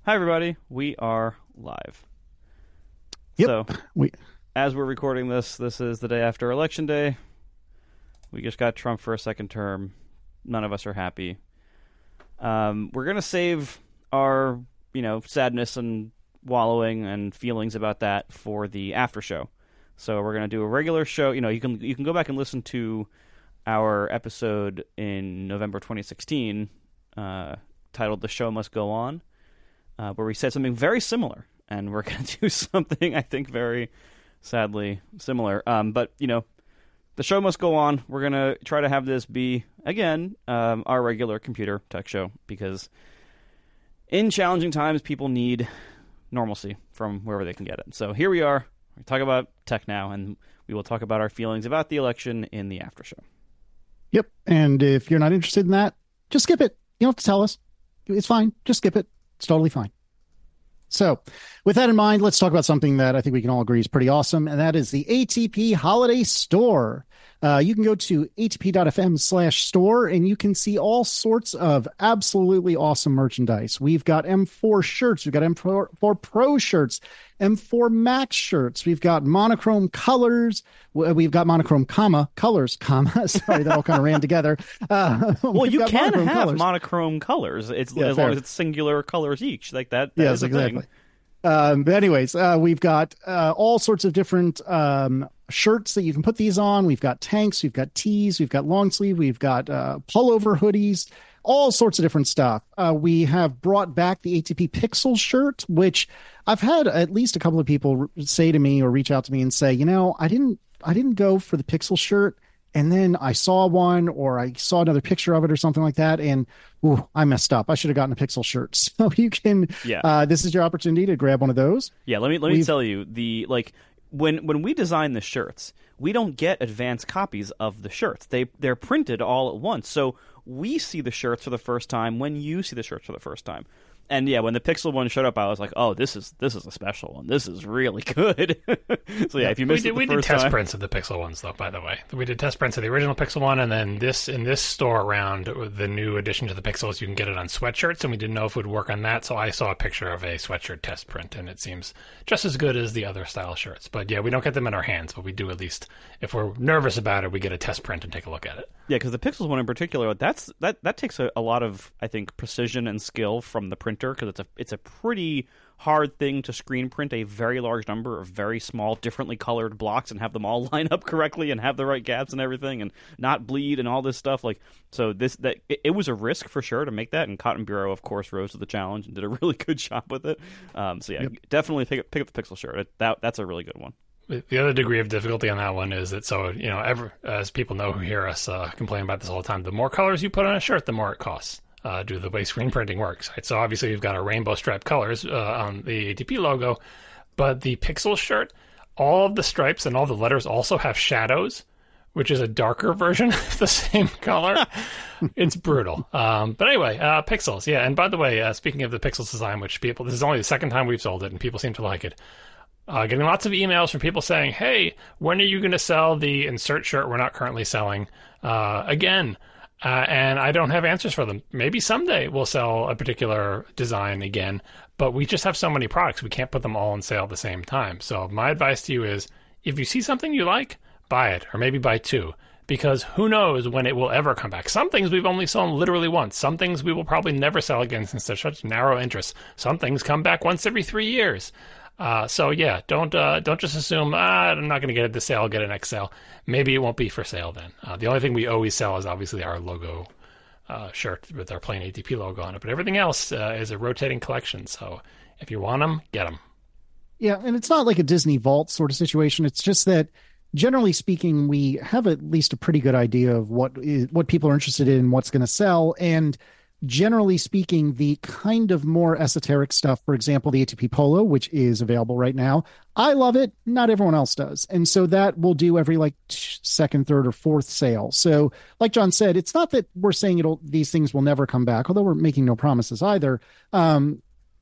Hi, everybody. We are live. Yep. So, as we're recording this is the day after Election Day. We just got Trump for a second term. None of us are happy. We're going to save our, sadness and wallowing and feelings about that for the after show. So we're going to do a regular show. You can go back and listen to our episode in November 2016 titled "The Show Must Go On." Where we said something very similar, and we're going to do something, I think, very sadly similar. But, the show must go on. We're going to try to have this be, again, our regular computer tech show, because in challenging times, people need normalcy from wherever they can get it. So here we are. We talk about tech now, and we will talk about our feelings about the election in the after show. Yep. And if you're not interested in that, just skip it. You don't have to tell us. It's fine. Just skip it. It's totally fine. So with that in mind, let's talk about something that I think we can all agree is pretty awesome, and that is the ATP Holiday Store. You can go to atp.fm/store, and you can see all sorts of absolutely awesome merchandise. We've got M4 shirts. We've got M4 Pro shirts, M4 Max shirts. We've got monochrome colors. We've got monochrome colors. Sorry, that all kind of ran together. Well, you can have monochrome colors. It's as long as it's singular colors each, like that. Yes, exactly. But anyways, we've got all sorts of different shirts that you can put these on. We've got tanks, we've got tees, we've got long sleeve, we've got pullover hoodies, all sorts of different stuff. We have brought back the ATP Pixel shirt, which I've had at least a couple of people say to me or reach out to me and say, I didn't go for the Pixel shirt. And then I saw one, or I saw another picture of it or something like that, and I messed up. I should have gotten a Pixel shirt. So you can, this is your opportunity to grab one of those. Yeah, let me tell you, when we design the shirts, we don't get advanced copies of the shirts. They're printed all at once, so we see the shirts for the first time when you see the shirts for the first time. And yeah, when the Pixel one showed up, I was like, "Oh, this is a special one. This is really good." So yeah, if you missed it the first time, we did test prints of the Pixel ones, though. By the way, we did test prints of the original Pixel one, and then in this store around the new addition to the Pixels, you can get it on sweatshirts, and we didn't know if it would work on that. So I saw a picture of a sweatshirt test print, and it seems just as good as the other style shirts. But yeah, we don't get them in our hands, but we do at least, if we're nervous about it, we get a test print and take a look at it. Yeah, because the Pixels one in particular, that takes a lot of, I think, precision and skill from the printer, because it's a pretty hard thing to screen print a very large number of very small, differently colored blocks and have them all line up correctly and have the right gaps and everything and not bleed and all this stuff. So it was a risk for sure to make that, and Cotton Bureau, of course, rose to the challenge and did a really good job with it. Definitely pick up the Pixel shirt. That's a really good one. The other degree of difficulty on that one is that, as people know who hear us complain about this all the time, the more colors you put on a shirt, the more it costs. Due to the way screen printing works. Right? So obviously you've got a rainbow striped colors on the ATP logo, but the Pixel shirt, all of the stripes and all the letters also have shadows, which is a darker version of the same color. It's brutal. But anyway, Pixels. Yeah, and by the way, speaking of the Pixels design, which this is only the second time we've sold it, and people seem to like it. Getting lots of emails from people saying, hey, when are you going to sell the insert shirt we're not currently selling again? And I don't have answers for them. Maybe someday we'll sell a particular design again, but we just have so many products, we can't put them all on sale at the same time. So my advice to you is, if you see something you like, buy it, or maybe buy two, because who knows when it will ever come back. Some things we've only sold literally once. Some things we will probably never sell again since they're such narrow interests. Some things come back once every 3 years. So yeah, don't just assume, I'm not going to get it at this sale, I'll get it next sale. Maybe it won't be for sale then. The only thing we always sell is obviously our logo shirt with our plain ATP logo on it. But everything else is a rotating collection. So if you want them, get them. Yeah, and it's not like a Disney Vault sort of situation. It's just that, generally speaking, we have at least a pretty good idea of what people are interested in, what's going to sell, and generally speaking, the kind of more esoteric stuff, for example, the ATP Polo, which is available right now, I love it. Not everyone else does. And so that will do every second, third, or fourth sale. So like John said, it's not that we're saying these things will never come back, although we're making no promises either.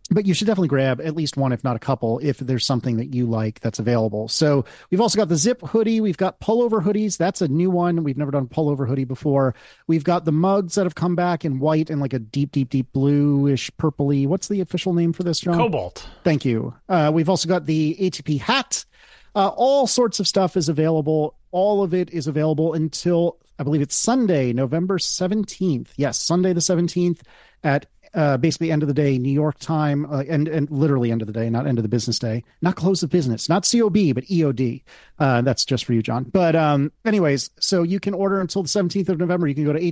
but you should definitely grab at least one, if not a couple, if there's something that you like that's available. So we've also got the zip hoodie. We've got pullover hoodies. That's a new one. We've never done a pullover hoodie before. We've got the mugs that have come back in white and like a deep, deep, deep bluish purpley. What's the official name for this, John? Cobalt. Thank you. We've also got the ATP hat. All sorts of stuff is available. All of it is available until, I believe it's Sunday, November 17th. Yes, Sunday the 17th at basically end of the day, New York time, and literally end of the day, not end of the business day, not close of business, not COB, but EOD. That's just for you, John. But anyways, so you can order until the 17th of November. You can go to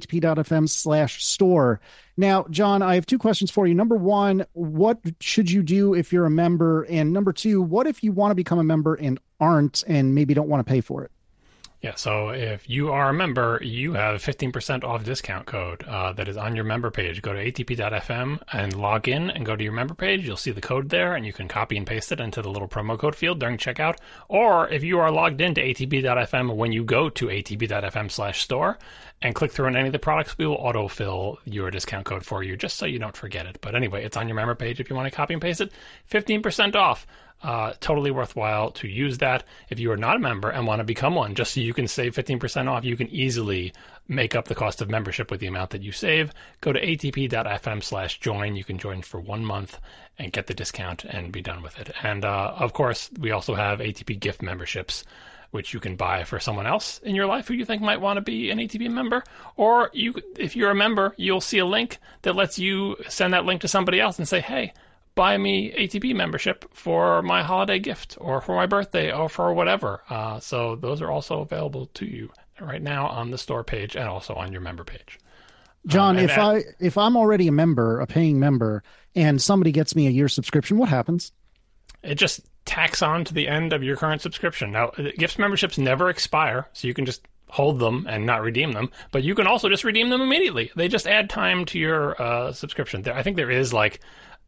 atp.fm/store. Now, John, I have two questions for you. Number one, what should you do if you're a member? And number two, what if you want to become a member and aren't and maybe don't want to pay for it? Yeah, so if you are a member, you have a 15% off discount code that is on your member page. Go to atp.fm and log in and go to your member page. You'll see the code there, and you can copy and paste it into the little promo code field during checkout. Or if you are logged into atp.fm when you go to atp.fm/store and click through on any of the products, we will autofill your discount code for you just so you don't forget it. But anyway, it's on your member page if you want to copy and paste it. 15% off. Totally worthwhile to use that. If you are not a member and want to become one, just so you can save 15% off, you can easily make up the cost of membership with the amount that you save. Go to atp.fm/join. You can join for 1 month and get the discount and be done with it. And of course, we also have ATP gift memberships, which you can buy for someone else in your life who you think might want to be an ATP member. Or if you're a member, you'll see a link that lets you send that link to somebody else and say, hey, buy me ATP membership for my holiday gift or for my birthday or for whatever. So those are also available to you right now on the store page and also on your member page. John, if I'm already a member, a paying member, and somebody gets me a year subscription, what happens? It just tacks on to the end of your current subscription. Now, gift memberships never expire, so you can just hold them and not redeem them, but you can also just redeem them immediately. They just add time to your subscription. I think there is like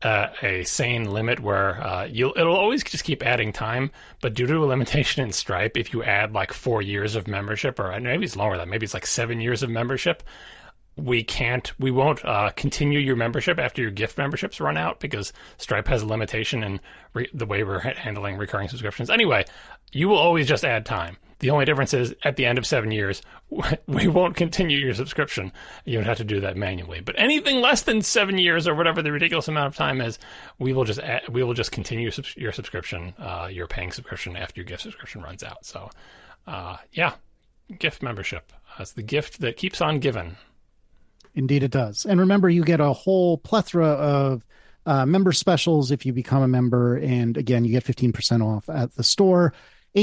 a sane limit where it'll always just keep adding time, but due to a limitation in Stripe, if you add like 4 years of membership, or maybe it's longer than that, maybe it's like 7 years of membership, we won't continue your membership after your gift memberships run out because Stripe has a limitation in the way we're handling recurring subscriptions. Anyway, you will always just add time. The only difference is at the end of 7 years, we won't continue your subscription. You would have to do that manually. But anything less than 7 years or whatever the ridiculous amount of time is, we will just continue your subscription, your paying subscription after your gift subscription runs out. So, yeah, gift membership. That's the gift that keeps on giving. Indeed it does. And remember, you get a whole plethora of member specials if you become a member. And again, you get 15% off at the store.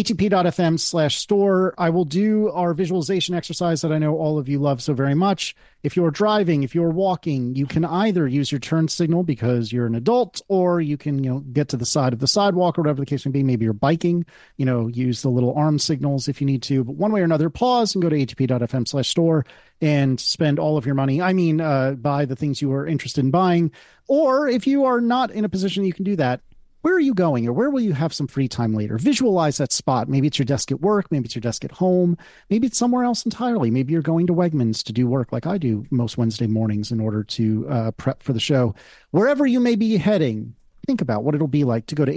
atp.fm/store. I will do our visualization exercise that I know all of you love so very much. If you're driving, if you're walking, you can either use your turn signal because you're an adult, or you can, get to the side of the sidewalk or whatever the case may be. Maybe you're biking, use the little arm signals if you need to. But one way or another, pause and go to atp.fm/store and spend all of your money. I mean, buy the things you are interested in buying. Or if you are not in a position you can do that, where are you going, or where will you have some free time later? Visualize that spot. Maybe it's your desk at work. Maybe it's your desk at home. Maybe it's somewhere else entirely. Maybe you're going to Wegmans to do work like I do most Wednesday mornings in order to prep for the show. Wherever you may be heading, think about what it'll be like to go to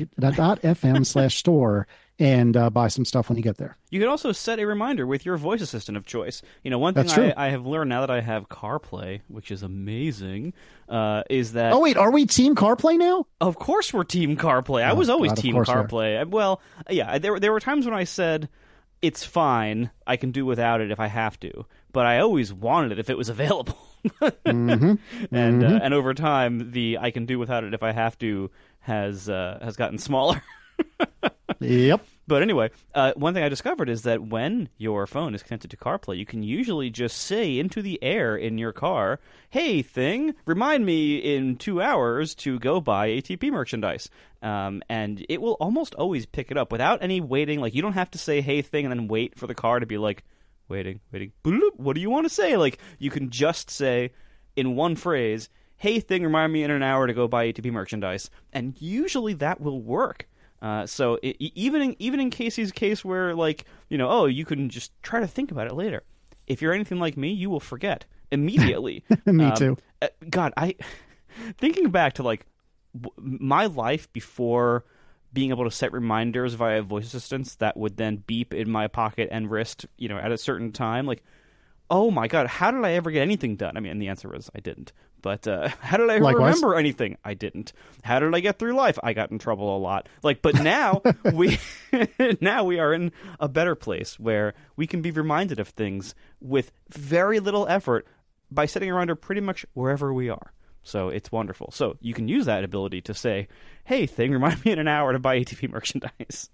atp.fm/store and buy some stuff when you get there. You can also set a reminder with your voice assistant of choice. One thing I have learned now that I have CarPlay, which is amazing, is that... Oh, wait, are we Team CarPlay now? Of course we're Team CarPlay. I was always Team CarPlay. Well, yeah, there were times when I said, it's fine, I can do without it if I have to, but I always wanted it if it was available. And over time, the I can do without it if I have to has gotten smaller. Yep. But anyway, one thing I discovered is that when your phone is connected to CarPlay, you can usually just say into the air in your car, hey, thing, remind me in 2 hours to go buy ATP merchandise. And it will almost always pick it up without any waiting. Like, you don't have to say, hey, thing, and then wait for the car to be like, waiting, bloop, what do you want to say? Like, you can just say in one phrase, hey, thing, remind me in an hour to go buy ATP merchandise. And usually that will work. So even in Casey's case where, like, you can just try to think about it later. If you're anything like me, you will forget immediately. Me too. God, thinking back to, like, my life before being able to set reminders via voice assistants that would then beep in my pocket and wrist, at a certain time. Like, oh my God, how did I ever get anything done? I mean, and the answer is I didn't. But how did I ever remember anything? I didn't. How did I get through life? I got in trouble a lot. But now we are in a better place where we can be reminded of things with very little effort by setting a reminder pretty much wherever we are. So it's wonderful. So you can use that ability to say, hey, thing, remind me in an hour to buy ATP merchandise.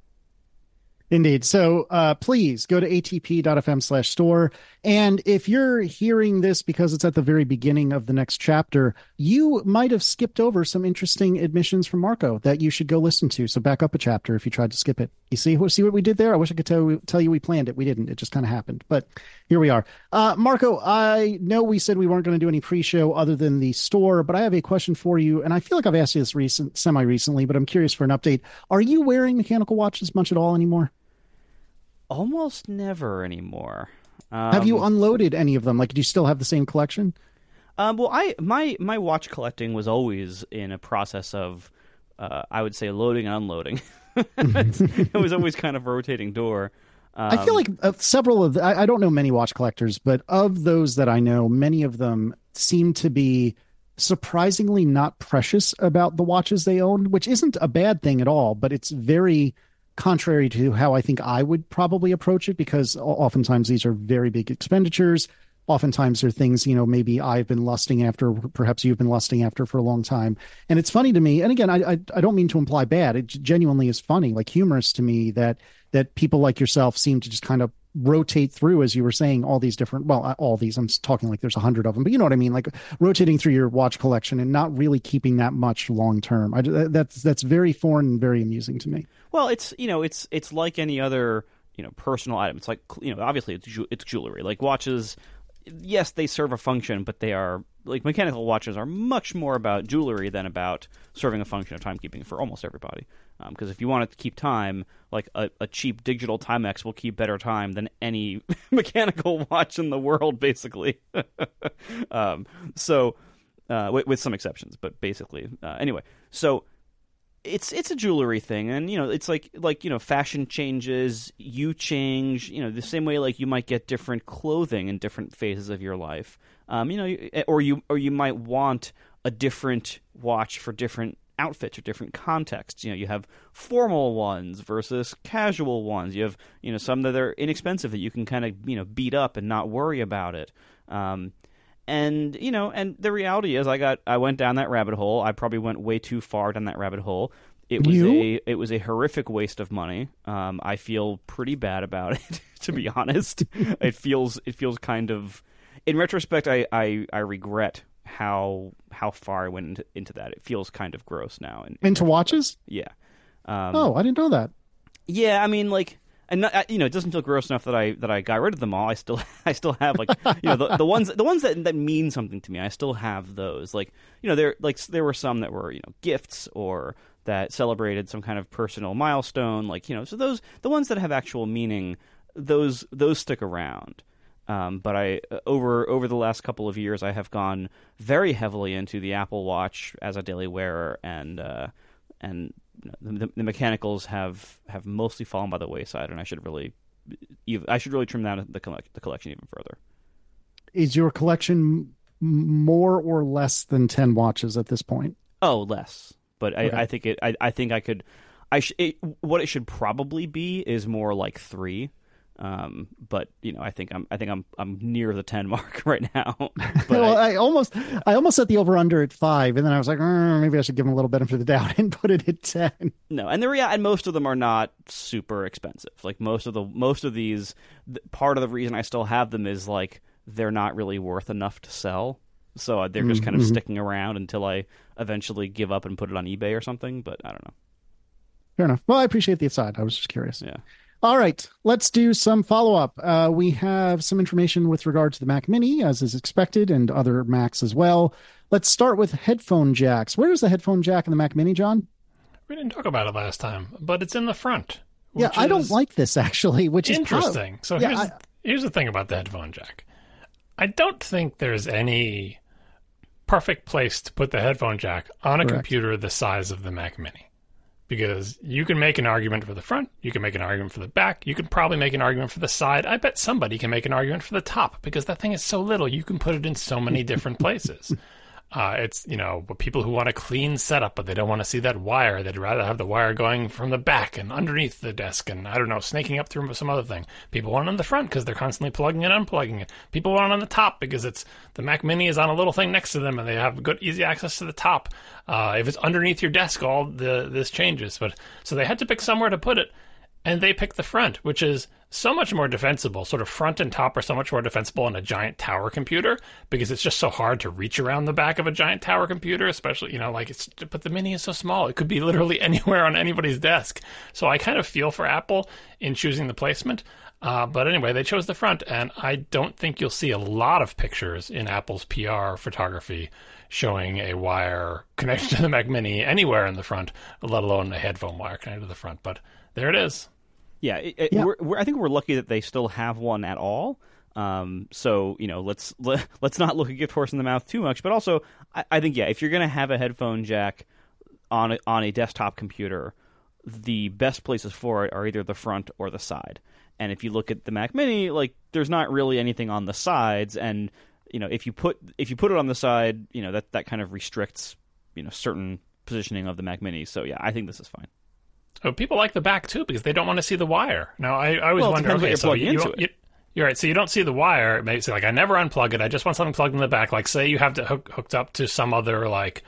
Indeed. So please go to atp.fm/store. And if you're hearing this because it's at the very beginning of the next chapter, you might have skipped over some interesting admissions from Marco that you should go listen to. So back up a chapter if you tried to skip it. You see what we did there? I wish I could tell you we planned it. We didn't. It just kind of happened. But here we are. Marco, I know we said we weren't going to do any pre-show other than the store, but I have a question for you. And I feel like I've asked you this semi-recently, but I'm curious for an update. Are you wearing mechanical watches much at all anymore? Almost never anymore. Have you unloaded any of them? Like, do you still have the same collection? Well, my watch collecting was always in a process of, I would say, loading and unloading. It was always kind of a rotating door. I feel like several of I don't know many watch collectors, but of those that I know, many of them seem to be surprisingly not precious about the watches they own, which isn't a bad thing at all, but it's very contrary to how I think I would probably approach it, because oftentimes these are very big expenditures. Oftentimes they're things, maybe I've been lusting after, perhaps you've been lusting after for a long time. And it's funny to me. And again, I don't mean to imply bad. It genuinely is funny, like humorous to me that people like yourself seem to just kind of rotate through, as you were saying, all these different, all these, I'm talking like there's 100 of them, but you know what I mean? Like rotating through your watch collection and not really keeping that much long term. That's very foreign and very amusing to me. Well, it's like any other, personal item. It's like, obviously it's jewelry. Like watches, yes, they serve a function, but they are, like, mechanical watches are much more about jewelry than about serving a function of timekeeping for almost everybody. Because if you want to keep time, like a cheap digital Timex will keep better time than any mechanical watch in the world, basically. With some exceptions, but basically, anyway. So it's a jewelry thing, and it's like fashion changes, you change, the same way like you might get different clothing in different phases of your life. Or you might want a different watch for different outfits or different contexts. You have formal ones versus casual ones. You have some that are inexpensive that you can kind of beat up and not worry about it. And the reality is I went down that rabbit hole. I probably went way too far down that rabbit hole. It was a horrific waste of money. I feel pretty bad about it, to be honest. It feels kind of, in retrospect, I regret how far I went into that. It feels kind of gross now. Into watches? Yeah. I didn't know that. Yeah, I mean, like, and not, it doesn't feel gross enough that I got rid of them all. I still have, like, the ones that mean something to me. I still have those. Like, there were some that were gifts or that celebrated some kind of personal milestone. Like, so the ones that have actual meaning, those stick around. But over the last couple of years, I have gone very heavily into the Apple Watch as a daily wearer, and the mechanicals have mostly fallen by the wayside, and I should really trim down the collection even further. Is your collection more or less than 10 watches at this point? Oh, less. But okay. What it should probably be is more like 3. But I think I'm near the 10 mark right now. But well, I almost set the over under at 5, and then I was like, maybe I should give them a little benefit of the doubt and put it at 10. No, and most of them are not super expensive. Like most of these, part of the reason I still have them is like they're not really worth enough to sell. So they're just kind of sticking around until I eventually give up and put it on eBay or something. But I don't know. Fair enough. Well, I appreciate the aside. I was just curious. Yeah. All right, let's do some follow-up. We have some information with regard to the Mac Mini, as is expected, and other Macs as well. Let's start with headphone jacks. Where's the headphone jack in the Mac Mini, John? We didn't talk about it last time, but it's in the front. Yeah, I don't like this, actually, which is interesting. So here's the thing about the headphone jack. I don't think there's any perfect place to put the headphone jack on a Correct. computer the size of the Mac Mini. Because you can make an argument for the front, you can make an argument for the back, you can probably make an argument for the side. I bet somebody can make an argument for the top, because that thing is so little, you can put it in so many different places. It's, people who want a clean setup, but they don't want to see that wire. They'd rather have the wire going from the back and underneath the desk and, I don't know, snaking up through some other thing. People want it on the front because they're constantly plugging and unplugging it. People want it on the top because the Mac Mini is on a little thing next to them and they have good, easy access to the top. If it's underneath your desk, this changes. So they had to pick somewhere to put it. And they picked the front, which is so much more defensible. Sort of front and top are so much more defensible on a giant tower computer because it's just so hard to reach around the back of a giant tower computer, especially, but the Mini is so small. It could be literally anywhere on anybody's desk. So I kind of feel for Apple in choosing the placement. But anyway, they chose the front, and I don't think you'll see a lot of pictures in Apple's PR photography showing a wire connected to the Mac Mini anywhere in the front, let alone a headphone wire connected to the front. But there it is. Yeah, I think we're lucky that they still have one at all. So let's not look a gift horse in the mouth too much. But also, I think if you're going to have a headphone jack on a desktop computer, the best places for it are either the front or the side. And if you look at the Mac Mini, there's not really anything on the sides. And if you put it on the side, that kind of restricts certain positioning of the Mac Mini. So yeah, I think this is fine. Oh, people like the back too because they don't want to see the wire. Now, I always wonder. Okay, so you're right. So you don't see the wire. Maybe say I never unplug it. I just want something plugged in the back. Like say you have to hooked up to some other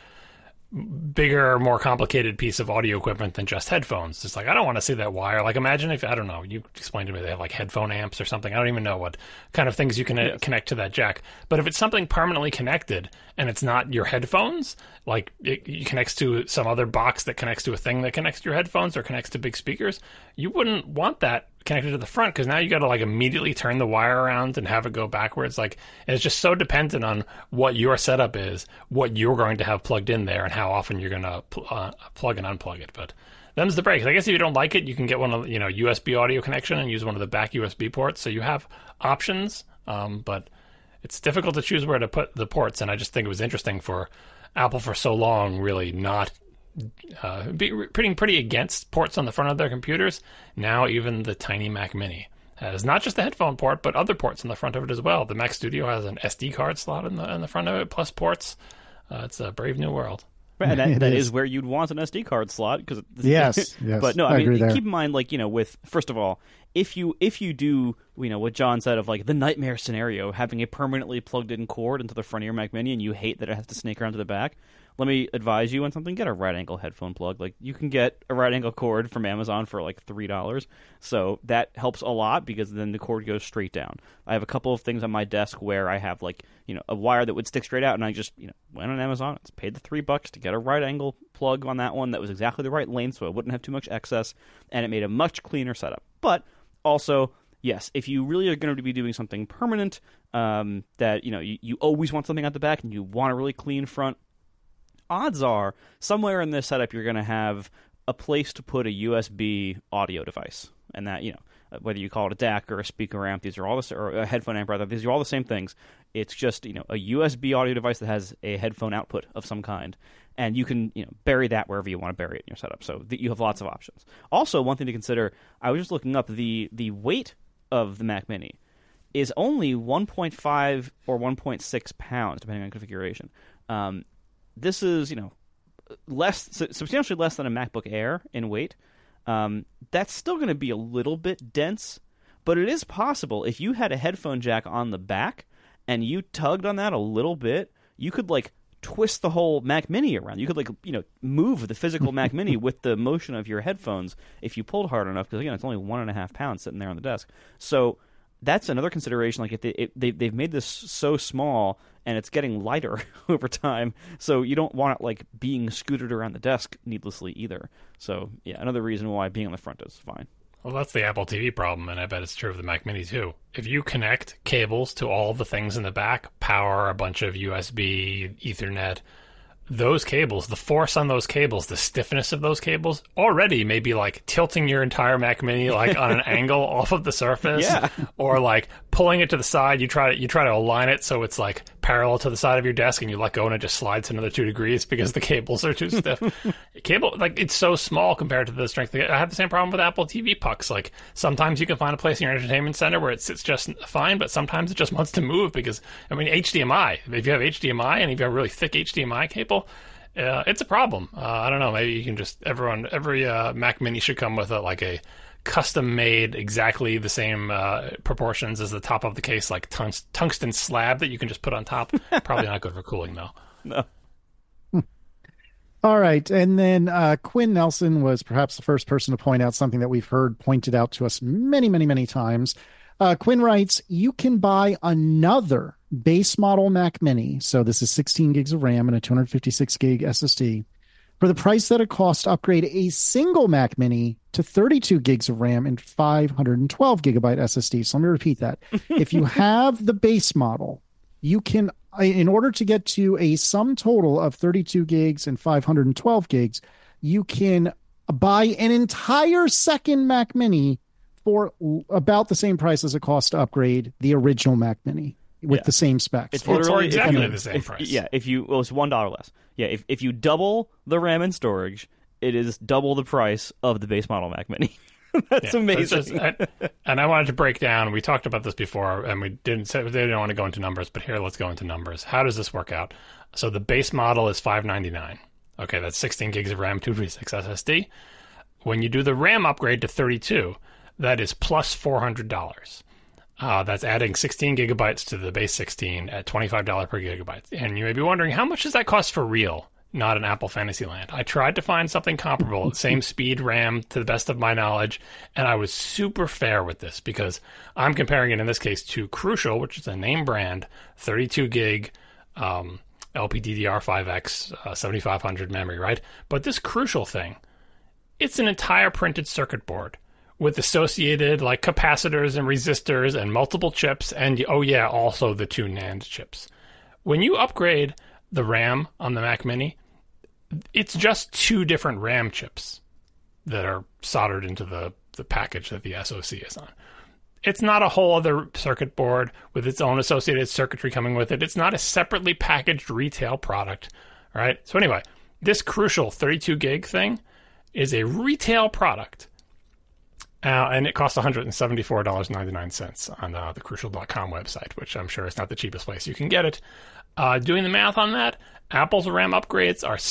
bigger, more complicated piece of audio equipment than just headphones. It's I don't want to see that wire. Imagine if, I don't know, you explained to me they have headphone amps or something. I don't even know what kind of things you can connect to that jack. But if it's something permanently connected and it's not your headphones, it connects to some other box that connects to a thing that connects to your headphones or connects to big speakers, you wouldn't want that connected to the front because now you got to immediately turn the wire around and have it go backwards. And it's just so dependent on what your setup is, what you're going to have plugged in there, and how often you're going to plug and unplug it. But them's the breaks. I guess if you don't like it, you can get one of USB audio connection and use one of the back USB ports. So you have options, but it's difficult to choose where to put the ports. And I just think it was interesting for Apple for so long really not pretty against ports on the front of their computers. Now even the tiny Mac Mini has not just the headphone port, but other ports on the front of it as well. The Mac Studio has an SD card slot in the front of it, plus ports. It's a brave new world. Right, and that is where you'd want an SD card slot. Yes. But no, I mean, keep in mind, with, first of all, if you do, what John said of the nightmare scenario, having a permanently plugged in cord into the front of your Mac Mini and you hate that it has to snake around to the back, let me advise you on something. Get a right angle headphone plug. You can get a right angle cord from Amazon for $3. So that helps a lot because then the cord goes straight down. I have a couple of things on my desk where I have a wire that would stick straight out, and I just went on Amazon, paid the $3 to get a right angle plug on that one that was exactly the right length, so I wouldn't have too much excess, and it made a much cleaner setup. But also, yes, if you really are going to be doing something permanent, that you always want something at the back and you want a really clean front, odds are somewhere in this setup you're going to have a place to put a USB audio device, and that whether you call it a DAC or a speaker amp, these are all or a headphone amp rather, these are all the same things. It's just a USB audio device that has a headphone output of some kind, and you can bury that wherever you want to bury it in your setup. So you have lots of options. Also, one thing to consider, I was just looking up the weight of the Mac Mini is only 1.5 or 1.6 pounds depending on configuration. This is, substantially less than a MacBook Air in weight. That's still going to be a little bit dense, but it is possible if you had a headphone jack on the back and you tugged on that a little bit, you could twist the whole Mac Mini around. You could move the physical Mac Mini with the motion of your headphones if you pulled hard enough, because again, it's only 1.5 pounds sitting there on the desk. So that's another consideration. If they've made this so small and it's getting lighter over time, so you don't want it being scooted around the desk needlessly either. So yeah, another reason why being on the front is fine. Well, that's the Apple TV problem, and I bet it's true of the Mac Mini too. If you connect cables to all the things in the back, power, a bunch of USB, Ethernet, those cables, the force on those cables, the stiffness of those cables already may be tilting your entire Mac Mini on an angle off of the surface, yeah. Or pulling it to the side. You try to align it so it's parallel to the side of your desk and you let go and it just slides another 2 degrees because the cables are too stiff. It's so small compared to the strength. I have the same problem with Apple TV pucks. Like, sometimes you can find a place in your entertainment center where it sits just fine, but sometimes it just wants to move because, HDMI, if you have HDMI and if you have a really thick HDMI cable, it's a problem. I don't know. Maybe you can just, every Mac Mini should come with a custom made, exactly the same proportions as the top of the case, like tungsten slab that you can just put on top. Probably not good for cooling, though. No. All right. And then Quinn Nelson was perhaps the first person to point out something that we've heard pointed out to us many, many, many times. Quinn writes, you can buy another base model Mac Mini. So this is 16 gigs of RAM and a 256 gig SSD. For the price that it costs to upgrade a single Mac Mini to 32 gigs of RAM and 512 gigabyte SSD. So let me repeat that. If you have the base model, you can, in order to get to a sum total of 32 gigs and 512 gigs, you can buy an entire second Mac Mini for about the same price as it costs to upgrade the original Mac Mini with the same specs. It's literally exactly the same price. Yeah, it's $1 less. Yeah, if you double the RAM and storage, it is double the price of the base model Mac Mini. That's amazing. And I wanted to break down, we talked about this before, and we didn't want to go into numbers, but here, let's go into numbers. How does this work out? So the base model is $599. Okay, that's 16 gigs of RAM, 256 SSD. When you do the RAM upgrade to 32, that is plus $400. That's adding 16 gigabytes to the base 16 at $25 per gigabyte. And you may be wondering, how much does that cost for real? Not in Apple Fantasyland. I tried to find something comparable, same speed RAM to the best of my knowledge, and I was super fair with this because I'm comparing it in this case to Crucial, which is a name brand, 32 gig LPDDR5X 7500 memory, right? But this Crucial thing, it's an entire printed circuit board with associated like capacitors and resistors and multiple chips, and also the 2 NAND chips. When you upgrade the RAM on the Mac Mini, it's just 2 different RAM chips that are soldered into the package that the SoC is on. It's not a whole other circuit board with its own associated circuitry coming with it. It's not a separately packaged retail product, right? So anyway, this Crucial 32 gig thing is a retail product. And it costs $174.99 on the Crucial.com website, which I'm sure is not the cheapest place you can get it. Doing the math on that, Apple's RAM upgrades are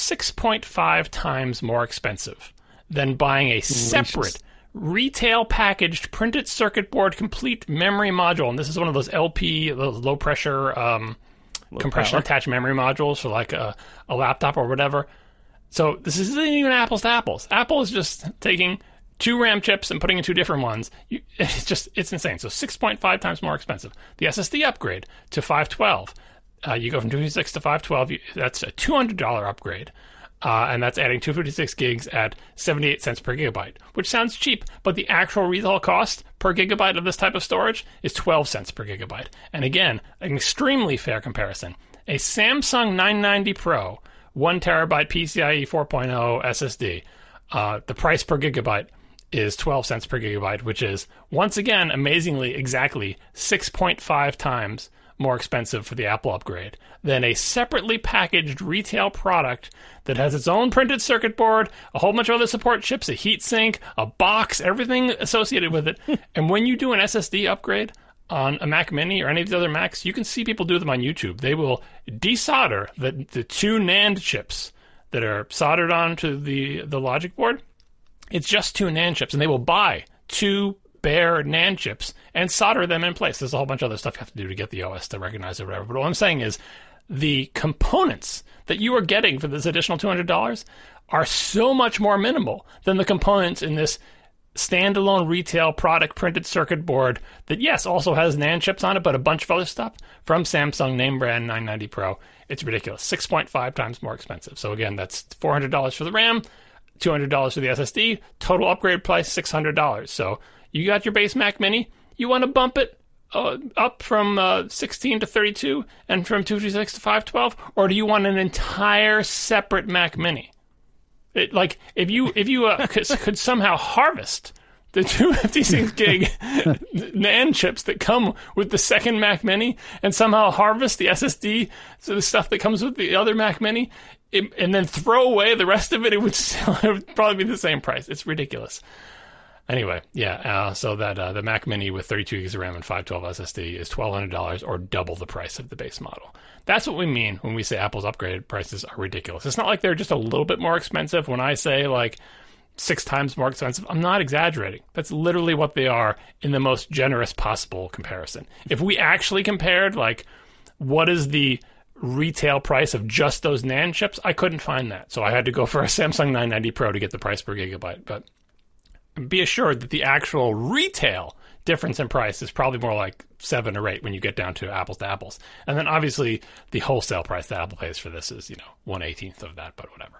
6.5 times more expensive than buying a separate retail packaged printed circuit board complete memory module. And this is one of those those low pressure compression attached memory modules for like a laptop or whatever. So this isn't even apples to apples. Apple is just taking 2 RAM chips and putting in 2 different ones. It's insane. So 6.5 times more expensive. The SSD upgrade to 512. You go from 256 to 512. That's a $200 upgrade. And that's adding 256 gigs at 78 cents per gigabyte, which sounds cheap, but the actual retail cost per gigabyte of this type of storage is 12 cents per gigabyte. And again, an extremely fair comparison. A Samsung 990 Pro 1 terabyte PCIe 4.0 SSD, the price per gigabyte is 12 cents per gigabyte, which is, once again, amazingly, exactly 6.5 times more expensive for the Apple upgrade than a separately packaged retail product that has its own printed circuit board, a whole bunch of other support chips, a heatsink, a box, everything associated with it. And when you do an SSD upgrade on a Mac Mini or any of the other Macs, you can see people do them on YouTube. They will desolder the 2 NAND chips that are soldered onto the logic board. It's just 2 NAND chips, and they will buy 2 bare NAND chips and solder them in place. There's a whole bunch of other stuff you have to do to get the OS to recognize it or whatever. But what I'm saying is the components that you are getting for this additional $200 are so much more minimal than the components in this standalone retail product printed circuit board that, yes, also has NAND chips on it, but a bunch of other stuff from Samsung name brand 990 Pro. It's ridiculous. 6.5 times more expensive. So again, that's $400 for the RAM, $200 for the SSD, total upgrade price $600. So you got your base Mac Mini, you want to bump it up from 16 to 32 and from 256 to 512, or do you want an entire separate Mac Mini? If you could somehow harvest the 256 gig NAND chips that come with the second Mac Mini and somehow harvest the SSD, so the stuff that comes with the other Mac Mini, and then throw away the rest of it, it would probably be the same price. It's ridiculous. Anyway, so that the Mac Mini with 32 gigs of RAM and 512 SSD is $1,200 or double the price of the base model. That's what we mean when we say Apple's upgraded prices are ridiculous. It's not like they're just a little bit more expensive. When I say like 6 times more expensive, I'm not exaggerating. That's literally what they are in the most generous possible comparison. If we actually compared, like, what is the retail price of just those NAND chips, I couldn't find that. So I had to go for a Samsung 990 Pro to get the price per gigabyte. But be assured that the actual retail difference in price is probably more like 7 or 8 when you get down to apples. And then obviously the wholesale price that Apple pays for this is, 1/18 of that, but whatever.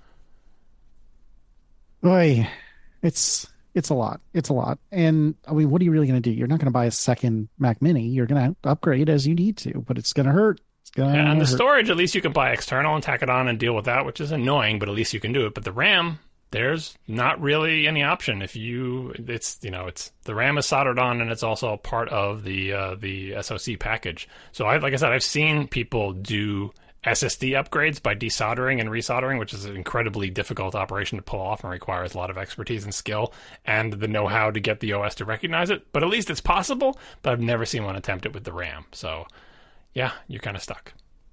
Boy, it's a lot. It's a lot. And I mean, what are you really going to do? You're not going to buy a second Mac Mini. You're going to upgrade as you need to, but it's going to hurt. And the storage, at least you can buy external and tack it on and deal with that, which is annoying, but at least you can do it. But the RAM, there's not really any option. It's the RAM is soldered on, and it's also part of the SoC package. So like I said, I've seen people do SSD upgrades by desoldering and resoldering, which is an incredibly difficult operation to pull off and requires a lot of expertise and skill and the know-how to get the OS to recognize it. But at least it's possible, but I've never seen one attempt it with the RAM. So, yeah, you're kind of stuck.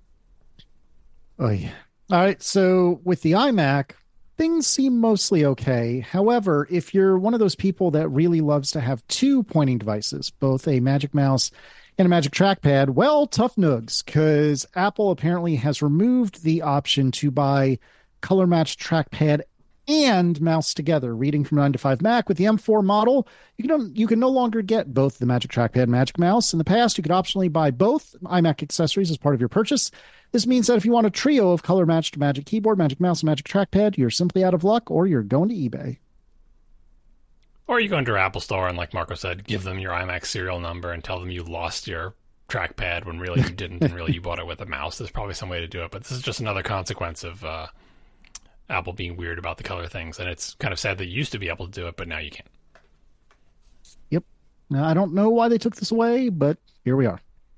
Oh, yeah. All right, so with the iMac, things seem mostly okay. However, if you're one of those people that really loves to have 2 pointing devices, both a Magic Mouse and a Magic Trackpad, well, tough nugs, because Apple apparently has removed the option to buy color-matched trackpad and mouse together. Reading from 9to5Mac, with the M4 model, you can no longer get both the Magic Trackpad and Magic Mouse. In the past, you could optionally buy both iMac accessories as part of your purchase. This means that if you want a trio of color-matched Magic Keyboard, Magic Mouse, and Magic Trackpad, you're simply out of luck, or you're going to eBay. Or you go into your Apple Store and, like Marco said, give them your iMac serial number and tell them you lost your trackpad when really you didn't, and really you bought it with a mouse. There's probably some way to do it, but this is just another consequence of Apple being weird about the color things. And it's kind of sad that you used to be able to do it, but now you can't. Yep. Now, I don't know why they took this away, but here we are.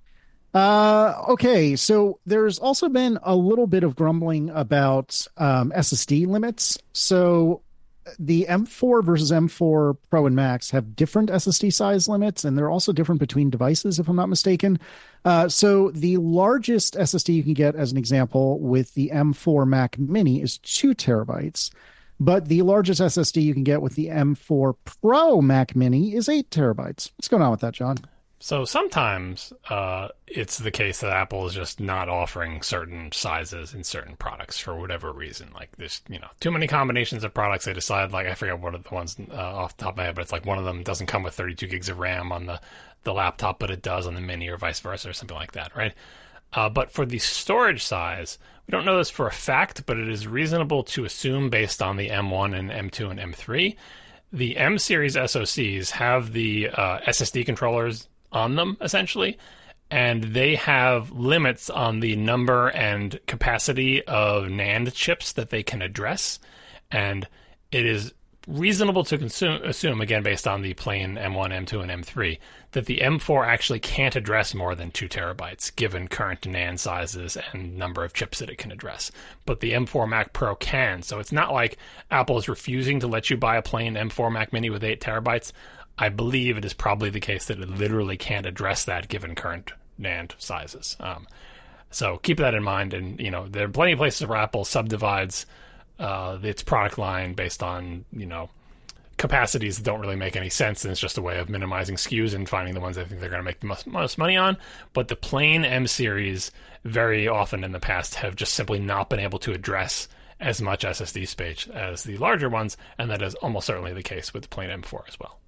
Okay, so there's also been a little bit of grumbling about SSD limits. So the M4 versus M4 Pro and Max have different SSD size limits, and they're also different between devices, if I'm not mistaken. So the largest SSD you can get, as an example, with the M4 Mac Mini is 2 terabytes. But the largest SSD you can get with the M4 Pro Mac Mini is 8 terabytes. What's going on with that, John? So sometimes it's the case that Apple is just not offering certain sizes in certain products for whatever reason. Like there's, too many combinations of products. They decide, like, I forget what are the ones off the top of my head, but it's like one of them doesn't come with 32 gigs of RAM on the laptop, but it does on the Mini, or vice versa, or something like that, right? But for the storage size, we don't know this for a fact, but it is reasonable to assume, based on the M1 and M2 and M3, the M series SoCs have the SSD controllers on them, essentially, and they have limits on the number and capacity of NAND chips that they can address. And it is reasonable to assume, again, based on the plain M1, M2, and M3, that the M4 actually can't address more than 2 terabytes, given current NAND sizes and number of chips that it can address. But the M4 Mac Pro can, so it's not like Apple is refusing to let you buy a plain M4 Mac Mini with 8 terabytes. I believe it is probably the case that it literally can't address that given current NAND sizes. So keep that in mind. And, there are plenty of places where Apple subdivides its product line based on, capacities that don't really make any sense. And it's just a way of minimizing SKUs and finding the ones they think they're going to make the most money on. But the plain M series, very often in the past, have just simply not been able to address as much SSD space as the larger ones. And that is almost certainly the case with the plain M4 as well.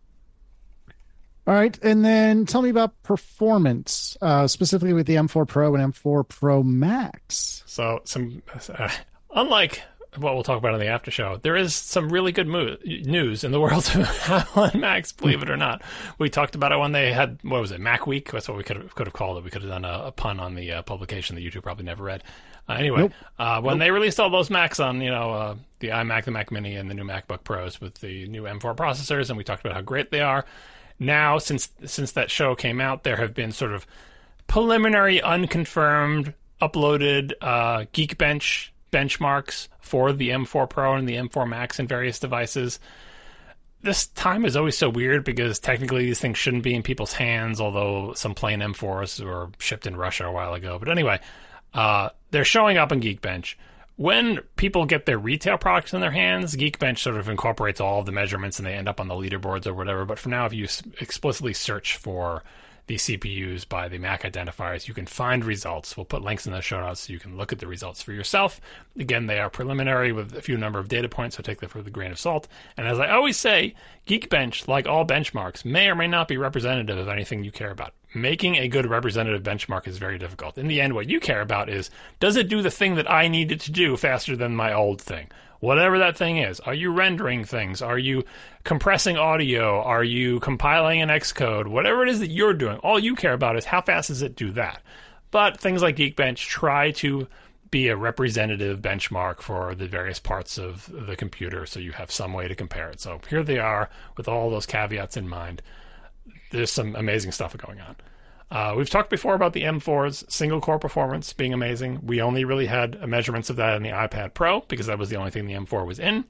All right, and then tell me about performance, specifically with the M4 Pro and M4 Pro Max. So, unlike what we'll talk about in the after show, there is some really good news in the world of Apple and Macs, believe it or not. We talked about it when they had, what was it, Mac Week? That's what we could have called it. We could have done a pun on the publication that YouTube probably never read. Anyway, when they released all those Macs on, the iMac, the Mac Mini, and the new MacBook Pros with the new M4 processors, and we talked about how great they are. Now, since that show came out, there have been sort of preliminary, unconfirmed, uploaded Geekbench benchmarks for the M4 Pro and the M4 Max in various devices. This time is always so weird because technically these things shouldn't be in people's hands, although some plain M4s were shipped in Russia a while ago. But anyway, they're showing up in Geekbench. When people get their retail products in their hands, Geekbench sort of incorporates all of the measurements and they end up on the leaderboards or whatever. But for now, if you explicitly search for the CPUs by the Mac identifiers, you can find results. We'll put links in the show notes so you can look at the results for yourself. Again, they are preliminary with a few number of data points, so take them with a grain of salt. And as I always say, Geekbench, like all benchmarks, may or may not be representative of anything you care about. Making a good representative benchmark is very difficult. In the end, what you care about is, does it do the thing that I need it to do faster than my old thing? Whatever that thing is. Are you rendering things? Are you compressing audio? Are you compiling an Xcode? Whatever it is that you're doing, all you care about is how fast does it do that. But things like Geekbench try to be a representative benchmark for the various parts of the computer so you have some way to compare it. So here they are with all those caveats in mind. There's some amazing stuff going on. We've talked before about the M4's single-core performance being amazing. We only really had measurements of that in the iPad Pro because that was the only thing the M4 was in.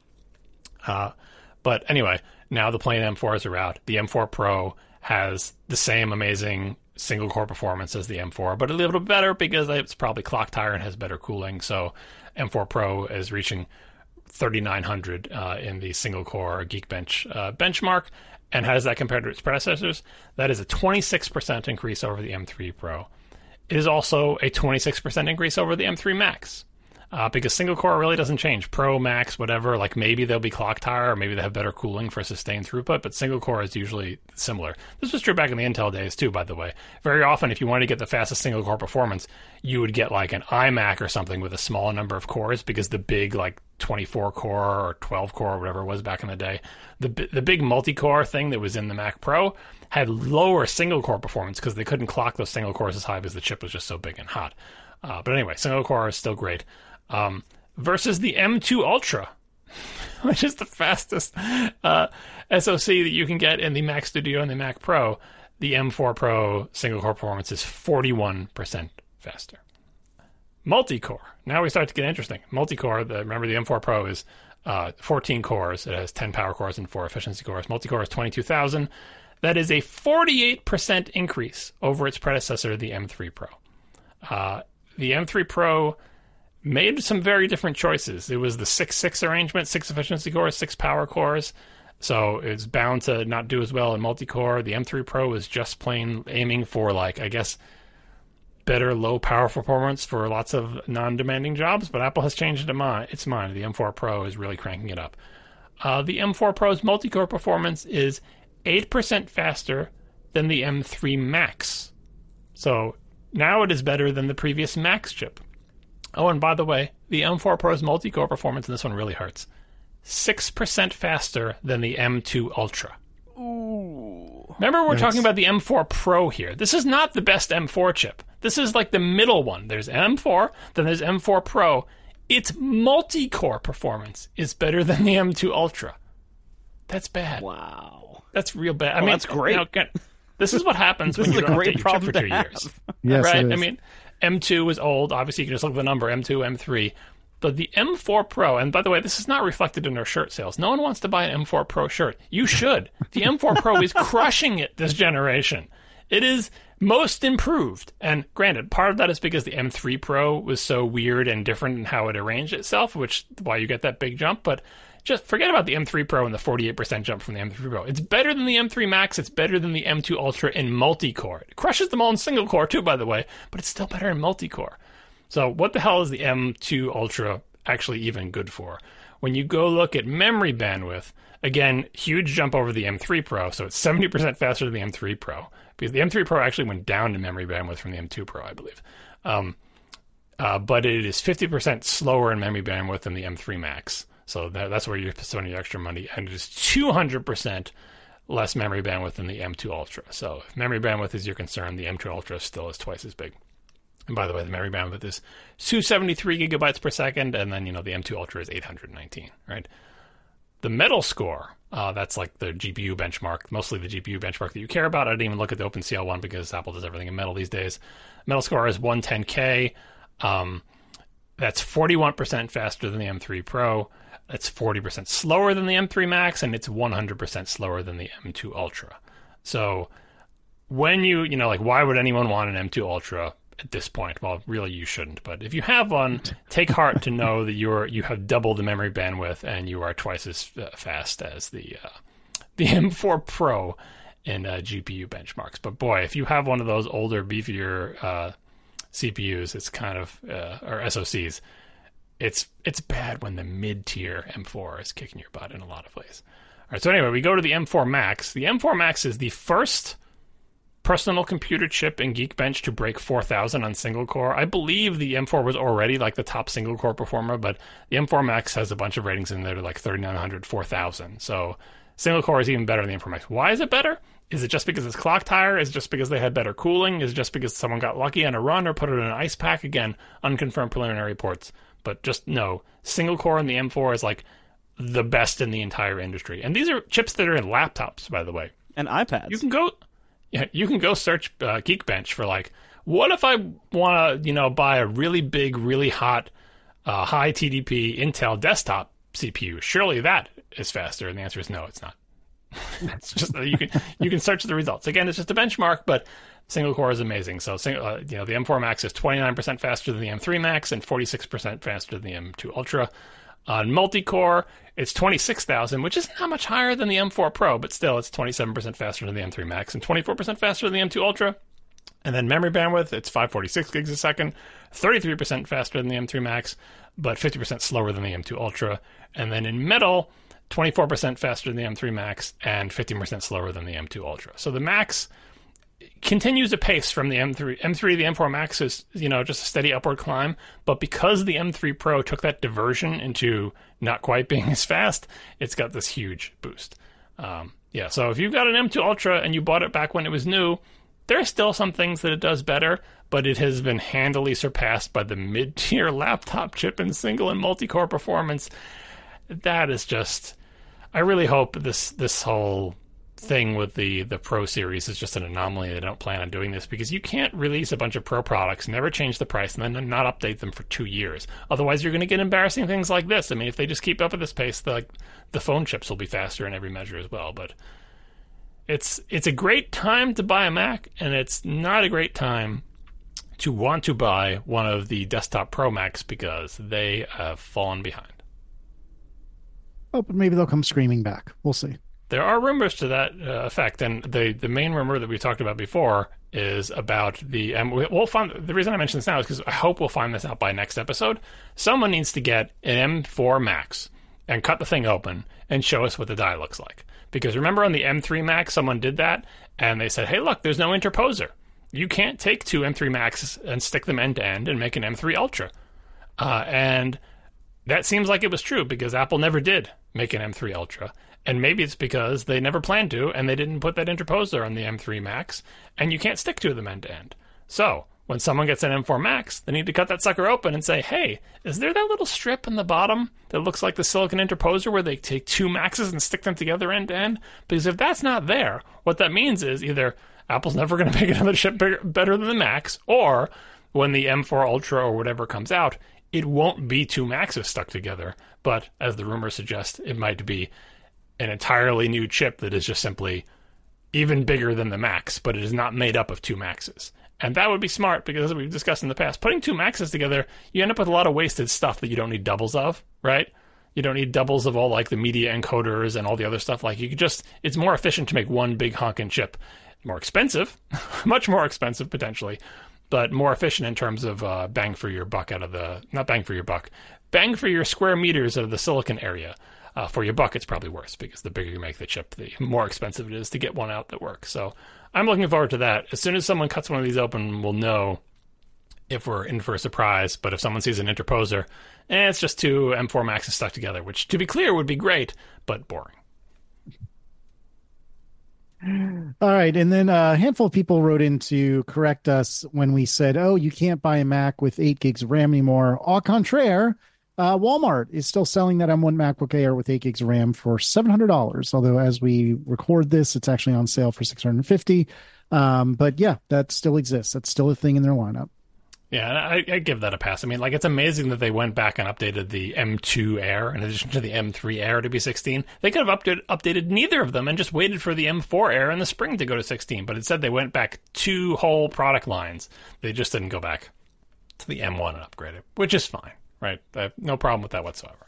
But anyway, now the plain M4s are out. The M4 Pro has the same amazing single-core performance as the M4, but a little bit better because it's probably clock tighter and has better cooling. So M4 Pro is reaching 3,900 in the single-core Geekbench benchmark. And how does that compare to its predecessors? That is a 26% increase over the M3 Pro. It is also a 26% increase over the M3 Max. Because single core really doesn't change. Pro, Max, whatever, like maybe they'll be clock tighter or maybe they have better cooling for sustained throughput, but single core is usually similar. This was true back in the Intel days too, by the way. Very often, if you wanted to get the fastest single core performance, you would get like an iMac or something with a small number of cores because the big like 24 core or 12 core or whatever it was back in the day, the big multi-core thing that was in the Mac Pro had lower single core performance because they couldn't clock those single cores as high because the chip was just so big and hot. But anyway, single core is still great. Versus the M2 Ultra, which is the fastest SoC that you can get in the Mac Studio and the Mac Pro. The M4 Pro single core performance is 41% faster. Multi-core. Now we start to get interesting. Multi-core, remember the M4 Pro is 14 cores. It has 10 power cores and 4 efficiency cores. Multi-core is 22,000. That is a 48% increase over its predecessor, the M3 Pro. The M3 Pro made some very different choices. It was the 6-6 arrangement, 6 efficiency cores, 6 power cores. So it's bound to not do as well in multi-core. The M3 Pro was just plain aiming for, like, I guess, better low power performance for lots of non-demanding jobs, but Apple has changed its mind. The M4 Pro is really cranking it up. The M4 Pro's multi-core performance is 8% faster than the M3 Max. So now it is better than the previous Max chip. Oh, and by the way, the M4 Pro's multi-core performance, and this one really hurts, 6% faster than the M2 Ultra. Ooh. Remember, we're talking about the M4 Pro here. This is not the best M4 chip. This is like the middle one. There's M4, then there's M4 Pro. Its multi-core performance is better than the M2 Ultra. That's bad. Wow. That's real bad. I mean, that's great. This is what happens when you don't update your chip for 2 years. Yes, right? I mean, M2 was old. Obviously, you can just look at the number, M2, M3. But the M4 Pro, and by the way, this is not reflected in our shirt sales. No one wants to buy an M4 Pro shirt. You should. The M4 Pro is crushing it this generation. It is most improved. And granted, part of that is because the M3 Pro was so weird and different in how it arranged itself, which is why you get that big jump. But just forget about the M3 Pro and the 48% jump from the M3 Pro. It's better than the M3 Max. It's better than the M2 Ultra in multi-core. It crushes them all in single core too, by the way, but it's still better in multi-core. So what the hell is the M2 Ultra actually even good for? When you go look at memory bandwidth, again, huge jump over the M3 Pro, so it's 70% faster than the M3 Pro, because the M3 Pro actually went down in memory bandwidth from the M2 Pro, I believe. but it is 50% slower in memory bandwidth than the M3 Max. So that's where you're spending your extra money. And it is 200% less memory bandwidth than the M2 Ultra. So if memory bandwidth is your concern, the M2 Ultra still is twice as big. And by the way, the memory bandwidth is 273 gigabytes per second, and then, the M2 Ultra is 819, right? The Metal Score, that's like the GPU benchmark, mostly the GPU benchmark that you care about. I didn't even look at the OpenCL one because Apple does everything in metal these days. Metal Score is 110K. That's 41% faster than the M3 Pro. It's 40% slower than the M3 Max, and it's 100% slower than the M2 Ultra. So when why would anyone want an M2 Ultra at this point? Well, really, you shouldn't. But if you have one, take heart to know that you have double the memory bandwidth and you are twice as fast as the M4 Pro in GPU benchmarks. But boy, if you have one of those older, beefier CPUs, it's kind of or SoCs, it's bad when the mid-tier M4 is kicking your butt in a lot of ways. All right, so anyway, we go to the M4 Max. The M4 Max is the first personal computer chip in Geekbench to break 4,000 on single core. I believe the M4 was already like the top single core performer, but the M4 Max has a bunch of ratings in there to like 3,900, 4,000. So single core is even better than the M4 Max. Why is it better? Is it just because it's clocked higher? Is it just because they had better cooling? Is it just because someone got lucky on a run or put it in an ice pack? Again, unconfirmed preliminary reports. But just know, single core in the M4 is like the best in the entire industry. And these are chips that are in laptops, by the way. And iPads. You can go search Geekbench for like, what if I want to, buy a really big, really hot, high TDP Intel desktop CPU? Surely that is faster. And the answer is no, it's not. It's just you can search the results. Again, it's just a benchmark, but single core is amazing. So the M4 Max is 29% faster than the M3 Max and 46% faster than the M2 Ultra. On multi-core, it's 26,000, which is not much higher than the M4 Pro, but still it's 27% faster than the M3 Max and 24% faster than the M2 Ultra. And then memory bandwidth, it's 546 gigs a second, 33% faster than the M3 Max, but 50% slower than the M2 Ultra. And then in metal, 24% faster than the M3 Max and 15% slower than the M2 Ultra. So the Max continues a pace from the M3. The M4 Max is, just a steady upward climb. But because the M3 Pro took that diversion into not quite being as fast, it's got this huge boost. So if you've got an M2 Ultra and you bought it back when it was new, there are still some things that it does better, but it has been handily surpassed by the mid-tier laptop chip in single and multi-core performance. That is just... I really hope this whole thing with the Pro series is just an anomaly. They don't plan on doing this because you can't release a bunch of Pro products, never change the price, and then not update them for 2 years. Otherwise, you're going to get embarrassing things like this. I mean, if they just keep up at this pace, the phone chips will be faster in every measure as well. But it's a great time to buy a Mac, and it's not a great time to want to buy one of the desktop Pro Macs because they have fallen behind. Oh, but maybe they'll come screaming back. We'll see. There are rumors to that effect, and the main rumor that we talked about before is about the... And we'll find... The reason I mention this now is because I hope we'll find this out by next episode. Someone needs to get an M4 Max and cut the thing open and show us what the die looks like. Because remember on the M3 Max, someone did that, and they said, hey, look, there's no interposer. You can't take two M3 Maxes and stick them end-to-end and make an M3 Ultra. And that seems like it was true because Apple never did make an M3 Ultra. And maybe it's because they never planned to and they didn't put that interposer on the M3 Max, and you can't stick to them end-to-end. So when someone gets an M4 Max, they need to cut that sucker open and say, hey, is there that little strip in the bottom that looks like the silicon interposer where they take two Maxes and stick them together end-to-end? Because if that's not there, what that means is either Apple's never going to make another chip better than the Max, or when the M4 Ultra or whatever comes out, it won't be two Maxes stuck together, but as the rumors suggest, it might be an entirely new chip that is just simply even bigger than the Max, but it is not made up of two Maxes. And that would be smart because, as we've discussed in the past, putting two Maxes together, you end up with a lot of wasted stuff that you don't need doubles of, right? You don't need doubles of all like the media encoders and all the other stuff. Like you could just, it's more efficient to make one big honking chip. More expensive, much more expensive potentially, but more efficient in terms of bang for your buck out of the, not bang for your buck, bang for your square meters of the silicon area. For your buck, it's probably worse because the bigger you make the chip, the more expensive it is to get one out that works. So I'm looking forward to that. As soon as someone cuts one of these open, we'll know if we're in for a surprise. But if someone sees an interposer, it's just two M4 Maxes stuck together, which, to be clear, would be great, but boring. All right. And then a handful of people wrote in to correct us when we said, oh, you can't buy a Mac with 8 gigs of RAM anymore. Au contraire, Walmart is still selling that M1 MacBook Air with 8 gigs of RAM for $700. Although as we record this, it's actually on sale for $650. But yeah, that still exists. That's still a thing in their lineup. Yeah, and I give that a pass. I mean, like, it's amazing that they went back and updated the M2 Air in addition to the M3 Air to be 16. They could have updated neither of them and just waited for the M4 Air in the spring to go to 16. But instead, they went back 2 whole product lines. They just didn't go back to the M1 and upgrade it, which is fine, right? I have no problem with that whatsoever.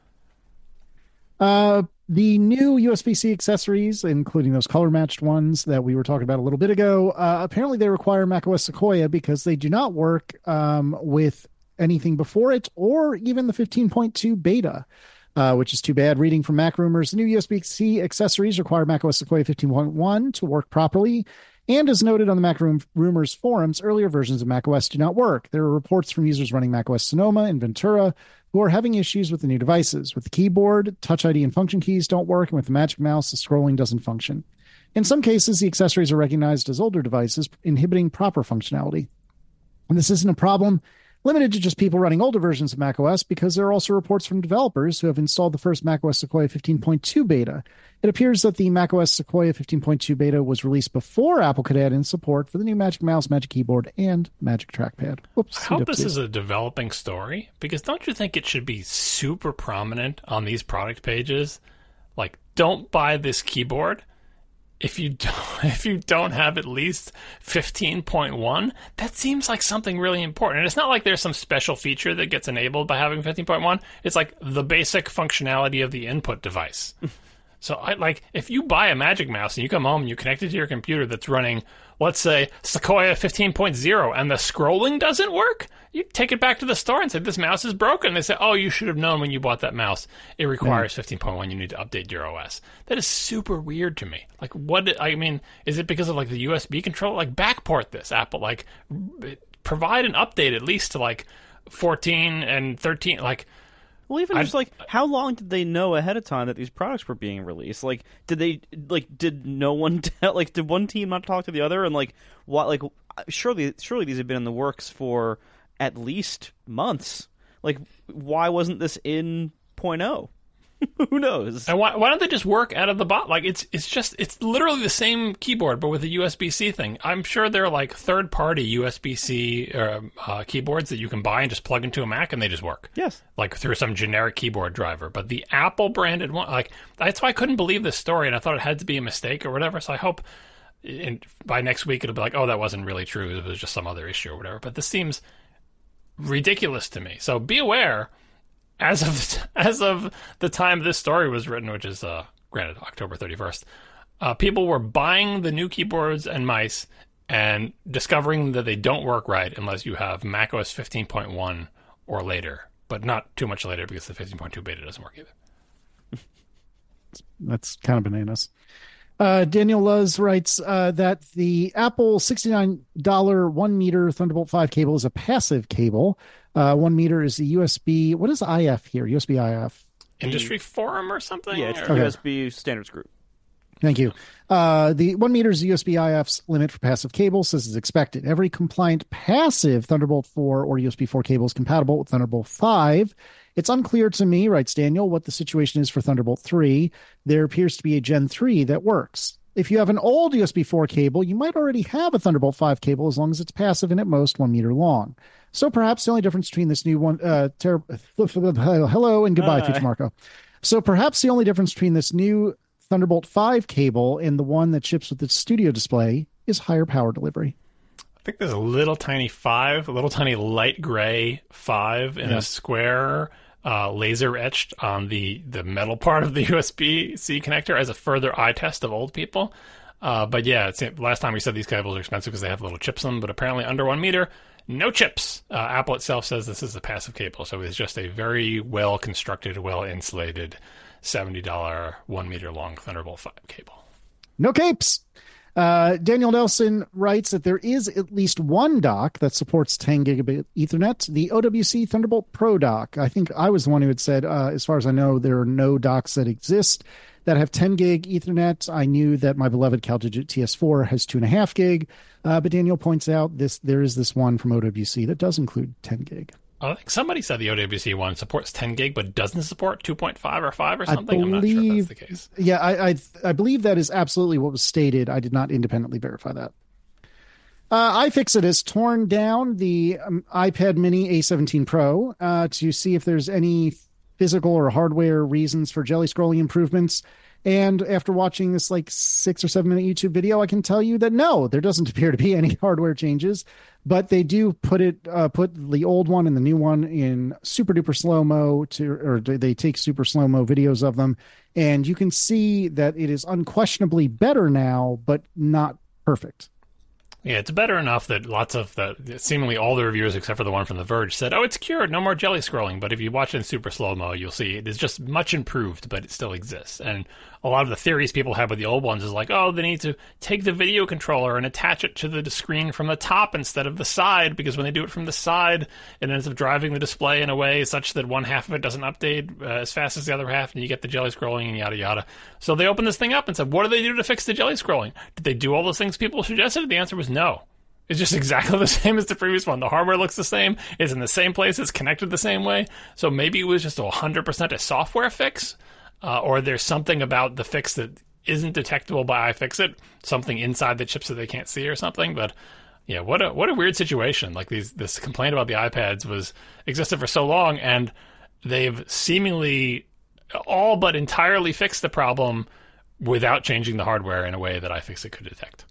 The new USB-C accessories, including those color-matched ones that we were talking about a little bit ago, apparently they require macOS Sequoia because they do not work with anything before it or even the 15.2 beta, which is too bad. Reading from Mac Rumors, the new USB-C accessories require macOS Sequoia 15.1 to work properly. And as noted on the Mac Rumors forums, earlier versions of macOS do not work. There are reports from users running macOS Sonoma and Ventura who are having issues with the new devices. With the keyboard, Touch ID and function keys don't work, and with the Magic Mouse, the scrolling doesn't function. In some cases, the accessories are recognized as older devices, inhibiting proper functionality. And this isn't a problem limited to just people running older versions of macOS, because there are also reports from developers who have installed the first macOS Sequoia 15.2 beta. It appears that the macOS Sequoia 15.2 beta was released before Apple could add in support for the new Magic Mouse, Magic Keyboard, and Magic Trackpad. Whoops, I hope this is a developing story, because don't you think it should be super prominent on these product pages? Like, don't buy this keyboard if you don't have at least 15.1. That seems like something really important. And it's not like there's some special feature that gets enabled by having 15.1. It's like the basic functionality of the input device. So if you buy a Magic Mouse and you come home and you connect it to your computer that's running, let's say, Sequoia 15.0, and the scrolling doesn't work, you take it back to the store and say, this mouse is broken. They say, oh, you should have known when you bought that mouse. It requires 15.1. You need to update your OS. That is super weird to me. Like, is it because of, like, the USB control? Like, backport this, Apple. Like, provide an update at least to, like, 14 and 13. Like, well, even just like, how long did they know ahead of time that these products were being released? Like, did no one tell? Like, did one team not talk to the other? And like, what? Like, surely these have been in the works for at least months. Like, why wasn't this in 0.0? Who knows? And why don't they just work out of the box? Like, it's literally the same keyboard, but with a USB-C thing. I'm sure there are like third-party USB-C keyboards that you can buy and just plug into a Mac, and they just work. Yes, like through some generic keyboard driver. But the Apple branded one, like, that's why I couldn't believe this story, and I thought it had to be a mistake or whatever. So I hope by next week it'll be like, oh, that wasn't really true. It was just some other issue or whatever. But this seems ridiculous to me. So be aware. As of the time this story was written, which is, granted, October 31st, people were buying the new keyboards and mice and discovering that they don't work right unless you have macOS 15.1 or later, but not too much later because the 15.2 beta doesn't work either. That's kind of bananas. Daniel Luz writes that the Apple $69 1 meter Thunderbolt 5 cable is a passive cable. 1 meter is the USB. What is IF here? USB IF. Industry forum or something? Yeah, it's or? USB standards group. Thank you. The 1 meter is USB IF's limit for passive cables, as is expected. Every compliant passive Thunderbolt 4 or USB 4 cable is compatible with Thunderbolt 5. It's unclear to me, writes Daniel, what the situation is for Thunderbolt 3. There appears to be a Gen 3 that works. If you have an old USB 4 cable, you might already have a Thunderbolt 5 cable as long as it's passive and at most 1 meter long. So perhaps the only difference between this new one... hello and goodbye, Future Marco. So perhaps the only difference between this new Thunderbolt 5 cable and the one that ships with the Studio Display is higher power delivery. I think there's a little tiny light gray 5 in a square laser etched on the metal part of the USB-C connector as a further eye test of old people. But yeah, last time we said these cables are expensive because they have little chips in them, but apparently under 1 meter, no chips. Apple itself says this is a passive cable, so it's just a very well-constructed, well-insulated $70 1 meter long Thunderbolt 5 cable. No capes. Daniel Nelson writes that there is at least one dock that supports 10 gigabit Ethernet, the OWC Thunderbolt Pro dock. I think I was the one who had said, as far as I know, there are no docks that exist that have 10 gig Ethernet. I knew that my beloved CalDigit TS4 has 2.5 gig, but Daniel points out there is this one from OWC that does include 10 gig. I think somebody said the OWC one supports 10 gig but doesn't support 2.5 or 5 or something. I'm not sure if that's the case. Yeah, I believe that is absolutely what was stated. I did not independently verify that. iFixit has torn down the iPad mini A17 Pro to see if there's any physical or hardware reasons for jelly scrolling improvements. And after watching this 6 or 7 minute YouTube video, I can tell you that no, there doesn't appear to be any hardware changes, but they do put the old one and the new one in super duper slow-mo or they take super slow-mo videos of them. And you can see that it is unquestionably better now, but not perfect. Yeah, it's better enough that seemingly all the reviewers except for the one from The Verge said, oh, it's cured, no more jelly scrolling. But if you watch it in super slow-mo, you'll see it is just much improved, but it still exists. And a lot of the theories people have with the old ones is like, oh, they need to take the video controller and attach it to the screen from the top instead of the side, because when they do it from the side, it ends up driving the display in a way such that one half of it doesn't update as fast as the other half, and you get the jelly scrolling and yada yada. So they opened this thing up and said, what do they do to fix the jelly scrolling? Did they do all those things people suggested? The answer was no. It's just exactly the same as the previous one. The hardware looks the same. It's in the same place. It's connected the same way. So maybe it was just 100% a software fix, or there's something about the fix that isn't detectable by iFixit, something inside the chips that they can't see or something. But yeah, what a weird situation. Like this complaint about the iPads existed for so long, and they've seemingly all but entirely fixed the problem without changing the hardware in a way that iFixit could detect.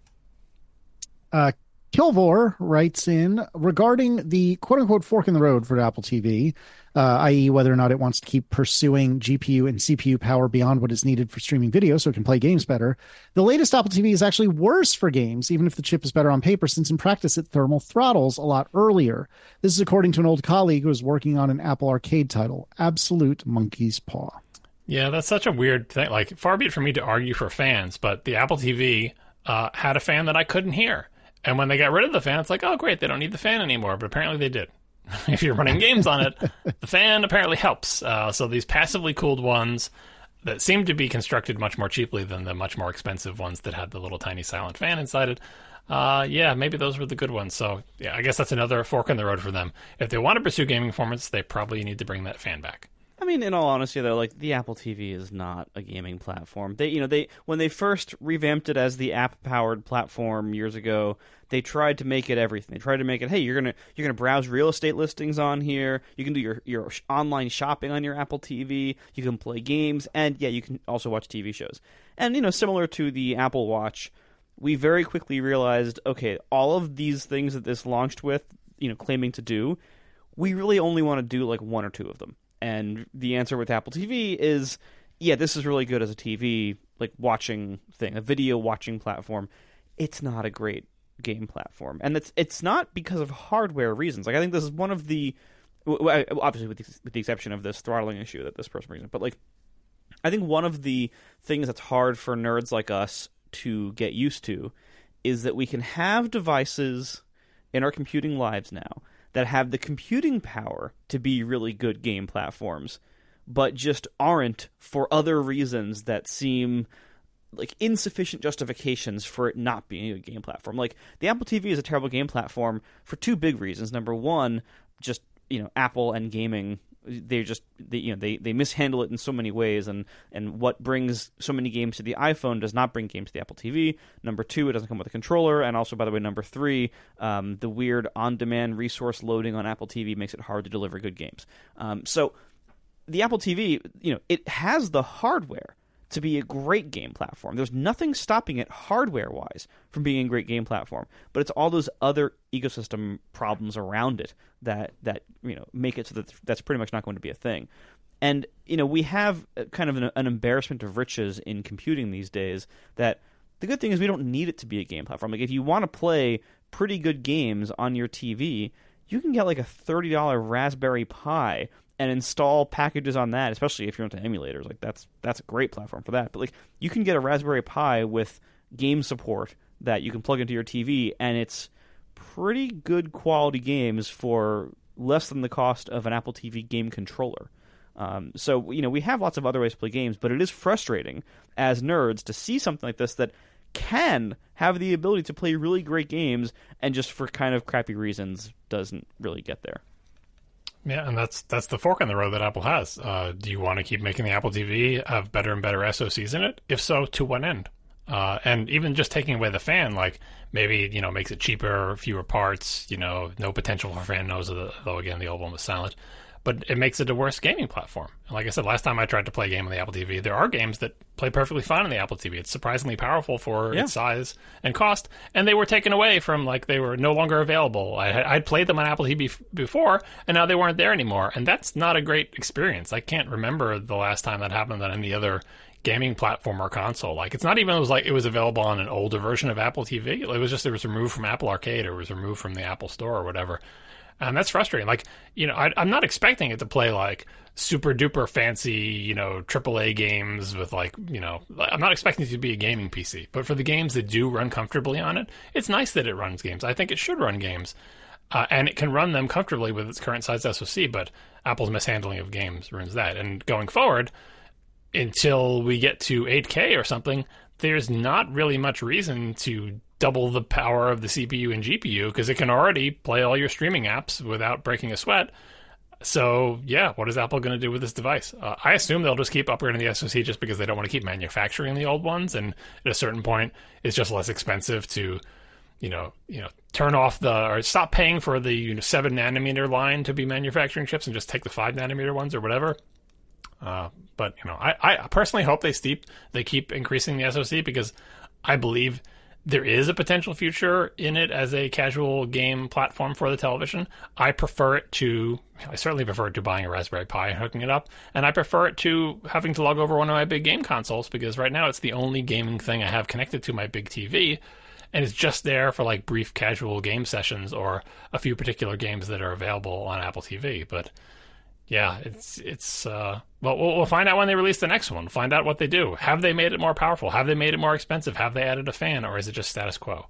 Kilvor writes in regarding the quote-unquote fork in the road for Apple TV, i.e. whether or not it wants to keep pursuing GPU and CPU power beyond what is needed for streaming video so it can play games better. The latest Apple TV is actually worse for games, even if the chip is better on paper, since in practice it thermal throttles a lot earlier. This is according to an old colleague who was working on an Apple Arcade title, Absolute Monkey's Paw. Yeah, that's such a weird thing. Like, far be it from me to argue for fans, but the Apple TV had a fan that I couldn't hear. And when they got rid of the fan, it's like, oh, great, they don't need the fan anymore. But apparently they did. If you're running games on it, the fan apparently helps. So these passively cooled ones that seem to be constructed much more cheaply than the much more expensive ones that had the little tiny silent fan inside it. Yeah, maybe those were the good ones. So yeah, I guess that's another fork in the road for them. If they want to pursue gaming performance, they probably need to bring that fan back. I mean, in all honesty, though, like the Apple TV is not a gaming platform. They when they first revamped it as the app-powered platform years ago, they tried to make it everything. They tried to make it, hey, you're gonna browse real estate listings on here. You can do your online shopping on your Apple TV. You can play games, and yeah, you can also watch TV shows. And similar to the Apple Watch, we very quickly realized, okay, all of these things that this launched with, claiming to do, we really only want to do like one or two of them. And the answer with Apple TV is, yeah, this is really good as a TV, like watching thing, a video watching platform. It's not a great game platform. And it's not because of hardware reasons. Like, I think this is one of the, obviously with the exception of this throttling issue that this person brings up, but like, I think one of the things that's hard for nerds like us to get used to is that we can have devices in our computing lives now that have the computing power to be really good game platforms, but just aren't for other reasons that seem like insufficient justifications for it not being a game platform. Like, the Apple TV is a terrible game platform for two big reasons. Number one, just, Apple and gaming, they mishandle it in so many ways, and what brings so many games to the iPhone does not bring games to the Apple TV. Number two, it doesn't come with a controller, and also, by the way, number three, the weird on-demand resource loading on Apple TV makes it hard to deliver good games. So the Apple TV, it has the hardware to be a great game platform. There's nothing stopping it hardware-wise from being a great game platform, but it's all those other ecosystem problems around it that make it so that that's pretty much not going to be a thing. And we have kind of an embarrassment of riches in computing these days. That the good thing is we don't need it to be a game platform. Like, if you want to play pretty good games on your TV, you can get like a $30 Raspberry Pi and install packages on that, especially if you're into emulators. Like, that's a great platform for that. But like, you can get a Raspberry Pi with game support that you can plug into your TV, and it's pretty good quality games for less than the cost of an Apple TV game controller. So, we have lots of other ways to play games, but it is frustrating as nerds to see something like this that can have the ability to play really great games and just for kind of crappy reasons doesn't really get there. Yeah, and that's the fork in the road that Apple has. Do you want to keep making the Apple TV have better and better SoCs in it? If so, to what end? And even just taking away the fan, like maybe, makes it cheaper, fewer parts, no potential for fan nose, though again, the old one was silent. But it makes it a worse gaming platform. And like I said, last time I tried to play a game on the Apple TV, there are games that play perfectly fine on the Apple TV. It's surprisingly powerful for its size and cost. And they were taken away from, they were no longer available. I'd played them on Apple TV before, and now they weren't there anymore. And that's not a great experience. I can't remember the last time that happened on any other gaming platform or console. It's not even it was available on an older version of Apple TV. It was just it was removed from Apple Arcade or it was removed from the Apple Store or whatever. And that's frustrating. I'm not expecting it to play super duper fancy, AAA games with I'm not expecting it to be a gaming PC. But for the games that do run comfortably on it, it's nice that it runs games. I think it should run games. And it can run them comfortably with its current size SoC, but Apple's mishandling of games ruins that. And going forward, until we get to 8K or something, there's not really much reason to double the power of the CPU and GPU because it can already play all your streaming apps without breaking a sweat. So, yeah, what is Apple going to do with this device? I assume they'll just keep upgrading the SoC just because they don't want to keep manufacturing the old ones. And at a certain point, it's just less expensive to, turn off or stop paying for the 7 nanometer line to be manufacturing chips and just take the 5 nanometer ones or whatever. But I personally hope they keep increasing the SoC because I believe there is a potential future in it as a casual game platform for the television. I certainly prefer it to buying a Raspberry Pi and hooking it up, and I prefer it to having to lug over one of my big game consoles because right now it's the only gaming thing I have connected to my big TV, and it's just there for brief casual game sessions or a few particular games that are available on Apple TV. But yeah, we'll find out when they release the next one. Find out what they do. Have they made it more powerful? Have they made it more expensive? Have they added a fan, or is it just status quo?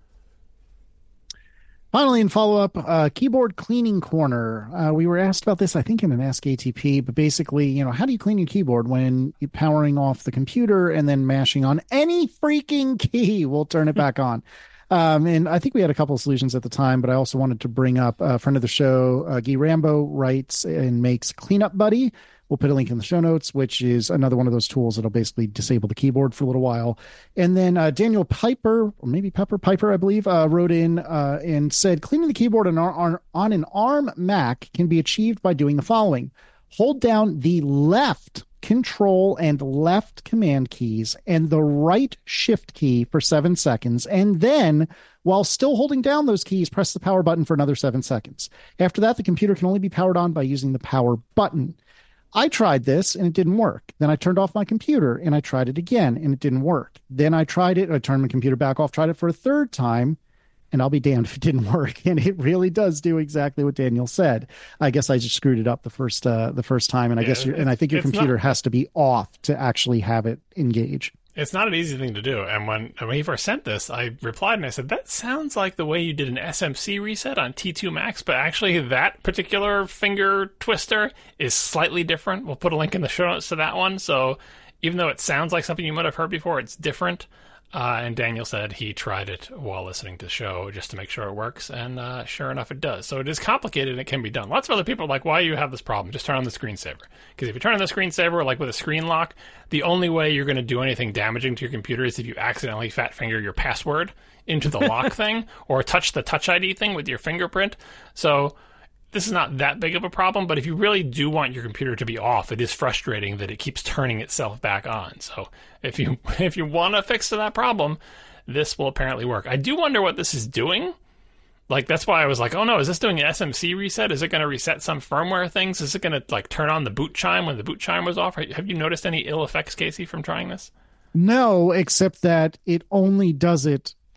Finally, in follow-up, keyboard cleaning corner. We were asked about this, I think, in an Ask ATP, but basically, how do you clean your keyboard when you're powering off the computer and then mashing on any freaking key will turn it back on? And I think we had a couple of solutions at the time, but I also wanted to bring up a friend of the show, Guy Rambo, writes and makes Cleanup Buddy. We'll put a link in the show notes, which is another one of those tools that'll basically disable the keyboard for a little while. And then Daniel Piper, or maybe Piper, I believe, wrote in and said, cleaning the keyboard on an ARM Mac can be achieved by doing the following. Hold down the left Control and left Command keys and the right Shift key for 7 seconds. And then, while still holding down those keys, press the power button for another 7 seconds. After that, the computer can only be powered on by using the power button. I tried this and it didn't work. Then I turned off my computer and I tried it again and it didn't work. Then I turned my computer back off, tried it for a third time, and I'll be damned if it didn't work. And it really does do exactly what Daniel said. I guess I just screwed it up the first time, and I think your computer has to be off to actually have it engage. It's not an easy thing to do. And when he first sent this, I replied and I said, that sounds like the way you did an SMC reset on T2 Max, but actually that particular finger twister is slightly different. We'll put a link in the show notes to that one. So even though it sounds like something you might have heard before, it's different. And Daniel said he tried it while listening to the show just to make sure it works, and sure enough, it does. So it is complicated, and it can be done. Lots of other people are like, why do you have this problem? Just turn on the screensaver. Because if you turn on the screensaver, like with a screen lock, the only way you're going to do anything damaging to your computer is if you accidentally fat finger your password into the lock thing, or touch the Touch ID thing with your fingerprint. So this is not that big of a problem, but if you really do want your computer to be off, it is frustrating that it keeps turning itself back on. So if you want to fix that problem, this will apparently work. I do wonder what this is doing. That's why I was like, oh no, is this doing an SMC reset? Is it going to reset some firmware things? Is it going to turn on the boot chime when the boot chime was off? Have you noticed any ill effects, Casey, from trying this? No, except that it only does it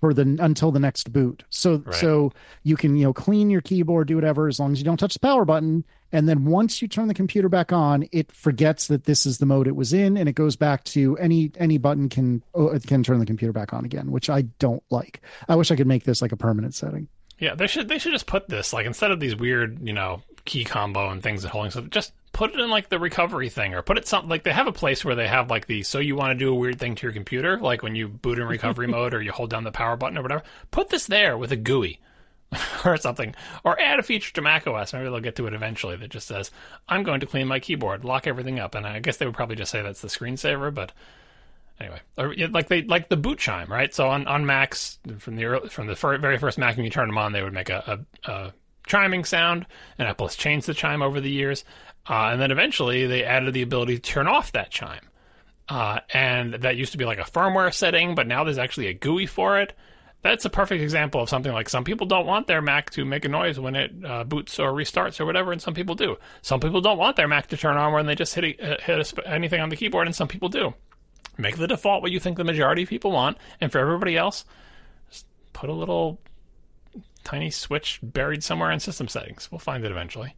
for the until the next boot. So Right. so you can, clean your keyboard, do whatever, as long as you don't touch the power button. And then once you turn the computer back on, it forgets that this is the mode it was in, and it goes back to any button can turn the computer back on again, which I don't like. I wish I could make this like a permanent setting. Yeah, they should just put this, like, instead of these weird, key combo and things that holding stuff, just put it in like the recovery thing, or put it something like they have a place where they have like so you want to do a weird thing to your computer, like when you boot in recovery mode or you hold down the power button or whatever. Put this there with a GUI or something, or add a feature to macOS. Maybe they'll get to it eventually that just says, I'm going to clean my keyboard, lock everything up. And I guess they would probably just say that's the screensaver, but anyway, or like the boot chime, right? So on Macs from the very first Mac, when you turn them on, they would make a chiming sound, and Apple has changed the chime over the years, and then eventually they added the ability to turn off that chime, and that used to be like a firmware setting, but now there's actually a GUI for it. That's a perfect example of something like some people don't want their Mac to make a noise when it boots or restarts or whatever, and some people do. Some people don't want their Mac to turn on when they just hit anything on the keyboard, and some people do. Make the default what you think the majority of people want, and for everybody else, just put a little tiny switch buried somewhere in system settings. We'll find it eventually.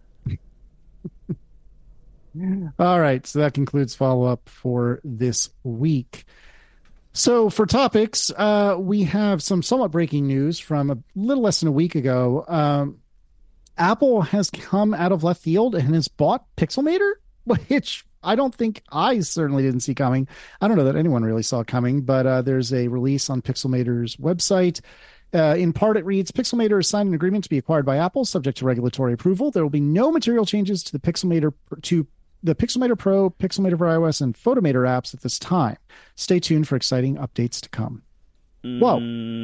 All right, so that concludes follow-up for this week. So for topics, we have some somewhat breaking news from a little less than a week ago. Apple has come out of left field and has bought Pixelmator, which I don't think I certainly didn't see coming. I don't know that anyone really saw coming, but there's a release on Pixelmator's website. In part, it reads, Pixelmator has signed an agreement to be acquired by Apple, subject to regulatory approval. There will be no material changes to the Pixelmator Pro, Pixelmator for iOS, and Photomator apps at this time. Stay tuned for exciting updates to come. Whoa.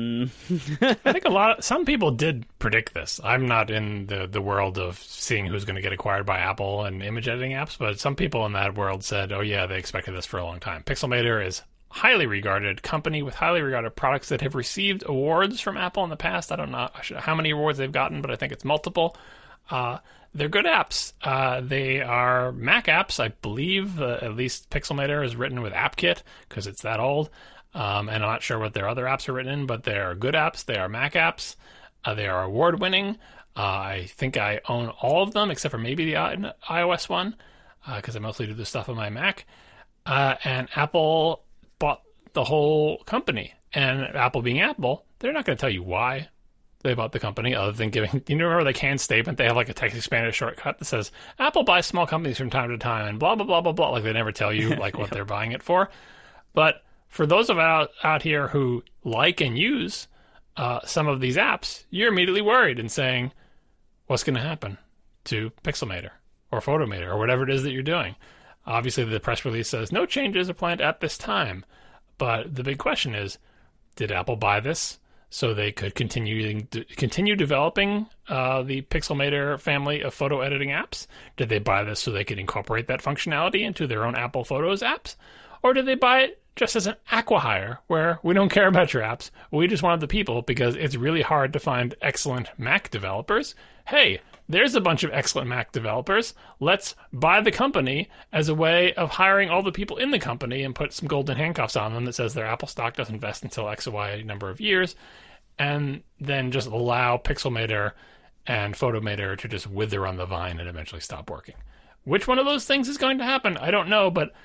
I think some people did predict this. I'm not in the world of seeing who's going to get acquired by Apple and image editing apps, but some people in that world said, oh yeah, they expected this for a long time. Pixelmator is highly regarded company with highly regarded products that have received awards from Apple in the past. I don't know how many awards they've gotten, but I think it's multiple. They're good apps. They are Mac apps, I believe. At least Pixelmator is written with AppKit because it's that old. And I'm not sure what their other apps are written in, but they are good apps. They are Mac apps. They are award-winning. I think I own all of them except for maybe the iOS one because I mostly do this stuff on my Mac. And Apple bought the whole company. And Apple being Apple, they're not going to tell you why they bought the company other than giving, remember the canned statement? They have like a text expander shortcut that says, Apple buys small companies from time to time and blah, blah, blah, blah, blah. Like they never tell you like what they're buying it for. But for those of out here who like and use some of these apps, you're immediately worried and saying, what's going to happen to Pixelmator or Photomator or whatever it is that you're doing? Obviously, the press release says no changes are planned at this time. But the big question is, did Apple buy this so they could continue developing the Pixelmator family of photo editing apps? Did they buy this so they could incorporate that functionality into their own Apple Photos apps? Or did they buy it just as an acqui-hire where we don't care about your apps, we just wanted the people because it's really hard to find excellent Mac developers? Hey, there's a bunch of excellent Mac developers. Let's buy the company as a way of hiring all the people in the company and put some golden handcuffs on them that says their Apple stock doesn't vest until X or Y number of years, and then just allow Pixelmator and Photomator to just wither on the vine and eventually stop working. Which one of those things is going to happen? I don't know, but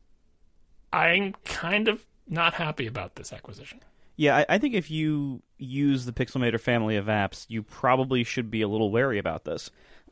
I'm kind of not happy about this acquisition. Yeah, I think if you use the Pixelmator family of apps, you probably should be a little wary about this.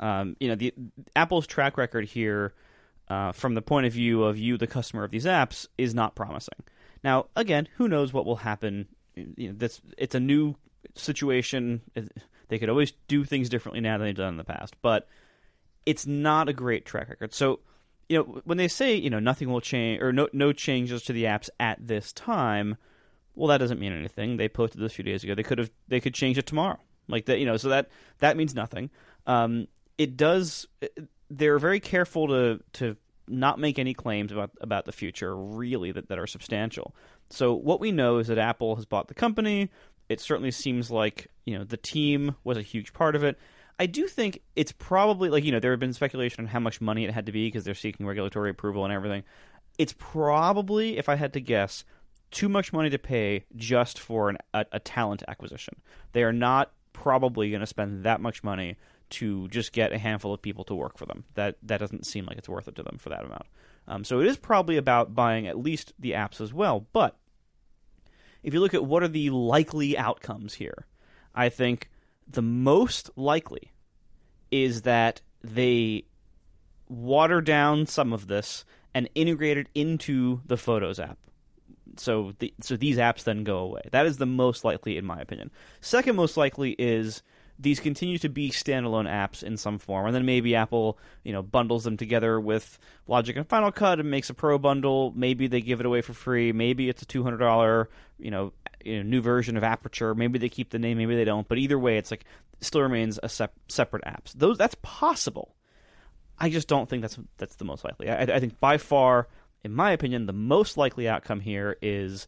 Apple's track record here, from the point of view of you, the customer of these apps, is not promising. Now, again, who knows what will happen? It's a new situation. They could always do things differently now than they've done in the past, but it's not a great track record. So, when they say nothing will change or no changes to the apps at this time. Well, that doesn't mean anything. They posted this a few days ago. They could change it tomorrow, like that. So that means nothing. It does. They're very careful to not make any claims about the future, really, that are substantial. So what we know is that Apple has bought the company. It certainly seems like the team was a huge part of it. I do think it's probably there have been speculation on how much money it had to be because they're seeking regulatory approval and everything. It's probably, if I had to guess, too much money to pay just for a talent acquisition. They are not probably going to spend that much money to just get a handful of people to work for them. That doesn't seem like it's worth it to them for that amount. So it is probably about buying at least the apps as well. But if you look at what are the likely outcomes here, I think the most likely is that they water down some of this and integrate it into the Photos app. So these apps then go away. That is the most likely, in my opinion. Second most likely is these continue to be standalone apps in some form, and then maybe Apple, bundles them together with Logic and Final Cut and makes a Pro bundle. Maybe they give it away for free. Maybe it's a $200, new version of Aperture. Maybe they keep the name. Maybe they don't. But either way, it's like still remains a separate apps. That's possible. I just don't think that's the most likely. I think by far, in my opinion, the most likely outcome here is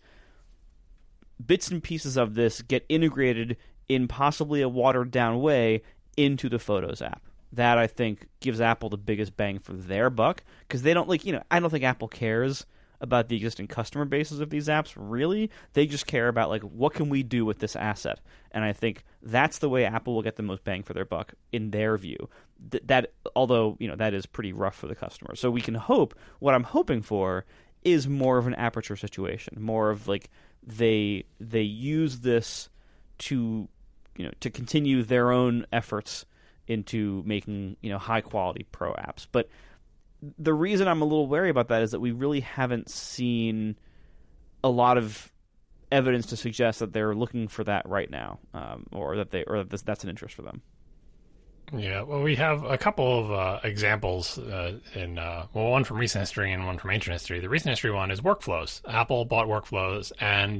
bits and pieces of this get integrated in possibly a watered-down way into the Photos app. That, I think, gives Apple the biggest bang for their buck, because they don't, I don't think Apple cares about the existing customer bases of these apps, really. They just care about, what can we do with this asset? And I think that's the way Apple will get the most bang for their buck, in their view. That, although, that is pretty rough for the customer. So we can hope, what I'm hoping for is more of an Aperture situation, more of, they use this to continue their own efforts into making, high quality Pro apps. But the reason I'm a little wary about that is that we really haven't seen a lot of evidence to suggest that they're looking for that right now, or that that's an interest for them. Yeah, well, we have a couple of examples one from recent history and one from ancient history. The recent history one is workflows. Apple bought workflows, and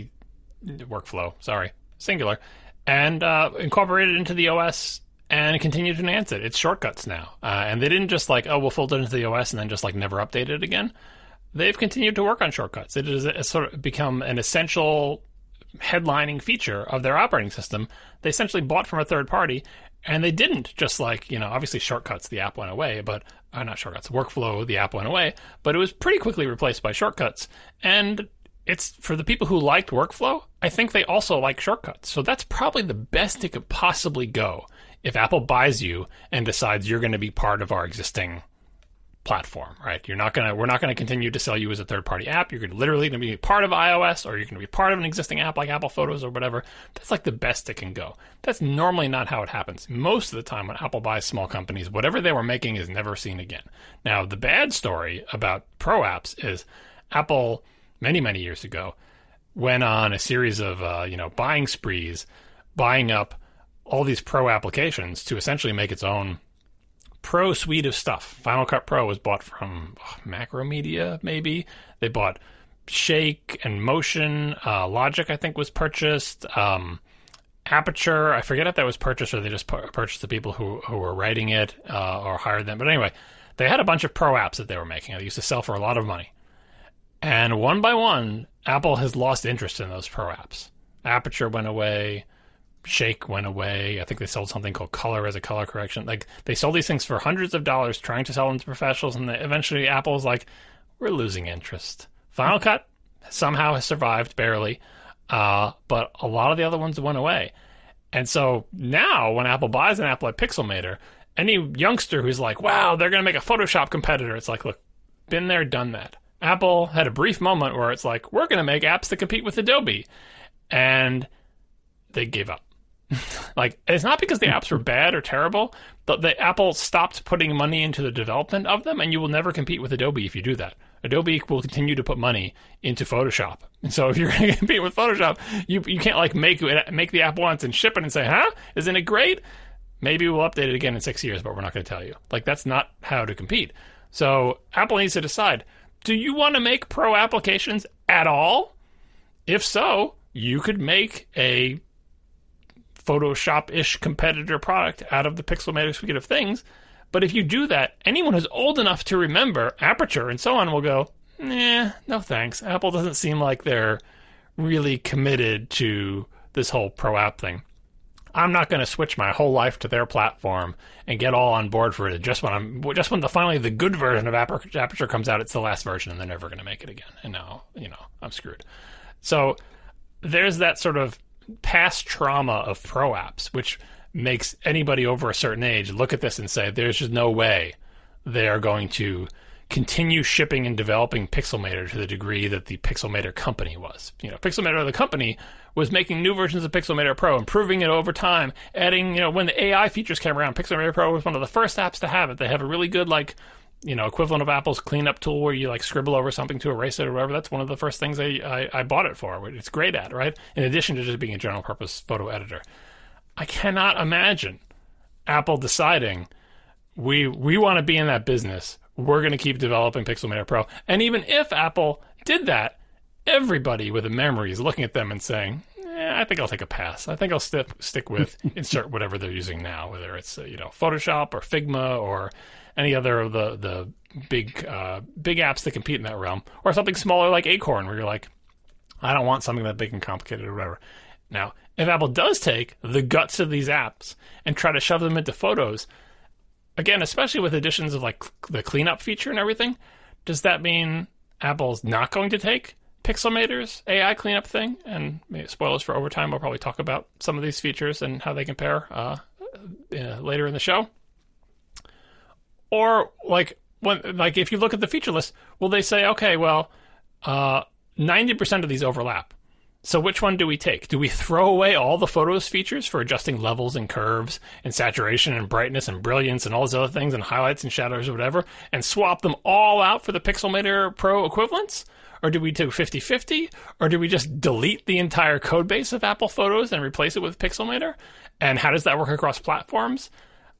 singular, and incorporated it into the OS and continued to enhance it. It's shortcuts now. And they didn't just we'll fold it into the OS and then just never update it again. They've continued to work on shortcuts. It has sort of become an essential headlining feature of their operating system. They essentially bought from a third party, and they didn't just obviously shortcuts, the app went away, but not shortcuts, workflow, the app went away, but it was pretty quickly replaced by shortcuts. And it's for the people who liked workflow, I think they also like shortcuts. So that's probably the best it could possibly go if Apple buys you and decides you're going to be part of our existing platform, right? We're not going to continue to sell you as a third-party app. You're literally going to be part of iOS, or you're going to be part of an existing app like Apple Photos or whatever. That's the best it can go. That's normally not how it happens. Most of the time when Apple buys small companies, whatever they were making is never seen again. Now, the bad story about Pro apps is Apple, many, many years ago, went on a series of buying sprees, buying up all these Pro applications to essentially make its own Pro suite of stuff. Final Cut Pro was bought from Macromedia, maybe. They bought Shake and Motion. Logic, I think, was purchased. Aperture, I forget if that was purchased or they just purchased the people who were writing it or hired them. But anyway, they had a bunch of Pro apps that they were making. They used to sell for a lot of money. And one by one, Apple has lost interest in those Pro apps. Aperture went away. Shake went away. I think they sold something called Color as a color correction. They sold these things for hundreds of dollars trying to sell them to professionals, and eventually Apple's we're losing interest. Final Cut somehow has survived, barely, but a lot of the other ones went away. And so now when Apple buys an app like Pixelmator, any youngster who's wow, they're going to make a Photoshop competitor, it's look, been there, done that. Apple had a brief moment where it's we're going to make apps that compete with Adobe. And they gave up. It's not because the apps were bad or terrible, but the Apple stopped putting money into the development of them, and you will never compete with Adobe if you do that. Adobe will continue to put money into Photoshop. And so if you're going to compete with Photoshop, you can't make the app once and ship it and say, huh? Isn't it great? Maybe we'll update it again in 6 years, but we're not going to tell you. That's not how to compete. So Apple needs to decide, do you want to make Pro applications at all? If so, you could make a Photoshop-ish competitor product out of the Pixelmator suite of things. But if you do that, anyone who's old enough to remember Aperture and so on will go, nah, no thanks. Apple doesn't seem like they're really committed to this whole Pro app thing. I'm not going to switch my whole life to their platform and get all on board for it. Just when finally the good version of Aperture comes out, it's the last version, and they're never going to make it again. And now, I'm screwed. So there's that sort of past trauma of pro apps, which makes anybody over a certain age look at this and say, there's just no way they are going to continue shipping and developing Pixelmator to the degree that the Pixelmator company was. Pixelmator, the company, was making new versions of Pixelmator Pro, improving it over time, adding, when the AI features came around, Pixelmator Pro was one of the first apps to have it. They have a really good, equivalent of Apple's cleanup tool where you, scribble over something to erase it or whatever. That's one of the first things I bought it for. It's great at, right? In addition to just being a general purpose photo editor. I cannot imagine Apple deciding we want to be in that business. We're going to keep developing Pixelmator Pro. And even if Apple did that, everybody with a memory is looking at them and saying, I think I'll take a pass. I think I'll stick with insert whatever they're using now, whether it's Photoshop or Figma or any other of the big apps that compete in that realm, or something smaller like Acorn, where you're like, I don't want something that big and complicated or whatever. Now, if Apple does take the guts of these apps and try to shove them into Photos, again, especially with additions of the cleanup feature and everything, does that mean Apple's not going to take Pixelmator's AI cleanup thing? And spoilers for Overtime, we'll probably talk about some of these features and how they compare later in the show. Or if you look at the feature list, will they say, okay, well, 90% of these overlap. So which one do we take? Do we throw away all the Photos features for adjusting levels and curves and saturation and brightness and brilliance and all those other things and highlights and shadows or whatever and swap them all out for the Pixelmator Pro equivalents? Or do we do 50-50? Or do we just delete the entire code base of Apple Photos and replace it with Pixelmator? And how does that work across platforms?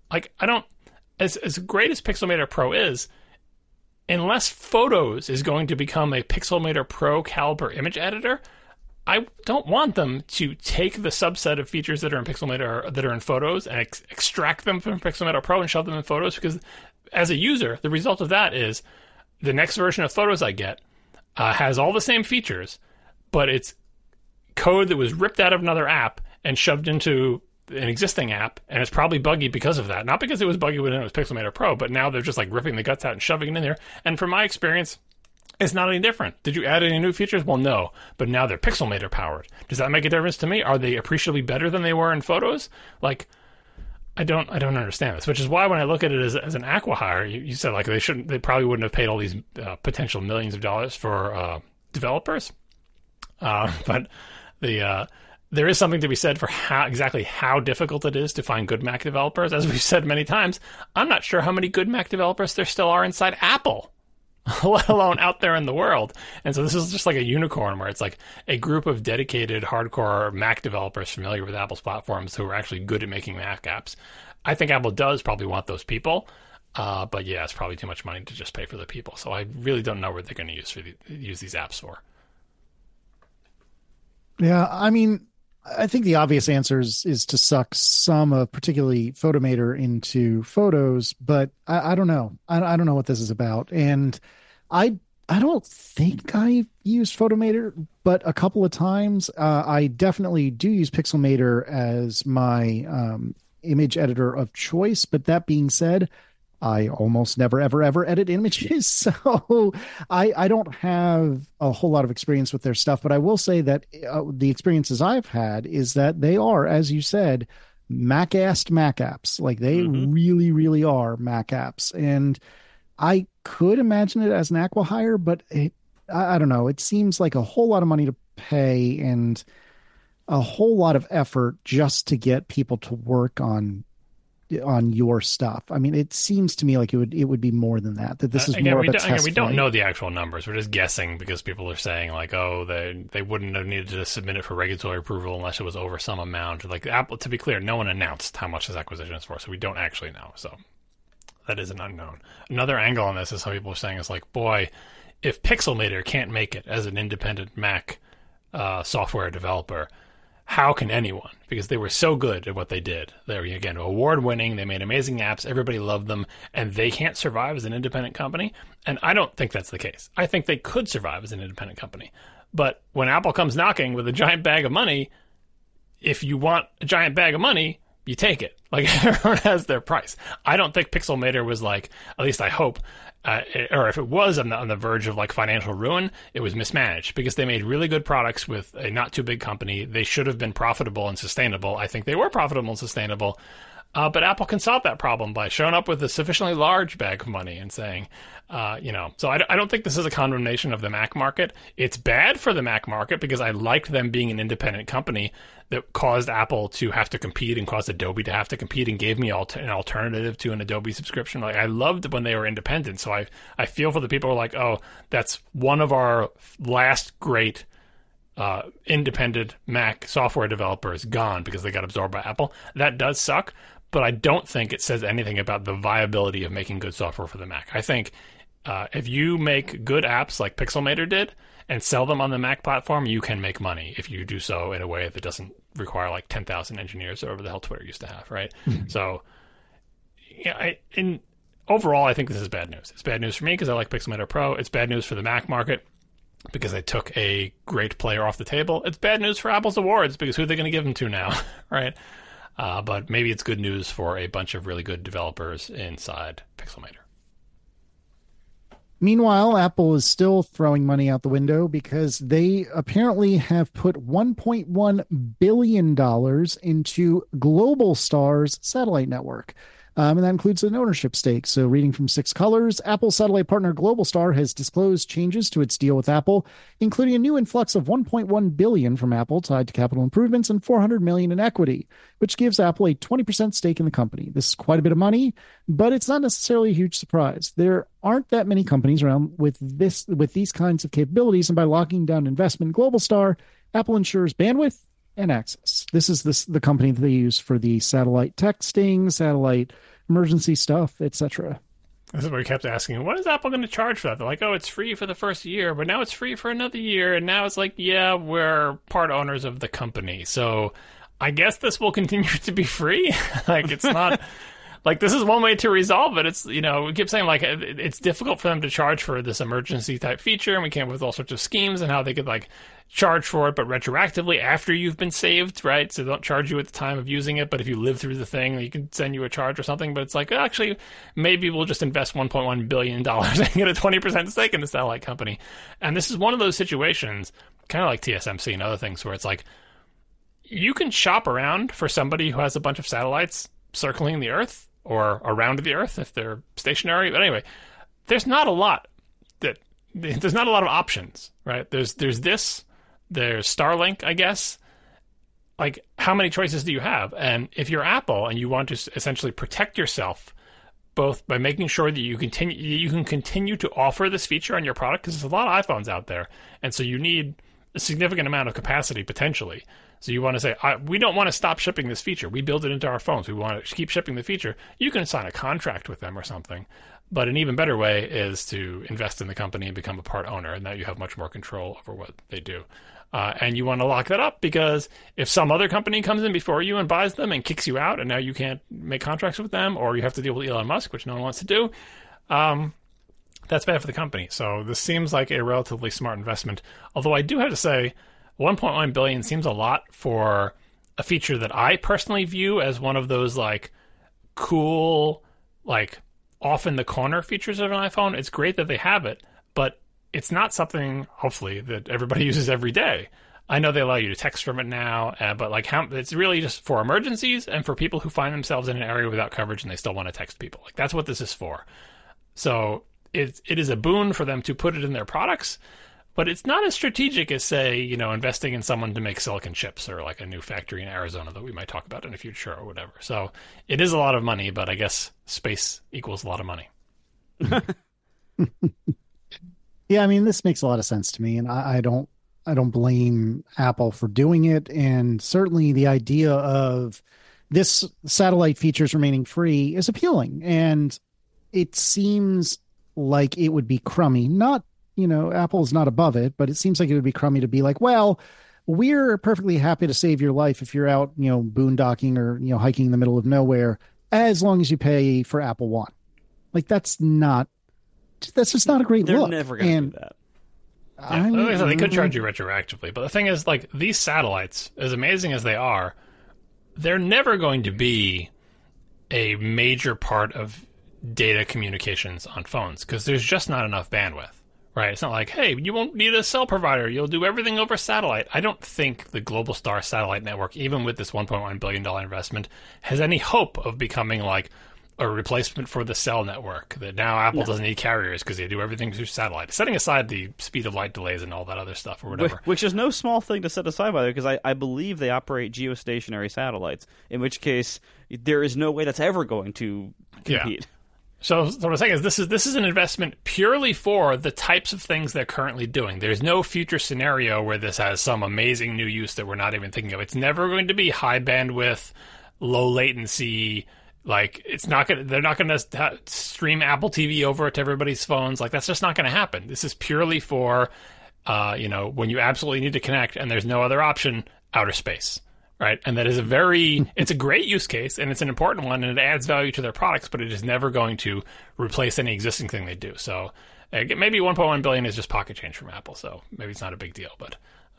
As great as Pixelmator Pro is, unless Photos is going to become a Pixelmator Pro caliber image editor, I don't want them to take the subset of features that are in Pixelmator, that are in Photos, and extract them from Pixelmator Pro and shove them in Photos, because as a user, the result of that is the next version of Photos I get has all the same features, but it's code that was ripped out of another app and shoved into an existing app, and it's probably buggy because of that. Not because it was buggy when it was Pixelmator Pro, but now they're just ripping the guts out and shoving it in there. And from my experience, it's not any different. Did you add any new features? Well, no. But now they're Pixelmator powered. Does that make a difference to me? Are they appreciably better than they were in Photos? I don't understand this, which is why when I look at it as an acqui-hire, you said they probably wouldn't have paid all these potential millions of dollars for developers. But there is something to be said for how difficult it is to find good Mac developers. As we've said many times, I'm not sure how many good Mac developers there still are inside Apple, let alone out there in the world. And so this is just like a unicorn where it's a group of dedicated hardcore Mac developers familiar with Apple's platforms who are actually good at making Mac apps. I think Apple does probably want those people. But yeah, it's probably too much money to just pay for the people. So I really don't know what they're going to use these apps for. Yeah, I think the obvious answer is to suck some of particularly Photomator into Photos, but I don't know. I don't know what this is about. And I don't think I've used Photomator, but a couple of times. I definitely do use Pixelmator as my image editor of choice. But that being said, I almost never, ever edit images. So I don't have a whole lot of experience with their stuff, but I will say that the experiences I've had is that they are, as you said, Mac-assed Mac apps. They really, really are Mac apps. And I could imagine it as an acqui-hire, but I don't know. It seems like a whole lot of money to pay and a whole lot of effort just to get people to work on your stuff. It seems to me like it would be more than that. That this is more of a test. We don't know the actual numbers. We're just guessing because people are saying they wouldn't have needed to submit it for regulatory approval unless it was over some amount. Apple, to be clear, no one announced how much this acquisition is for, so we don't actually know. So that is an unknown. Another angle on this is some people are saying is boy, if Pixelmator can't make it as an independent Mac software developer, how can anyone? Because they were so good at what they did. They're, again, award-winning. They made amazing apps. Everybody loved them. And they can't survive as an independent company. And I don't think that's the case. I think they could survive as an independent company. But when Apple comes knocking with a giant bag of money, if you want a giant bag of money, you take it. Like, everyone has their price. I don't think Pixelmator was like, at least I hope, or if it was on the verge of like financial ruin, it was mismanaged because they made really good products with a not too big company. They should have been profitable and sustainable. I think they were profitable and sustainable. But Apple can solve that problem by showing up with a sufficiently large bag of money and saying, so I don't think this is a condemnation of the Mac market. It's bad for the Mac market because I liked them being an independent company that caused Apple to have to compete and caused Adobe to have to compete and gave me an alternative to an Adobe subscription. Like, I loved when they were independent. So I feel for the people who are like, oh, that's one of our last great independent Mac software developers gone because they got absorbed by Apple. That does suck. But I don't think it says anything about the viability of making good software for the Mac. I think if you make good apps like Pixelmator did and sell them on the Mac platform, you can make money if you do so in a way that doesn't require like 10,000 engineers or whatever the hell Twitter used to have, right? Mm-hmm. So, yeah, overall, I think this is bad news. It's bad news for me because I like Pixelmator Pro. It's bad news for the Mac market because they took a great player off the table. It's bad news for Apple's awards because who are they going to give them to now, right? But maybe it's good news for a bunch of really good developers inside Pixelmator. Meanwhile, Apple is still throwing money out the window because they apparently have put $1.1 billion into Globalstar's satellite network. And that includes an ownership stake. So reading from Six Colors, Apple satellite partner Globalstar has disclosed changes to its deal with Apple, including a new influx of $1.1 billion from Apple tied to capital improvements and $400 million in equity, which gives Apple a 20% stake in the company. This is quite a bit of money, but it's not necessarily a huge surprise. There aren't that many companies around with these kinds of capabilities, and by locking down investment in Globalstar, Apple ensures bandwidth and access. This is the company that they use for the satellite texting, satellite emergency stuff, etc. This is what we kept asking. What is Apple going to charge for that? They're like, oh, it's free for the first year, but now it's free for another year. And now it's like, yeah, we're part owners of the company. So I guess this will continue to be free. Like, it's not... Like, this is one way to resolve it. It's, we keep saying, like, it's difficult for them to charge for this emergency type feature, and we came up with all sorts of schemes and how they could, like, charge for it, but retroactively after you've been saved, right? So they don't charge you at the time of using it, but if you live through the thing, they can send you a charge or something. But it's like, actually, maybe we'll just invest $1.1 billion and get a 20% stake in the satellite company. And this is one of those situations, kind of like TSMC and other things, where it's like, you can shop around for somebody who has a bunch of satellites circling the Earth, or around the Earth if they're stationary. But anyway, there's not a lot of options, right? There's Starlink, I guess. Like, how many choices do you have? And if you're Apple and you want to essentially protect yourself, both by making sure that you can continue to offer this feature on your product, because there's a lot of iPhones out there, and so you need a significant amount of capacity potentially. So you want to say, we don't want to stop shipping this feature. We build it into our phones. We want to keep shipping the feature. You can sign a contract with them or something. But an even better way is to invest in the company and become a part owner, and now you have much more control over what they do. And you want to lock that up because if some other company comes in before you and buys them and kicks you out, and now you can't make contracts with them, or you have to deal with Elon Musk, which no one wants to do, that's bad for the company. So this seems like a relatively smart investment. Although I do have to say, $1.1 billion seems a lot for a feature that I personally view as one of those, like, cool, like, off in the corner features of an iPhone. It's great that they have it, but it's not something, hopefully, that everybody uses every day. I know they allow you to text from it now, but like, it's really just for emergencies and for people who find themselves in an area without coverage and they still want to text people. Like, that's what this is for. So it is a boon for them to put it in their products. But it's not as strategic as, say, investing in someone to make silicon chips or like a new factory in Arizona that we might talk about in the future or whatever. So it is a lot of money, but I guess space equals a lot of money. Yeah, I mean, this makes a lot of sense to me, and I don't blame Apple for doing it. And certainly the idea of this satellite features remaining free is appealing, and it seems like it would be crummy. Apple's not above it, but it seems like it would be crummy to be like, well, we're perfectly happy to save your life if you're out, boondocking or, hiking in the middle of nowhere, as long as you pay for Apple One. Like, that's just not a great They're look. Never going to do that. Yeah, like I said, they could charge you retroactively, but the thing is, like, these satellites, as amazing as they are, they're never going to be a major part of data communications on phones because there's just not enough bandwidth, right? It's not like, hey, you won't need a cell provider. You'll do everything over satellite. I don't think the Globalstar satellite network, even with this $1.1 billion investment, has any hope of becoming like a replacement for the cell network that now Apple doesn't need carriers because they do everything through satellite. Setting aside the speed of light delays and all that other stuff or whatever. Which is no small thing to set aside, by the way, because I believe they operate geostationary satellites, in which case there is no way that's ever going to compete. Yeah. So what I'm saying is this is an investment purely for the types of things they're currently doing. There's no future scenario where this has some amazing new use that we're not even thinking of. It's never going to be high bandwidth, low latency. Like they're not going to stream Apple TV over to everybody's phones. Like that's just not going to happen. This is purely for, when you absolutely need to connect and there's no other option, outer space. Right, and that is it's a great use case, and it's an important one, and it adds value to their products, but it is never going to replace any existing thing they do. So maybe $1.1 billion is just pocket change from Apple, so maybe it's not a big deal. But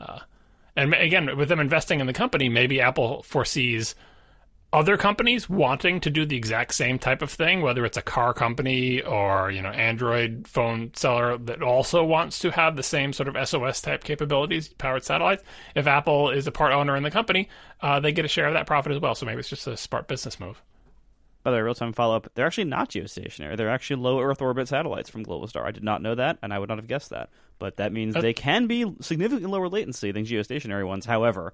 and again, with them investing in the company, maybe Apple foresees other companies wanting to do the exact same type of thing, whether it's a car company or, Android phone seller that also wants to have the same sort of SOS type capabilities, powered satellites. If Apple is a part owner in the company, they get a share of that profit as well. So maybe it's just a smart business move. By the way, real-time follow-up, they're actually not geostationary. They're actually low Earth orbit satellites from Globalstar. I did not know that, and I would not have guessed that. But that means they can be significantly lower latency than geostationary ones. However,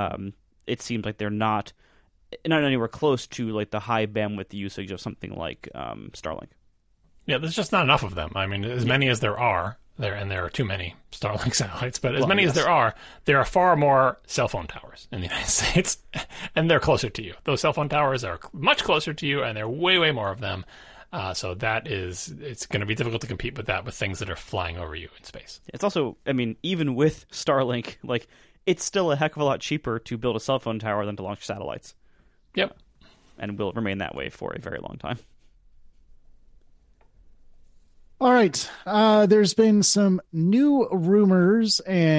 it seems like they're not anywhere close to like the high bandwidth usage of something like Starlink. Yeah, there's just not enough of them. I mean, as many as there are, there are too many Starlink satellites, but as many as there are far more cell phone towers in the United States, and they're closer to you. Those cell phone towers are much closer to you, and there are way, way more of them. So it's going to be difficult to compete with that with things that are flying over you in space. It's also, I mean, even with Starlink, like it's still a heck of a lot cheaper to build a cell phone tower than to launch satellites. Yep. And will remain that way for a very long time. All right. There's been some new rumors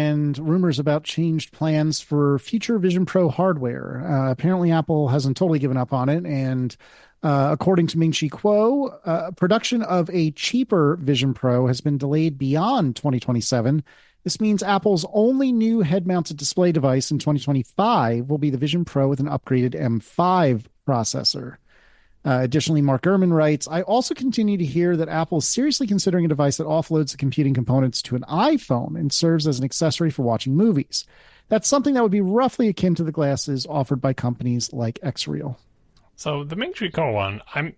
about changed plans for future Vision Pro hardware. Apparently, Apple hasn't totally given up on it. And according to Ming-Chi Kuo, production of a cheaper Vision Pro has been delayed beyond 2027. This means Apple's only new head-mounted display device in 2025 will be the Vision Pro with an upgraded M5 processor. Additionally, Mark Gurman writes, I also continue to hear that Apple is seriously considering a device that offloads the computing components to an iPhone and serves as an accessory for watching movies. That's something that would be roughly akin to the glasses offered by companies like XReal. So the Ming-Chi Kuo one,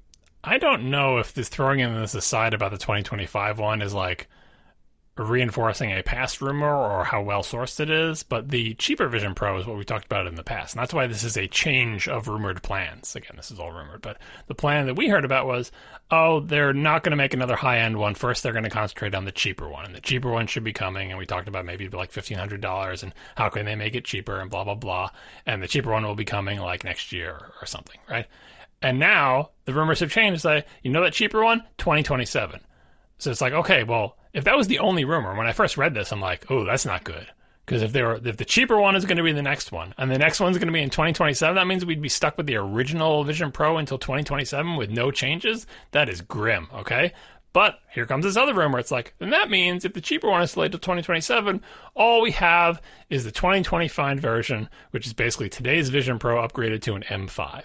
I don't know if this throwing in this aside about the 2025 one is like reinforcing a past rumor or how well sourced it is, but the cheaper Vision Pro is what we talked about in the past, and that's why this is a change of rumored plans. Again, this is all rumored, but the plan that we heard about was, they're not going to make another high-end one. First, they're going to concentrate on the cheaper one, and the cheaper one should be coming, and we talked about maybe like $1,500, and how can they make it cheaper, and blah, blah, blah, and the cheaper one will be coming like next year or something, right? And now, the rumors have changed, that cheaper one? 2027. So it's like, okay, well, if that was the only rumor, when I first read this, I'm like, oh, that's not good. Because if the cheaper one is going to be the next one, and the next one's going to be in 2027, that means we'd be stuck with the original Vision Pro until 2027 with no changes. That is grim, okay? But here comes this other rumor. It's like, and that means if the cheaper one is delayed to 2027, all we have is the 2025 version, which is basically today's Vision Pro upgraded to an M5.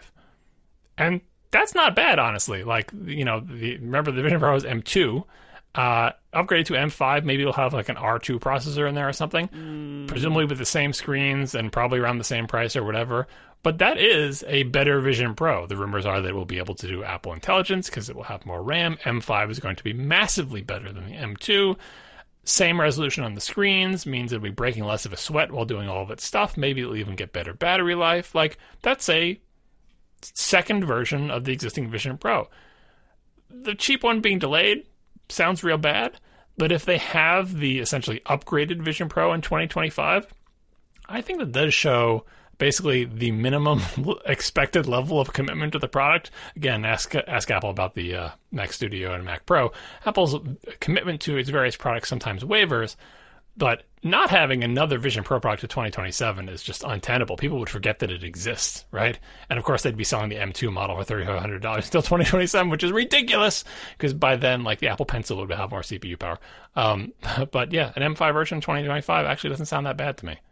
And that's not bad, honestly. Like, remember the Vision Pro is M2. Upgraded to M5, maybe it'll have like an R2 processor in there or something, presumably with the same screens and probably around the same price or whatever. But that is a better Vision Pro. The rumors are that it will be able to do Apple Intelligence because it will have more RAM. M5 is going to be massively better than the M2. Same resolution on the screens means it'll be breaking less of a sweat while doing all of its stuff. Maybe it'll even get better battery life. Like, that's a second version of the existing Vision Pro. The cheap one being delayed sounds real bad, but if they have the essentially upgraded Vision Pro in 2025, I think that does show basically the minimum expected level of commitment to the product. Again, ask Apple about the Mac Studio and Mac Pro. Apple's commitment to its various products sometimes wavers, But not having another Vision Pro product to 2027 is just untenable. People would forget that it exists, right? And of course, they'd be selling the M2 model for $3,500 until 2027, which is ridiculous because by then, like the Apple Pencil would have more CPU power. But yeah, an M5 version 2025 actually doesn't sound that bad to me.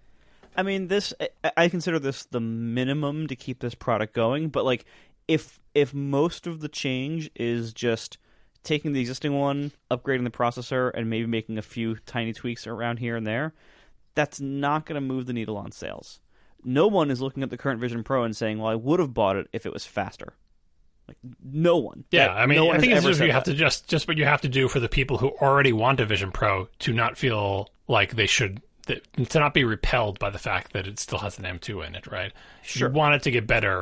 I mean, I consider this the minimum to keep this product going. But like, if most of the change is just taking the existing one, upgrading the processor, and maybe making a few tiny tweaks around here and there, that's not going to move the needle on sales. No one is looking at the current Vision Pro and saying, well, I would have bought it if it was faster. Like, no one. Yeah, I mean, I think it's just you have to just what you have to do for the people who already want a Vision Pro to not feel like they should, to not be repelled by the fact that it still has an M2 in it, right? Sure. You want it to get better,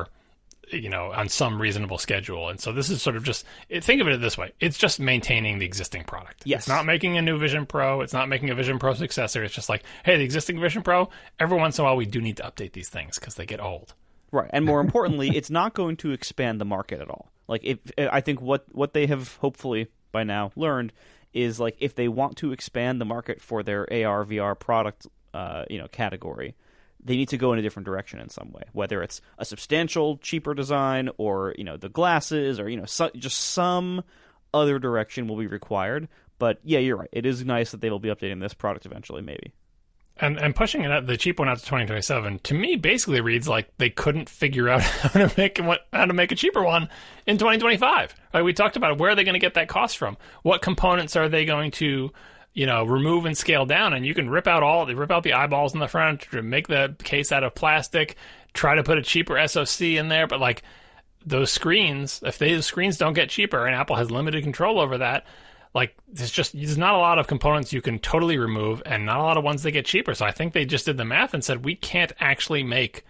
on some reasonable schedule. And so this is sort of just, think of it this way. It's just maintaining the existing product. Yes. It's not making a new Vision Pro. It's not making a Vision Pro successor. It's just like, hey, the existing Vision Pro, every once in a while we do need to update these things because they get old. Right. And more importantly, it's not going to expand the market at all. Like, I think what they have hopefully by now learned is, like, if they want to expand the market for their AR, VR product, category, they need to go in a different direction in some way, whether it's a substantial, cheaper design or, the glasses or, just some other direction will be required. But yeah, you're right. It is nice that they will be updating this product eventually, maybe. And pushing it out, the cheap one out to 2027, to me basically reads like they couldn't figure out how to make a cheaper one in 2025. Right? We talked about where are they going to get that cost from? What components are they going to remove and scale down? And you can rip out the eyeballs in the front, make the case out of plastic, try to put a cheaper SoC in there. But like those screens, if those screens don't get cheaper and Apple has limited control over that, like there's not a lot of components you can totally remove and not a lot of ones that get cheaper. So I think they just did the math and said, we can't actually make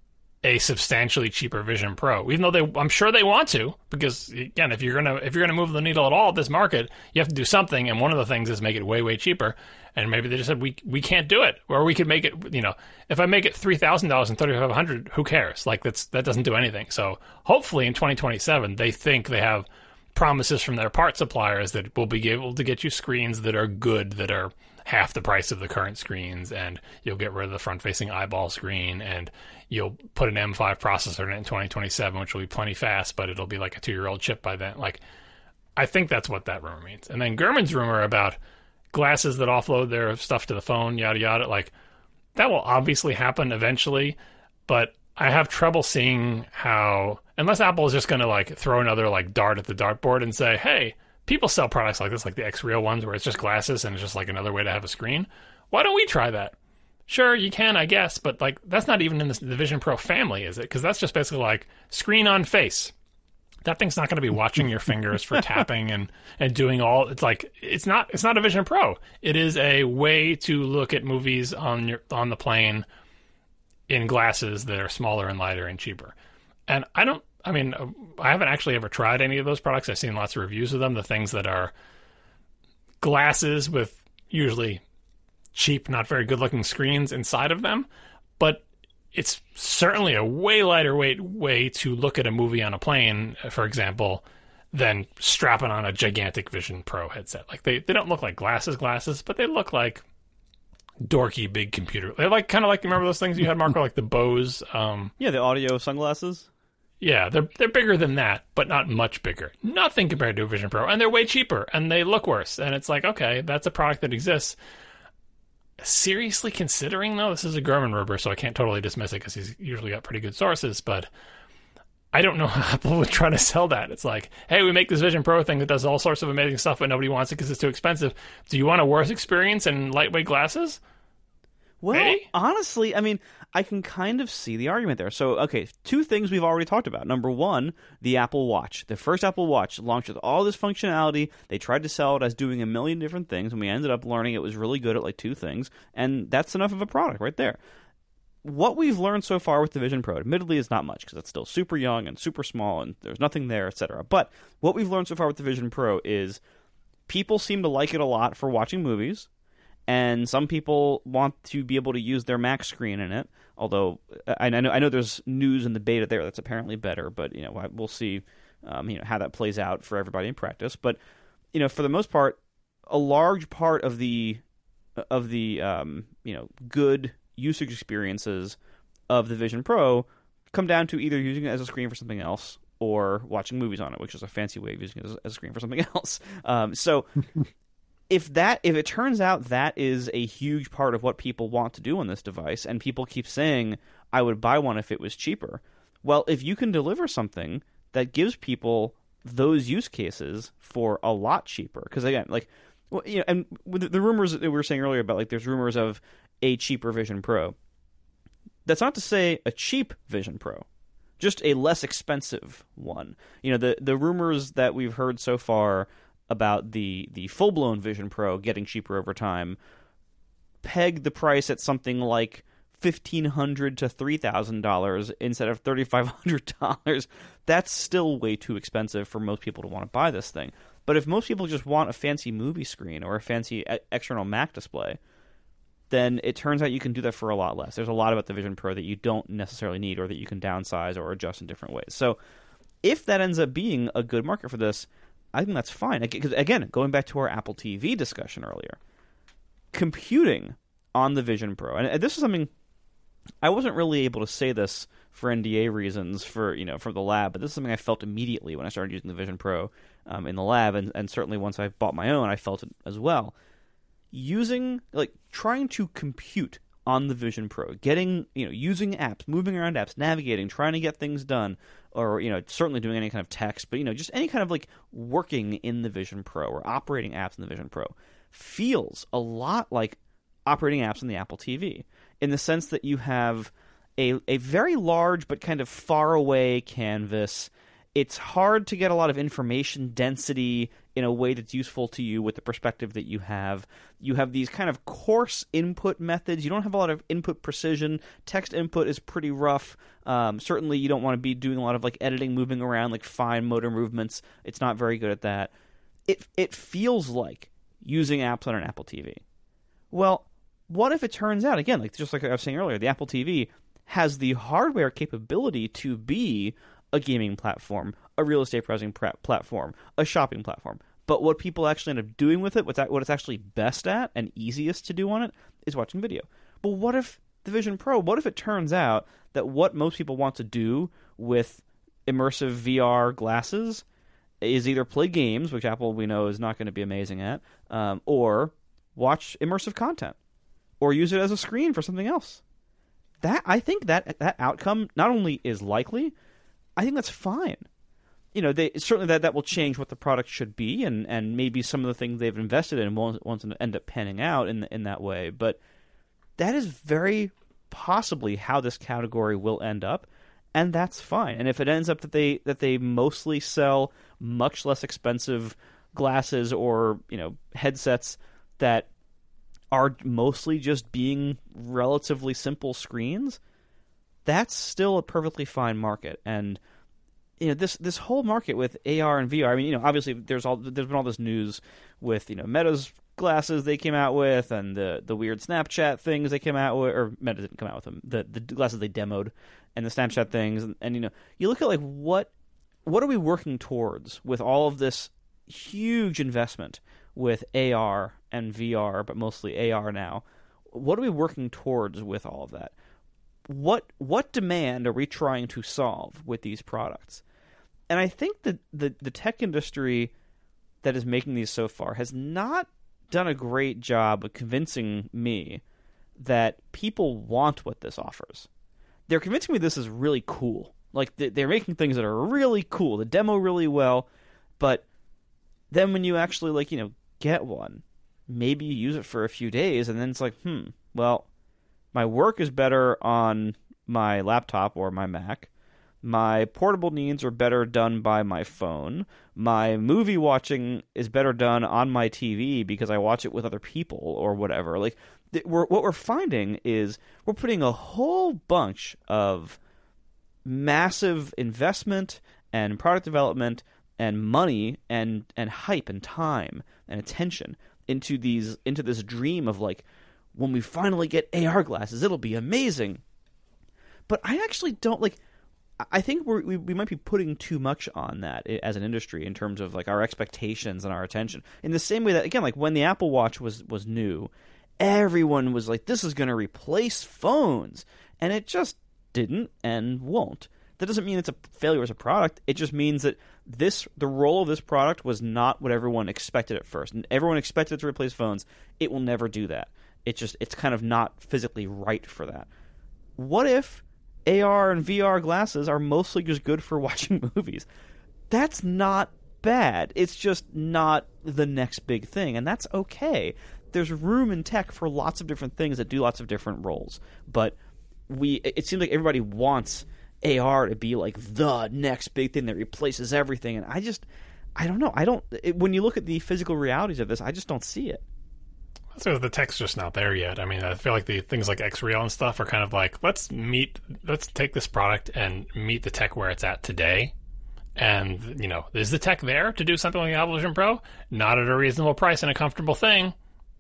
a substantially cheaper Vision Pro, even though I'm sure they want to, because again, if you're gonna move the needle at all at this market, you have to do something, and one of the things is make it way, way cheaper. And maybe they just said we can't do it, or we could make it. If I make it $3,000 and $3,500, who cares? Like that doesn't do anything. So hopefully in 2027, they think they have promises from their part suppliers that will be able to get you screens that are good, that are half the price of the current screens, and you'll get rid of the front-facing eyeball screen, and you'll put an M5 processor in it in 2027, which will be plenty fast, but it'll be like a 2-year-old chip by then. Like, I think that's what that rumor means. And then Gurman's rumor about glasses that offload their stuff to the phone, yada, yada, like, that will obviously happen eventually, but I have trouble seeing how, unless Apple is just going to like throw another like dart at the dartboard and say, hey, people sell products like this, like the X-Real ones, where it's just glasses and it's just like another way to have a screen. Why don't we try that? Sure, you can, I guess, but like that's not even in the Vision Pro family, is it? Because that's just basically like screen on face. That thing's not going to be watching your fingers for tapping and doing all. It's like it's not a Vision Pro. It is a way to look at movies on the plane in glasses that are smaller and lighter and cheaper. And I haven't actually ever tried any of those products. I've seen lots of reviews of them. The things that are glasses with usually cheap, not very good looking screens inside of them. But it's certainly a way lighter weight way to look at a movie on a plane, for example, than strapping on a gigantic Vision Pro headset. Like they don't look like glasses, but they look like dorky big computer. They're like kind of like, remember those things you had, Marco, like the Bose? Yeah, the audio sunglasses. Yeah, they're bigger than that, but not much bigger. Nothing compared to a Vision Pro, and they're way cheaper, and they look worse. And it's like, okay, that's a product that exists. Seriously considering, though, this is a Gurman rumor, so I can't totally dismiss it because he's usually got pretty good sources, but I don't know how Apple would try to sell that. It's like, hey, we make this Vision Pro thing that does all sorts of amazing stuff, but nobody wants it because it's too expensive. Do you want a worse experience and lightweight glasses? Well, hey? Honestly, I mean, I can kind of see the argument there. So, okay, two things we've already talked about. Number one, the Apple Watch. The first Apple Watch launched with all this functionality. They tried to sell it as doing a million different things, and we ended up learning it was really good at like two things, and that's enough of a product right there. What we've learned so far with the Vision Pro, admittedly, is not much because it's still super young and super small, and there's nothing there, etc. But what we've learned so far with the Vision Pro is people seem to like it a lot for watching movies. And some people want to be able to use their Mac screen in it. Although I know there's news in the beta there that's apparently better, but we'll see how that plays out for everybody in practice. But for the most part, a large part of the good usage experiences of the Vision Pro come down to either using it as a screen for something else or watching movies on it, which is a fancy way of using it as a screen for something else. So if it turns out that is a huge part of what people want to do on this device, and people keep saying, I would buy one if it was cheaper. Well, if you can deliver something that gives people those use cases for a lot cheaper, because again, and with the rumors that we were saying earlier about, there's rumors of a cheaper Vision Pro. That's not to say a cheap Vision Pro, just a less expensive one. The rumors that we've heard so far about the full-blown Vision Pro getting cheaper over time peg the price at something like $1,500 to $3,000 instead of $3,500. That's still way too expensive for most people to want to buy this thing. But if most people just want a fancy movie screen or a fancy external Mac display, then it turns out you can do that for a lot less. There's a lot about the Vision Pro that you don't necessarily need or that you can downsize or adjust in different ways. So if that ends up being a good market for this, I think that's fine. Because again, going back to our Apple TV discussion earlier, computing on the Vision Pro, and this is something I wasn't really able to say this for NDA reasons for the lab, but this is something I felt immediately when I started using the Vision Pro in the lab, and certainly once I bought my own, I felt it as well. Trying to compute on the Vision Pro, using apps, moving around apps, navigating, trying to get things done, or certainly doing any kind of text, but just any kind of working in the Vision Pro or operating apps in the Vision Pro feels a lot like operating apps in the Apple TV, in the sense that you have a very large but kind of far away canvas. It's hard to get a lot of information density in a way that's useful to you with the perspective that you have. You have these kind of coarse input methods. You don't have a lot of input precision. Text input is pretty rough. Certainly you don't want to be doing a lot of editing, moving around, fine motor movements. It's not very good at that. It feels like using apps on an Apple TV. Well, what if it turns out, again, just like I was saying earlier, the Apple TV has the hardware capability to be a gaming platform, a real estate browsing platform, a shopping platform. But what people actually end up doing with it, what it's actually best at and easiest to do on it, is watching video. But what if the Vision Pro, what if it turns out that what most people want to do with immersive VR glasses is either play games, which Apple we know is not going to be amazing at, or watch immersive content, or use it as a screen for something else? I think that outcome not only is likely, I think that's fine. They certainly that will change what the product should be, and maybe some of the things they've invested in won't end up panning out in that way. But that is very possibly how this category will end up, and that's fine. And if it ends up that they mostly sell much less expensive glasses or headsets that are mostly just being relatively simple screens, that's still a perfectly fine market. And this whole market with AR and VR, I mean, obviously there's been all this news with Meta's glasses they came out with, and the weird Snapchat things they came out with, or Meta didn't come out with them, the glasses they demoed, and the Snapchat things, and you look at what are we working towards with all of this huge investment with AR and VR, but mostly AR now. What are we working towards with all of that? What demand are we trying to solve with these products? And I think that the tech industry that is making these so far has not done a great job of convincing me that people want what this offers. They're convincing me this is really cool. They're making things that are really cool, the demo really well, but then when you actually get one, maybe you use it for a few days, and then it's well, my work is better on my laptop or my Mac. My portable needs are better done by my phone. My movie watching is better done on my TV because I watch it with other people or whatever. What we're finding is we're putting a whole bunch of massive investment and product development and money and hype and time and attention into this dream of when we finally get AR glasses, it'll be amazing. But I actually don't I think we might be putting too much on that as an industry in terms of our expectations and our attention. In the same way that, again, when the Apple Watch was new, everyone was like, this is going to replace phones. And it just didn't and won't. That doesn't mean it's a failure as a product. It just means that the role of this product was not what everyone expected at first. And everyone expected it to replace phones. It will never do that. It's kind of not physically right for that. What if AR and VR glasses are mostly just good for watching movies? That's not bad. It's just not the next big thing, and that's okay. There's room in tech for lots of different things that do lots of different roles, but it seems like everybody wants AR to be like the next big thing that replaces everything, and I don't know. When you look at the physical realities of this, I just don't see it. So the tech's just not there yet. I mean, I feel like the things like X-Real and stuff are kind of like, let's take this product and meet the tech where it's at today. And, is the tech there to do something like the Apple Vision Pro? Not at a reasonable price and a comfortable thing.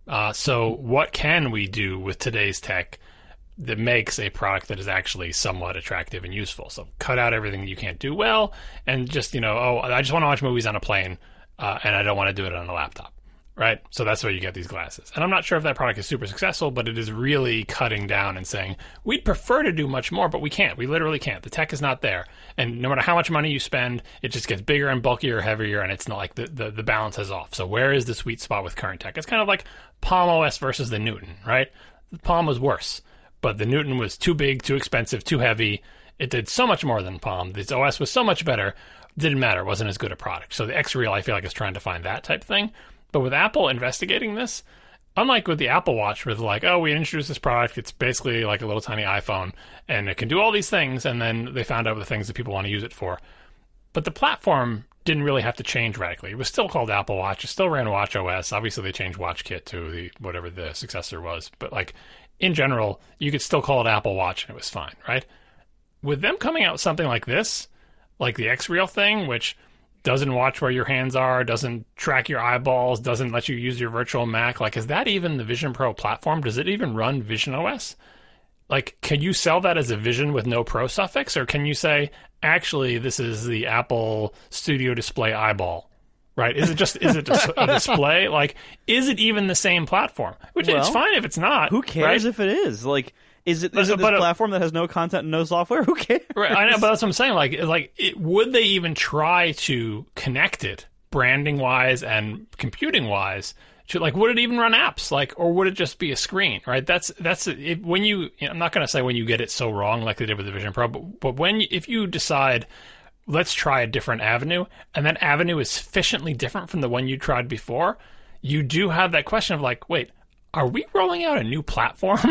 So what can we do with today's tech that makes a product that is actually somewhat attractive and useful? So cut out everything that you can't do well and just, I just want to watch movies on a plane and I don't want to do it on a laptop. Right? So that's why you get these glasses. And I'm not sure if that product is super successful, but it is really cutting down and saying, we'd prefer to do much more, but we can't. We literally can't. The tech is not there. And no matter how much money you spend, it just gets bigger and bulkier, heavier, and it's not like the balance is off. So where is the sweet spot with current tech? It's kind of like Palm OS versus the Newton, right? The Palm was worse, but the Newton was too big, too expensive, too heavy. It did so much more than Palm. This OS was so much better. Didn't matter. It wasn't as good a product. So the X-Real, I feel like, is trying to find that type thing. But with Apple investigating this, unlike with the Apple Watch, where they're like, oh, we introduced this product, it's basically like a little tiny iPhone, and it can do all these things, and then they found out the things that people want to use it for. But the platform didn't really have to change radically. It was still called Apple Watch. It still ran WatchOS. Obviously, they changed WatchKit to whatever the successor was. But like in general, you could still call it Apple Watch, and it was fine, right? With them coming out with something like this, like the X-Real thing, which doesn't watch where your hands are, doesn't track your eyeballs, doesn't let you use your virtual Mac. Like, is that even the Vision Pro platform? Does it even run Vision OS? Like, can you sell that as a Vision with no Pro suffix? Or can you say, actually, this is the Apple Studio Display eyeball, right? Is it just a display? Like, is it even the same platform? Which it's fine if it's not. Who cares if it is? Like, is it this platform that has no content and no software? Who cares? Right, I know, but that's what I'm saying. Would they even try to connect it branding-wise and computing-wise? Would it even run apps? Or would it just be a screen? Right? That's it, when you. I'm not going to say when you get it so wrong like they did with the Vision Pro, but if you decide, let's try a different avenue, and that avenue is sufficiently different from the one you tried before, you do have that question of wait, are we rolling out a new platform?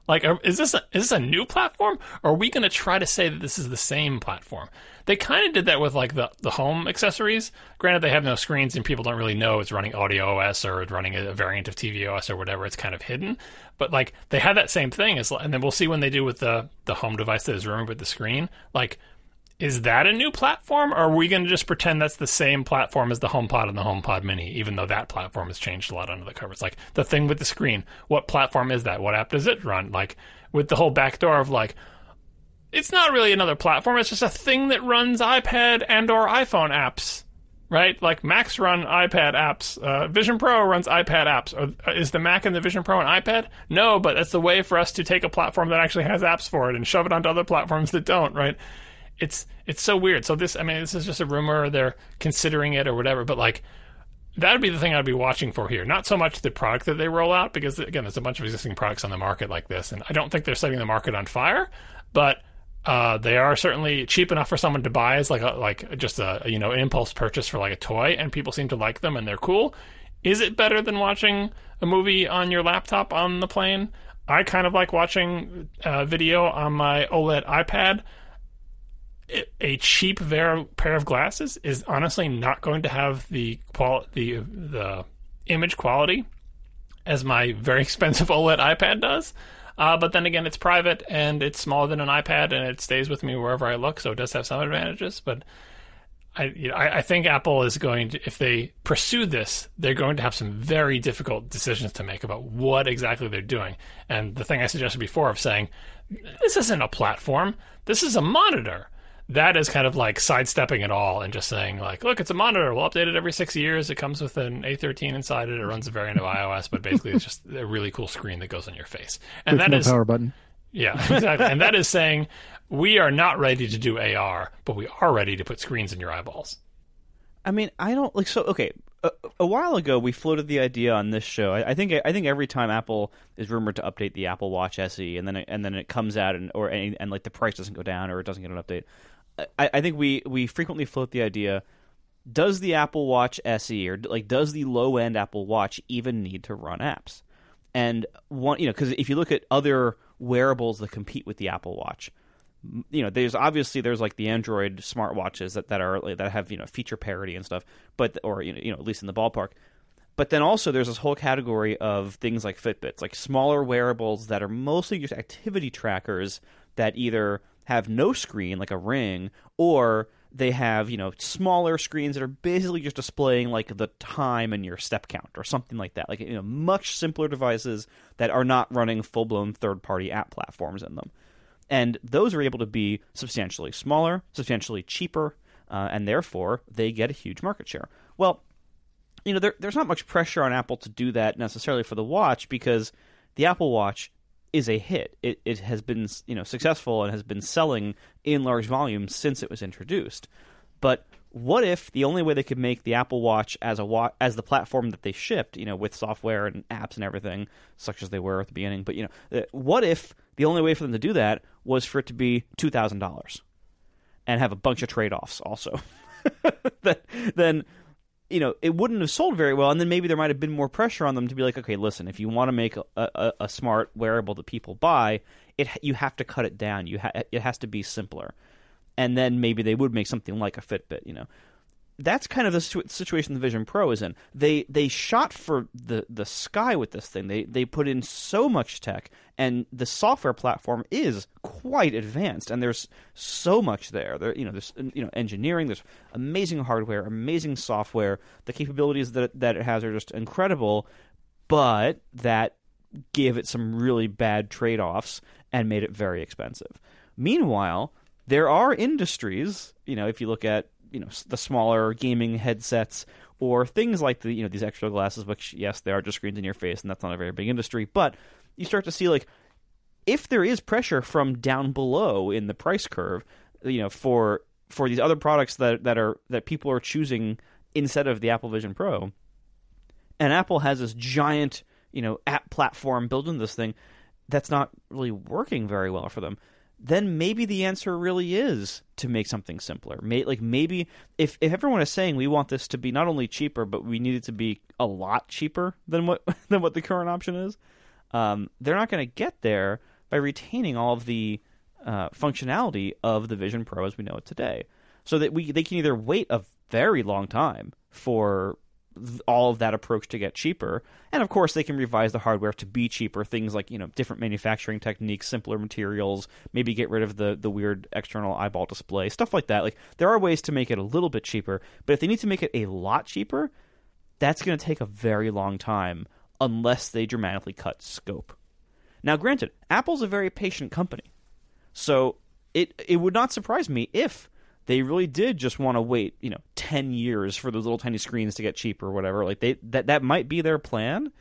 Is this a new platform? Or are we going to try to say that this is the same platform? They kind of did that with the home accessories. Granted, they have no screens and people don't really know it's running Audio OS or it's running a variant of TV OS or whatever. It's kind of hidden. But they had that same thing. And then we'll see when they do with the home device that is rumored with the screen. Is that a new platform? Or are we going to just pretend that's the same platform as the HomePod and the HomePod Mini, even though that platform has changed a lot under the covers? The thing with the screen, what platform is that? What app does it run? With the whole backdoor of it's not really another platform. It's just a thing that runs iPad and or iPhone apps, right? Macs run iPad apps. Vision Pro runs iPad apps. Or is the Mac and the Vision Pro an iPad? No, but that's the way for us to take a platform that actually has apps for it and shove it onto other platforms that don't, right? It's so weird. So this is just a rumor. They're considering it or whatever. But that would be the thing I'd be watching for here. Not so much the product that they roll out, because again, there's a bunch of existing products on the market like this, and I don't think they're setting the market on fire. But they are certainly cheap enough for someone to buy as just an impulse purchase for a toy, and people seem to like them and they're cool. Is it better than watching a movie on your laptop on the plane? I kind of like watching video on my OLED iPad. A cheap pair of glasses is honestly not going to have the image quality as my very expensive OLED iPad does. But then again, it's private and it's smaller than an iPad and it stays with me wherever I look, so it does have some advantages. But I think Apple is going to, if they pursue this, they're going to have some very difficult decisions to make about what exactly they're doing. And the thing I suggested before of saying, this isn't a platform, this is a monitor. that is kind of like sidestepping it all and just saying like, look, it's a monitor. We'll update it every 6 years. It comes with an A13 inside it. It runs a variant of iOS, but basically it's just a really cool screen that goes on your face. And with that no is power button. Yeah, exactly. And that is saying we are not ready to do AR, but we are ready to put screens in your eyeballs. I mean, I don't like so. Okay, a while ago we floated the idea on this show. I think every time Apple is rumored to update the Apple Watch SE, and then it comes out and like the price doesn't go down or it doesn't get an update. I think we frequently float the idea: does the Apple Watch SE or like does the low end Apple Watch even need to run apps? And one, because if you look at other wearables that compete with the Apple Watch, there's like the Android smartwatches that have feature parity and stuff, but or at least in the ballpark. But then also there's this whole category of things like Fitbits, like smaller wearables that are mostly just activity trackers that either have no screen like a Ring, or they have smaller screens that are basically just displaying like the time and your step count or something like that, like much simpler devices that are not running full-blown third-party app platforms in them. And those are able to be substantially smaller, substantially cheaper, and therefore they get a huge market share. Well, there's not much pressure on Apple to do that necessarily for the watch, because the Apple Watch is a hit. It has been successful and has been selling in large volumes since it was introduced. But what if the only way they could make the Apple Watch as the platform that they shipped, with software and apps and everything, such as they were at the beginning, but what if the only way for them to do that was for it to be $2,000 and have a bunch of trade-offs also? Then it wouldn't have sold very well, and then maybe there might have been more pressure on them to be like, okay, listen, if you want to make a smart wearable that people buy, you have to cut it down. It has to be simpler. And then maybe they would make something like a Fitbit, That's kind of the situation the Vision Pro is in. They shot for the sky with this thing. They put in so much tech, and the software platform is quite advanced, and there's so much there. There's engineering, there's amazing hardware, amazing software. The capabilities that it has are just incredible, but that gave it some really bad trade-offs and made it very expensive. Meanwhile, there are industries, if you look at the smaller gaming headsets or things like these extra glasses, which yes, they are just screens in your face, and that's not a very big industry. But you start to see like if there is pressure from down below in the price curve, for these other products that people are choosing instead of the Apple Vision Pro, and Apple has this giant app platform built into this thing that's not really working very well for them, then maybe the answer really is to make something simpler. Maybe if everyone is saying we want this to be not only cheaper, but we need it to be a lot cheaper than what the current option is, they're not going to get there by retaining all of the functionality of the Vision Pro as we know it today. So that they can either wait a very long time for all of that approach to get cheaper, and of course they can revise the hardware to be cheaper, things like different manufacturing techniques, simpler materials, maybe get rid of the weird external eyeball display, stuff like that. Like there are ways to make it a little bit cheaper, but if they need to make it a lot cheaper, that's going to take a very long time unless they dramatically cut scope. Now granted, Apple's a very patient company, so it would not surprise me if they really did just want to wait, 10 years for those little tiny screens to get cheaper or whatever. Like that might be their plan.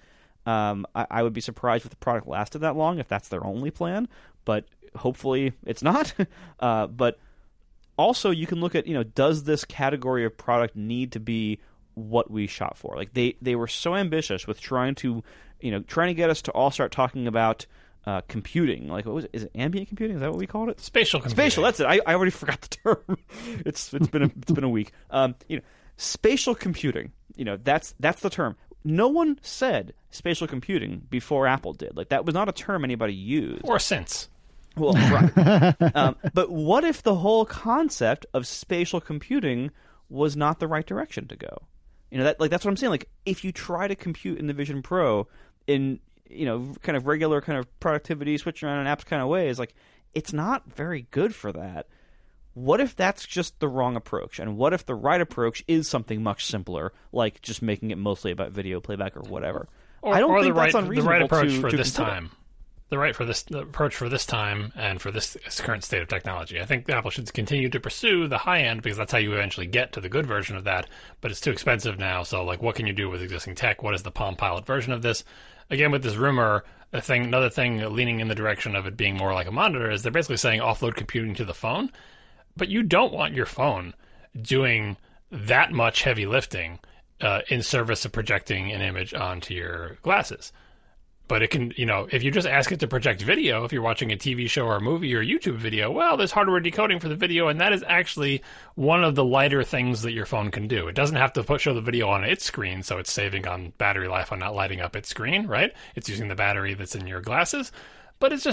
I would be surprised if the product lasted that long if that's their only plan, but hopefully it's not. But also you can look at, does this category of product need to be what we shot for? Like they were so ambitious with trying to get us to all start talking about computing. Like what was it? Is it ambient computing? Is that what we called it? Spatial computing. Spatial. That's it. I already forgot the term. It's been a week. Spatial computing. That's the term. No one said spatial computing before Apple did. Like that was not a term anybody used. Or since. Well, right. But what if the whole concept of spatial computing was not the right direction to go? That's what I'm saying. Like if you try to compute in the Vision Pro in kind of regular kind of productivity, switching around in apps kind of ways, like it's not very good for that. What if that's just the wrong approach? And what if the right approach is something much simpler, like just making it mostly about video playback or whatever? I don't think that's unreasonable the right approach to for this consider. time. the approach for this time and for this current state of technology. I think Apple should continue to pursue the high end because that's how you eventually get to the good version of that. But it's too expensive now. So like, what can you do with existing tech? What is the Palm Pilot version of this? Again, with this rumor, another thing leaning in the direction of it being more like a monitor is they're basically saying offload computing to the phone. But you don't want your phone doing that much heavy lifting in service of projecting an image onto your glasses. But it can, if you just ask it to project video, if you're watching a TV show or a movie or a YouTube video, well, there's hardware decoding for the video, and that is actually one of the lighter things that your phone can do. It doesn't have to show the video on its screen, so it's saving on battery life on not lighting up its screen, right? It's using the battery that's in your glasses. But it's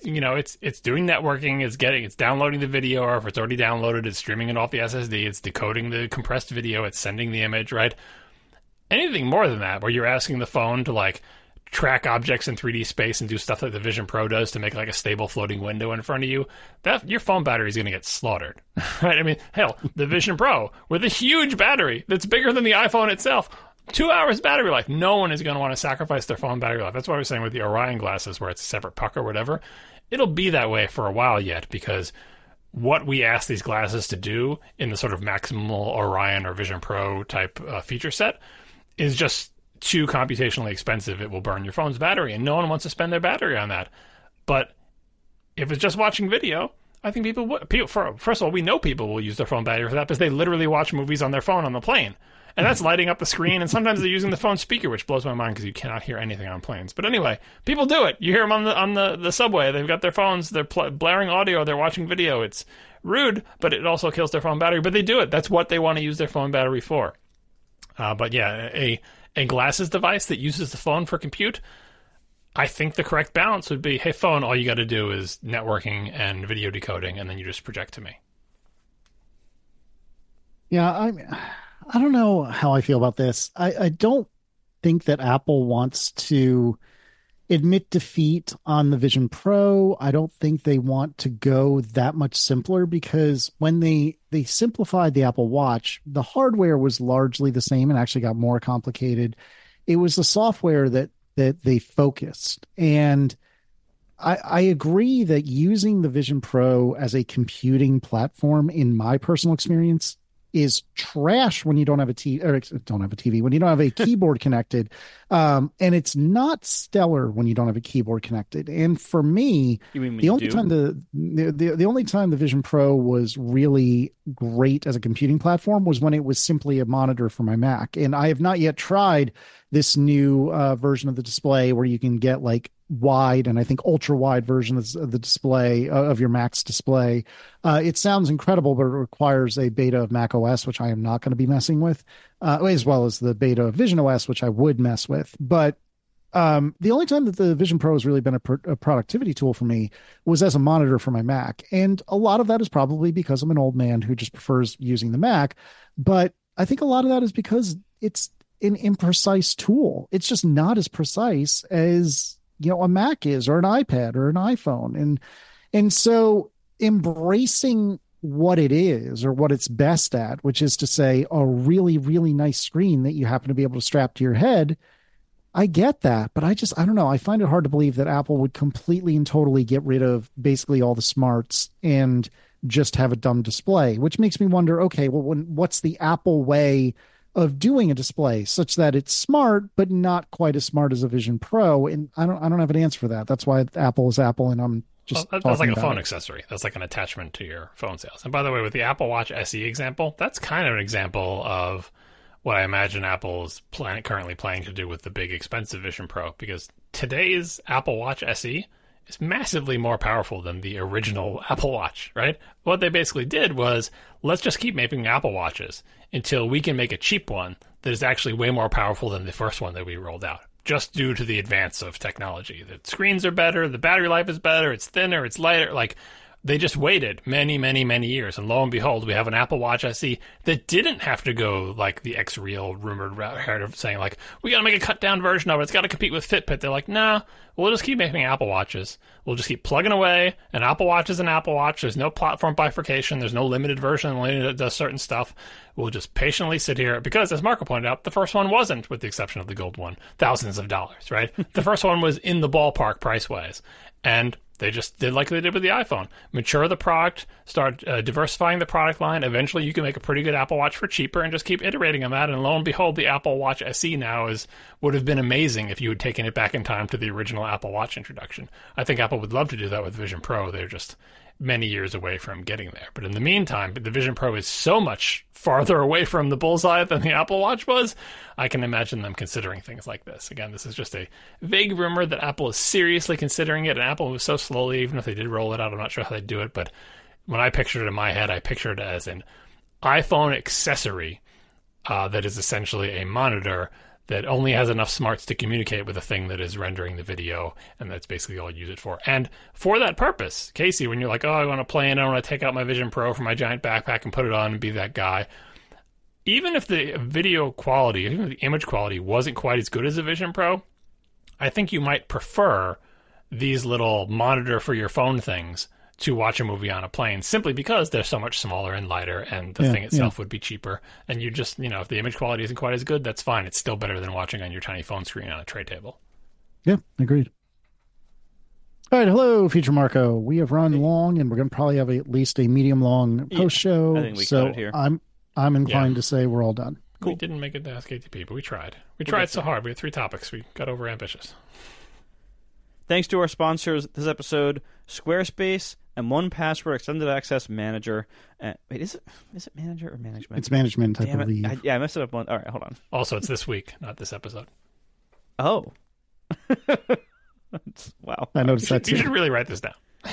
doing networking, it's downloading the video, or if it's already downloaded, it's streaming it off the SSD, it's decoding the compressed video, it's sending the image, right? Anything more than that, where you're asking the phone to like track objects in 3D space and do stuff like the Vision Pro does to make like a stable floating window in front of you, that your phone battery is going to get slaughtered, right? I mean, hell, the Vision Pro with a huge battery that's bigger than the iPhone itself, 2 hours battery life. No one is going to want to sacrifice their phone battery life. That's why I was saying with the Orion glasses, where it's a separate puck or whatever, it'll be that way for a while yet, because what we ask these glasses to do in the sort of maximal Orion or Vision Pro type feature set is just too computationally expensive. It will burn your phone's battery, and no one wants to spend their battery on that. But if it's just watching video, I think first of all, we know people will use their phone battery for that because they literally watch movies on their phone on the plane. And that's lighting up the screen, and sometimes they're using the phone speaker, which blows my mind because you cannot hear anything on planes. But anyway, people do it. You hear them on the subway. They've got their phones. They're blaring audio. They're watching video. It's rude, but it also kills their phone battery. But they do it. That's what they want to use their phone battery for. But yeah, a glasses device that uses the phone for compute, I think the correct balance would be, hey, phone, all you got to do is networking and video decoding, and then you just project to me. Yeah, I don't know how I feel about this. I don't think that Apple wants to admit defeat on the Vision Pro. I don't think they want to go that much simpler, because when they simplified the Apple Watch, the hardware was largely the same and actually got more complicated. It was the software that they focused. And I agree that using the Vision Pro as a computing platform, in my personal experience, is trash when you don't have a TV, when you don't have a keyboard connected. And it's not stellar when you don't have a keyboard connected. And for me, the only time the Vision Pro was really great as a computing platform was when it was simply a monitor for my Mac. And I have not yet tried this new version of the display where you can get like wide and I think ultra wide versions of the display of your Mac's display. It sounds incredible, but it requires a beta of Mac OS, which I am not going to be messing with, as well as the beta of Vision OS, which I would mess with. But the only time that the Vision Pro has really been a productivity tool for me was as a monitor for my Mac. And a lot of that is probably because I'm an old man who just prefers using the Mac. But I think a lot of that is because it's an imprecise tool. It's just not as precise as a Mac is, or an iPad or an iPhone. And so embracing what it is, or what it's best at, which is to say a really, really nice screen that you happen to be able to strap to your head, I get that. But I don't know. I find it hard to believe that Apple would completely and totally get rid of basically all the smarts and just have a dumb display, which makes me wonder, okay, well, what's the Apple way of doing a display such that it's smart, but not quite as smart as a Vision Pro? And I don't have an answer for that. That's why Apple is Apple, and I'm just that's like a phone accessory. That's like an attachment to your phone sales. And by the way, with the Apple Watch SE example, that's kind of an example of what I imagine Apple is currently planning to do with the big expensive Vision Pro, because today's Apple Watch SE is massively more powerful than the original Apple Watch, right? What they basically did was, let's just keep making Apple Watches until we can make a cheap one that is actually way more powerful than the first one that we rolled out, just due to the advance of technology. The screens are better, the battery life is better, it's thinner, it's lighter. Like, They just waited many, many, many years. And lo and behold, we have an Apple Watch SE that didn't have to go like the X-Real rumored route of saying, like, we got to make a cut-down version of it. It's got to compete with Fitbit. They're like, nah, we'll just keep making Apple Watches. We'll just keep plugging away. An Apple Watch is an Apple Watch. There's no platform bifurcation. There's no limited version only that does certain stuff. We'll just patiently sit here. Because, as Marco pointed out, the first one wasn't, with the exception of the gold one, thousands of dollars, right? The first one was in the ballpark price-wise. And they just did like they did with the iPhone. Mature the product, start diversifying the product line. Eventually, you can make a pretty good Apple Watch for cheaper and just keep iterating on that. And lo and behold, the Apple Watch SE now would have been amazing if you had taken it back in time to the original Apple Watch introduction. I think Apple would love to do that with Vision Pro. They're just many years away from getting there. But in the meantime, the Vision Pro is so much farther away from the bullseye than the Apple Watch was. I can imagine them considering things like this. Again, this is just a vague rumor that Apple is seriously considering it, and Apple moves so slowly. Even if they did roll it out, I'm not sure how they'd do it. But when I pictured it in my head, I pictured it as an iPhone accessory that is essentially a monitor that only has enough smarts to communicate with a thing that is rendering the video, and that's basically all you use it for. And for that purpose, Casey, when you're like, oh, I want to play and I want to take out my Vision Pro from my giant backpack and put it on and be that guy, even if the video quality, even if the image quality wasn't quite as good as the Vision Pro, I think you might prefer these little monitor for your phone things to watch a movie on a plane, simply because they're so much smaller and lighter, and the thing itself would be cheaper. And you just, if the image quality isn't quite as good, that's fine. It's still better than watching on your tiny phone screen on a tray table. Yeah, agreed. All right, hello, Future Marco. We have run long, and we're going to probably have at least a medium-long post-show. I think we cut it here. I'm inclined to say we're all done. Cool. We didn't make it to Ask ATP, but we tried. We tried so hard. We had 3 topics. We got over ambitious. Thanks to our sponsors this episode, Squarespace and 1Password Extended Access Manager. Wait, is it manager or management? It's management, I believe. I messed it up. All right, hold on. Also, it's this week, not this episode. Oh. Wow. I noticed that too. You should really write this down.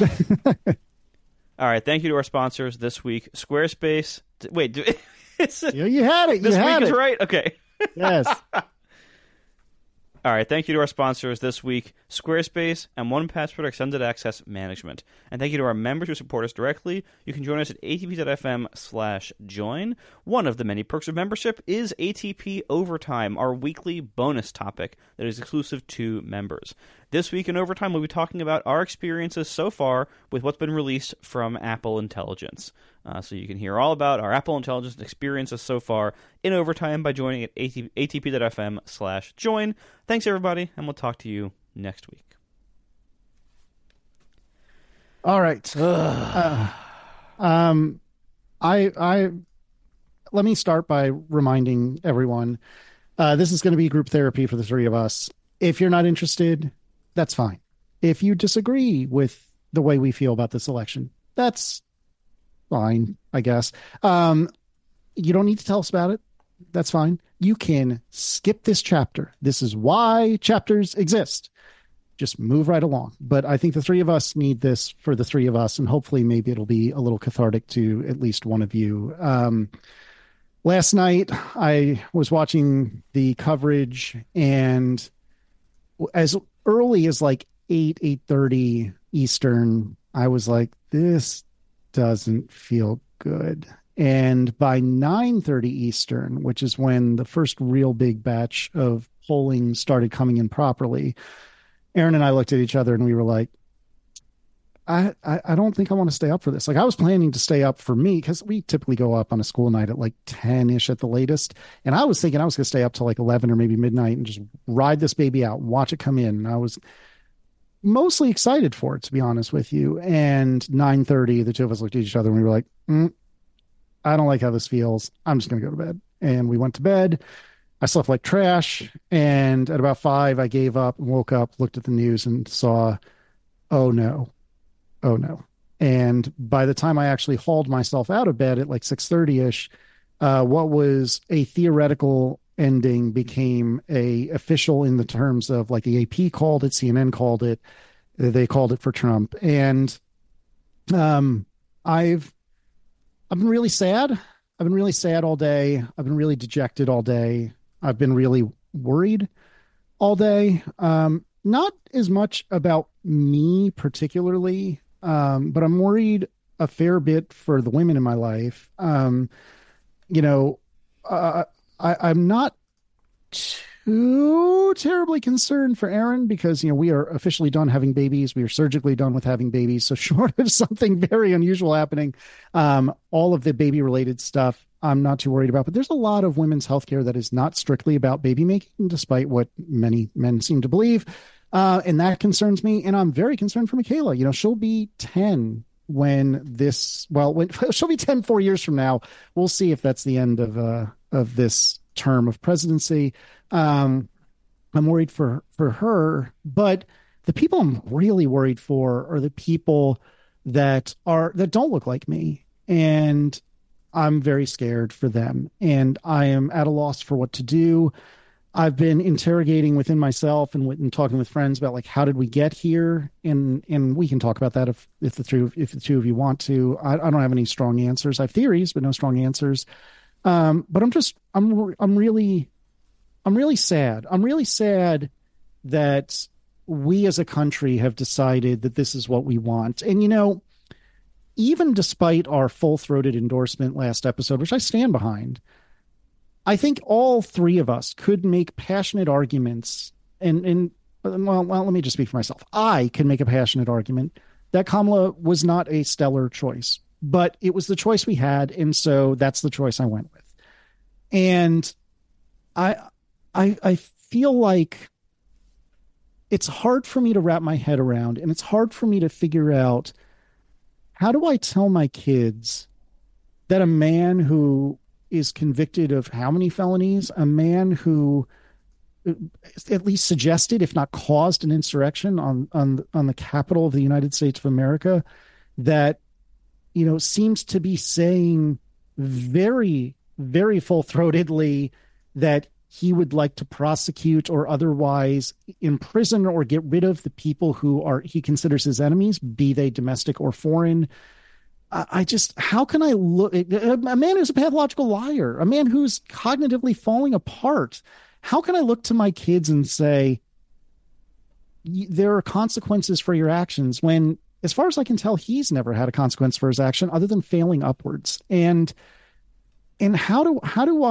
All right, thank you to our sponsors this week, Squarespace. Wait, you had it. This week is right? Okay. Yes. All right, thank you to our sponsors this week, Squarespace and 1Password Extended Access Management. And thank you to our members who support us directly. You can join us at atp.fm/join. One of the many perks of membership is ATP Overtime, our weekly bonus topic that is exclusive to members. This week in Overtime, we'll be talking about our experiences so far with what's been released from Apple Intelligence. So you can hear all about our Apple Intelligence experiences so far in Overtime by joining at atp.fm/join. Thanks, everybody, and we'll talk to you next week. All right. Let me start by reminding everyone, this is going to be group therapy for the 3 of us. If you're not interested, that's fine. If you disagree with the way we feel about this election, that's fine, I guess. You don't need to tell us about it. That's fine. You can skip this chapter. This is why chapters exist. Just move right along. But I think the 3 of us need this for the 3 of us, and hopefully maybe it'll be a little cathartic to at least one of you. Last night, I was watching the coverage, and as early as like 8:30 Eastern, I was like, this doesn't feel good. And by 9:30 Eastern, which is when the first real big batch of polling started coming in properly, Aaron and I looked at each other and we were like, I don't think I want to stay up for this. Like, I was planning to stay up for me, because we typically go up on a school night at like 10-ish at the latest. And I was thinking I was going to stay up till like 11 or maybe midnight and just ride this baby out and watch it come in. And I was mostly excited for it, to be honest with you. And 9:30, the 2 of us looked at each other and we were like, I don't like how this feels. I'm just going to go to bed. And we went to bed. I slept like trash. And at about 5, I gave up and woke up, looked at the news and saw, oh no. And by the time I actually hauled myself out of bed at like 6:30-ish, what was a theoretical ending became a official in the terms of, like, the AP called it, CNN called it, they called it for Trump. And I've been really sad. I've been really sad all day. I've been really dejected all day. I've been really worried all day. Not as much about me particularly. but I'm worried a fair bit for the women in my life. You know, I'm not too terribly concerned for Aaron because, we are officially done having babies. We are surgically done with having babies. So short of something very unusual happening, all of the baby related stuff, I'm not too worried about. But there's a lot of women's healthcare that is not strictly about baby making, despite what many men seem to believe. And that concerns me. And I'm very concerned for Michaela. She'll be 10 when she'll be 10 4 years from now. We'll see if that's the end of this term of presidency. I'm worried for her, but the people I'm really worried for are the people that don't look like me. And I'm very scared for them. And I am at a loss for what to do. I've been interrogating within myself and talking with friends about, like, how did we get here? And we can talk about that if the two of you want to. I don't have any strong answers. I have theories, but no strong answers. But I'm really sad. I'm really sad that we as a country have decided that this is what we want. And, even despite our full-throated endorsement last episode, which I stand behind, I think all three of us could make passionate arguments. And let me just speak for myself. I can make a passionate argument that Kamala was not a stellar choice, but it was the choice we had. And so that's the choice I went with. And I feel like it's hard for me to wrap my head around, and it's hard for me to figure out, how do I tell my kids that a man who is convicted of how many felonies, a man who at least suggested, if not caused, an insurrection on the capital of the United States of America, that, seems to be saying very, very full-throatedly that he would like to prosecute or otherwise imprison or get rid of the people who he considers his enemies, be they domestic or foreign. How can I look at a man who's a pathological liar, a man who's cognitively falling apart? How can I look to my kids and say, there are consequences for your actions, when, as far as I can tell, he's never had a consequence for his action other than failing upwards? And how do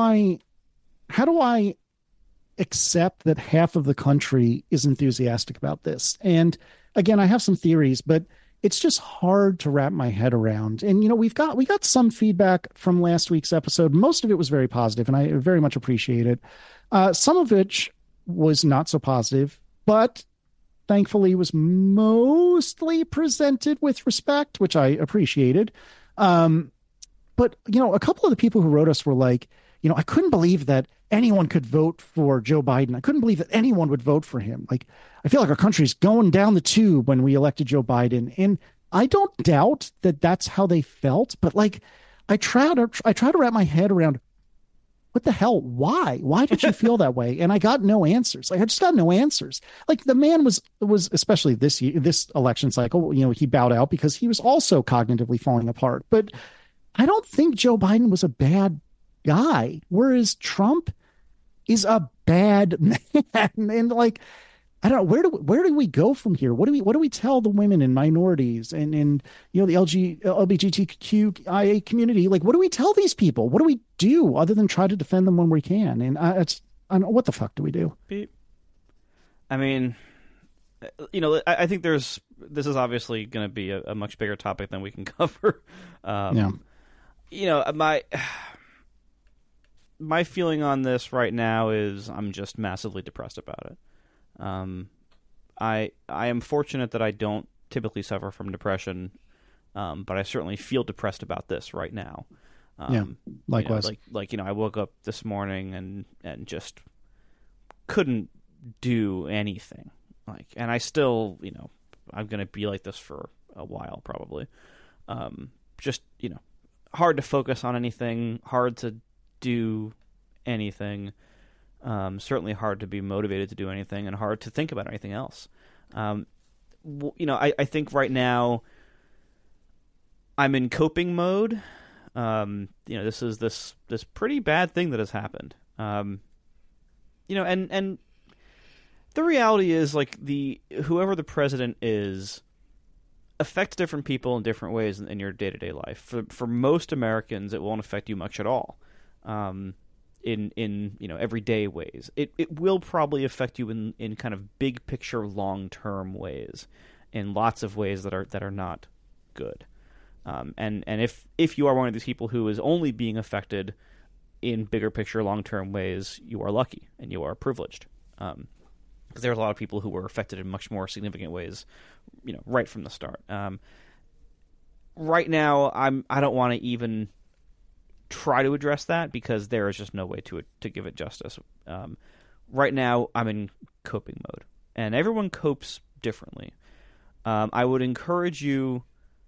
I accept that half of the country is enthusiastic about this? And again, I have some theories, but it's just hard to wrap my head around. And, we got some feedback from last week's episode. Most of it was very positive, and I very much appreciate it. Some of which was not so positive, but thankfully was mostly presented with respect, which I appreciated. But, a couple of the people who wrote us were like, I couldn't believe that anyone could vote for Joe Biden. I couldn't believe that anyone would vote for him. Like, I feel like our country's going down the tube when we elected Joe Biden. And I don't doubt that that's how they felt. But, like, I try to wrap my head around, what the hell? Why? Why did you feel that way? And I got no answers. Like, I just got no answers. Like, the man was especially this election cycle, he bowed out because he was also cognitively falling apart. But I don't think Joe Biden was a bad guy, whereas Trump is a bad man. And, like, I don't know, where do we go from here? What do we tell the women and minorities and the LGBTQIA community? Like, what do we tell these people? What do we do other than try to defend them when we can? And I don't know, what the fuck do we do? I mean, I think this is obviously going to be a much bigger topic than we can cover. My feeling on this right now is I'm just massively depressed about it. I am fortunate that I don't typically suffer from depression, but I certainly feel depressed about this right now. Likewise. I woke up this morning and just couldn't do anything. And I still, I'm going to be like this for a while probably. Just, hard to focus on anything, hard to do anything, certainly hard to be motivated to do anything, and hard to think about anything else. I think right now I'm in coping mode. This is this pretty bad thing that has happened. And the reality is, like, whoever the president is affects different people in different ways in your day-to-day life. For most Americans, it won't affect you much at all. In everyday ways, it will probably affect you in kind of big picture, long term ways, in lots of ways that are not good. And if you are one of these people who is only being affected in bigger picture, long term ways, you are lucky and you are privileged. Because there's a lot of people who were affected in much more significant ways, right from the start. Right now, I don't want to even try to address that because there is just no way to give it justice. Right now, I'm in coping mode, and everyone copes differently. I would encourage you,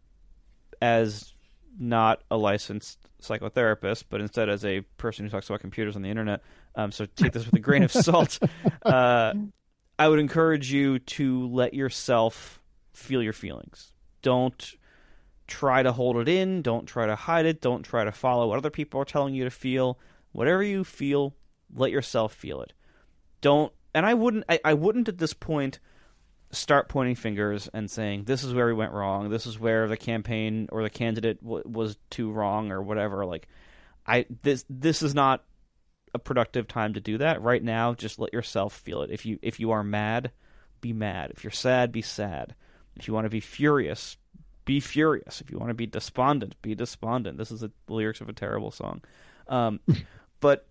as not a licensed psychotherapist, but instead as a person who talks about computers on the internet, so take this with a grain of salt. I would encourage you to let yourself feel your feelings. Don't try to hold it in. Don't try to hide it. Don't try to follow what other people are telling you to feel. Whatever you feel, let yourself feel it. And I wouldn't at this point start pointing fingers and saying, this is where we went wrong. This is where the campaign or the candidate was too wrong or whatever. Like, this is not a productive time to do that. Right now, just let yourself feel it. If you are mad, be mad. If you're sad, be sad. If you want to be furious, be furious. If you want to be despondent, be despondent. This is the lyrics of a terrible song. But,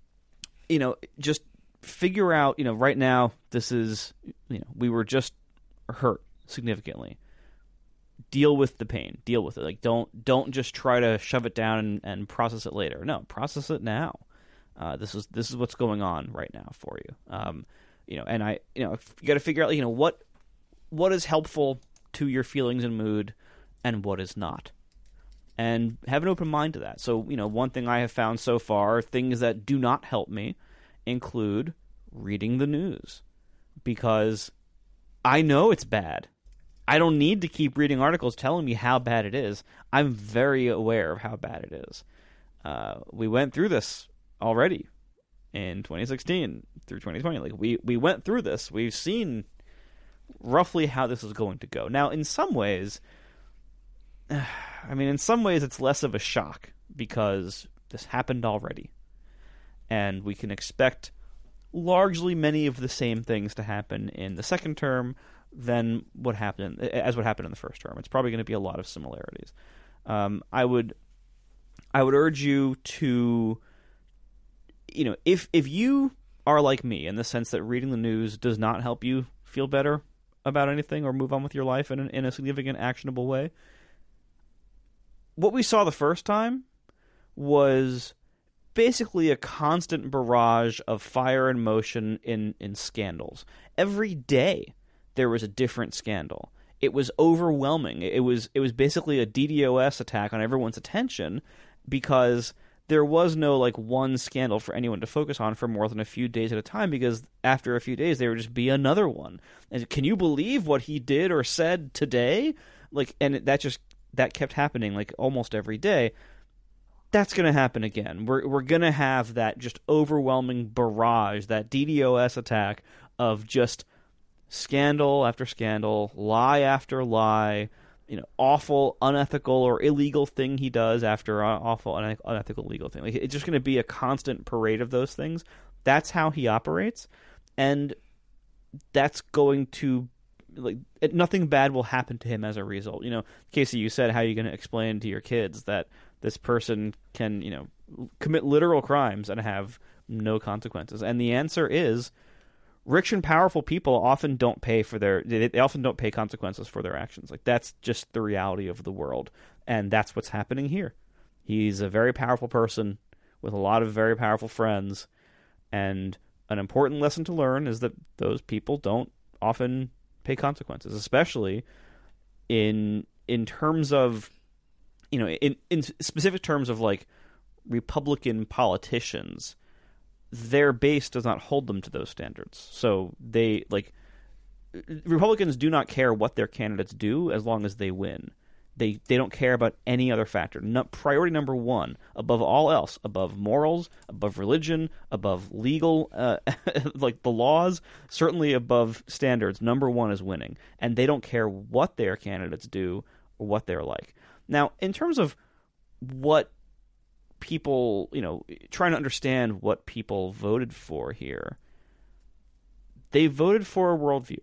just figure out, right now, this is, we were just hurt significantly. Deal with the pain. Deal with it. Like, don't just try to shove it down and process it later. No, process it now. This is what's going on right now for you. And you got to figure out, what is helpful to your feelings and mood and what is not. And have an open mind to that. So, one thing I have found so far, things that do not help me include reading the news, because I know it's bad. I don't need to keep reading articles telling me how bad it is. I'm very aware of how bad it is. We went through this already in 2016 through 2020. Like, we went through this. We've seen roughly how this is going to go. Now, in some ways, it's less of a shock because this happened already. And we can expect largely many of the same things to happen in the second term than what happened in the first term. It's probably going to be a lot of similarities. I would urge you to, if you are like me in the sense that reading the news does not help you feel better about anything or move on with your life in a significant, actionable way, what we saw the first time was basically a constant barrage of fire and motion in scandals. Every day there was a different scandal. It was overwhelming. It was basically a DDoS attack on everyone's attention because there was no one scandal for anyone to focus on for more than a few days at a time, because after a few days there would just be another one. And can you believe what he did or said today? And that kept happening almost every day. That's going to happen again. We're going to have that just overwhelming barrage, that DDoS attack of just scandal after scandal, lie after lie, awful, unethical, or illegal thing he does after awful, unethical, illegal thing. It's just going to be a constant parade of those things. That's how he operates, and that's going to nothing bad will happen to him as a result. Casey, you said, how are you going to explain to your kids that this person can, commit literal crimes and have no consequences? And the answer is, rich and powerful people often don't pay they often don't pay consequences for their actions. That's just the reality of the world, and that's what's happening here. He's a very powerful person with a lot of very powerful friends, and an important lesson to learn is that those people don't often pay consequences, especially in terms of, in specific terms of Republican politicians. Their base does not hold them to those standards. So Republicans do not care what their candidates do as long as they win. They don't care about any other factor. Priority number one, above all else, above morals, above religion, above legal, like the laws, certainly above standards, number one is winning. And they don't care what their candidates do or what they're like. Now, in terms of what people, trying to understand what people voted for here, they voted for a worldview.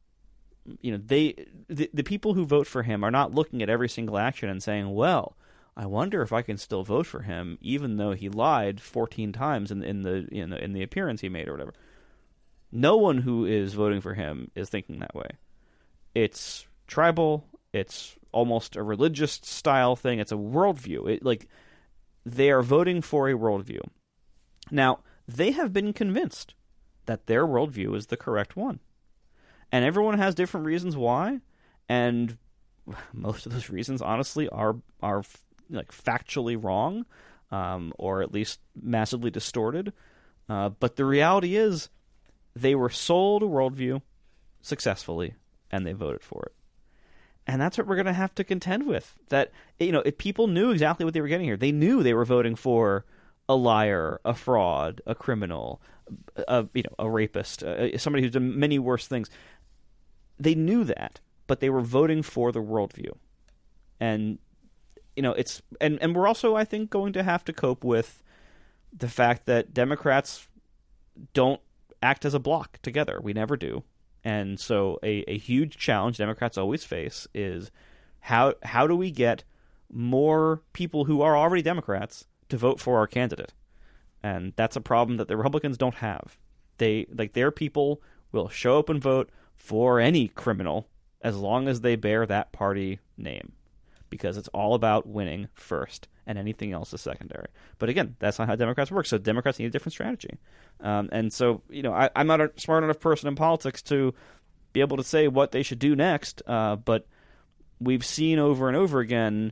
The people who vote for him are not looking at every single action and saying, well, I wonder if I can still vote for him even though he lied 14 times in the appearance he made or whatever. No one who is voting for him is thinking that way. It's tribal. It's almost a religious style thing. It's a worldview. They are voting for a worldview. Now, they have been convinced that their worldview is the correct one. And everyone has different reasons why, and most of those reasons, honestly, are factually wrong, or at least massively distorted. But the reality is, they were sold a worldview successfully, and they voted for it. And that's what we're going to have to contend with. That if people knew exactly what they were getting here. They knew they were voting for a liar, a fraud, a criminal, a rapist, somebody who's done many worse things. They knew that, but they were voting for the worldview. And, it's... And we're also, I think, going to have to cope with the fact that Democrats don't act as a bloc together. We never do. And so a huge challenge Democrats always face is how do we get more people who are already Democrats to vote for our candidate? And that's a problem that the Republicans don't have. Their people will show up and vote for any criminal as long as they bear that party name, because it's all about winning first and anything else is secondary. But again, that's not how Democrats work. So Democrats need a different strategy. And so, I'm not a smart enough person in politics to be able to say what they should do next. But we've seen over and over again,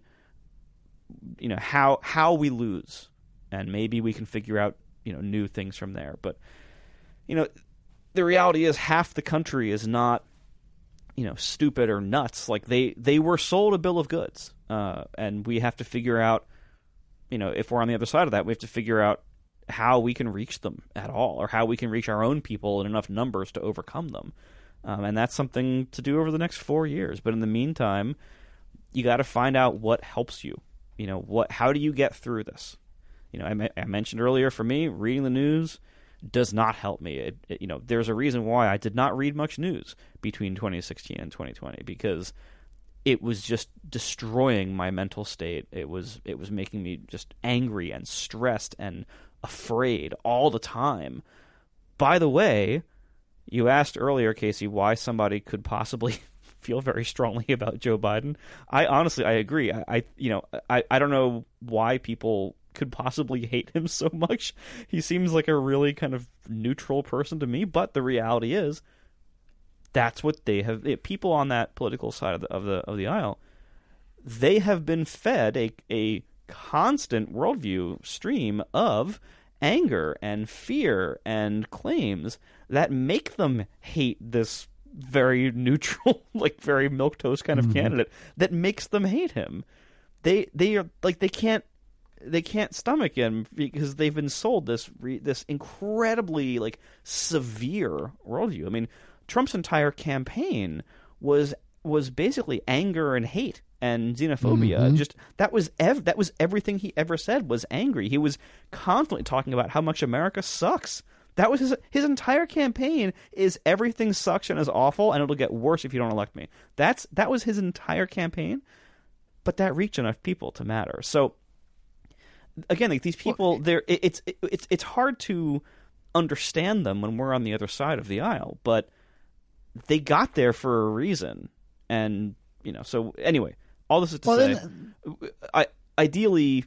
how we lose, and maybe we can figure out, new things from there. But, the reality is half the country is not, stupid or nuts. They were sold a bill of goods, and we have to figure out, if we're on the other side of that, we have to figure out how we can reach them at all, or how we can reach our own people in enough numbers to overcome them. And that's something to do over the next 4 years. But in the meantime, you got to find out what helps you. How do you get through this? I mentioned earlier, for me, reading the news does not help me. There's a reason why I did not read much news between 2016 and 2020, because it was just destroying my mental state. It was making me just angry and stressed and afraid all the time. By the way, you asked earlier, Casey, why somebody could possibly feel very strongly about Joe Biden. I agree. I don't know why people could possibly hate him so much. He seems like a really kind of neutral person to me, but the reality is that's what they have. People on that political side of the aisle, they have been fed a constant worldview stream of anger and fear and claims that make them hate this very neutral, very milquetoast kind of candidate, that makes them hate him. They are they can't stomach him because they've been sold this incredibly severe worldview. I mean, Trump's entire campaign was basically anger and hate and xenophobia. Just that was everything he ever said was angry. He was constantly talking about how much America sucks. That was his entire campaign is everything sucks and is awful and it'll get worse if you don't elect me. That was his entire campaign, but that reached enough people to matter. So again, these people, it's hard to understand them when we're on the other side of the aisle, but they got there for a reason. And so anyway, all this is to say, ideally,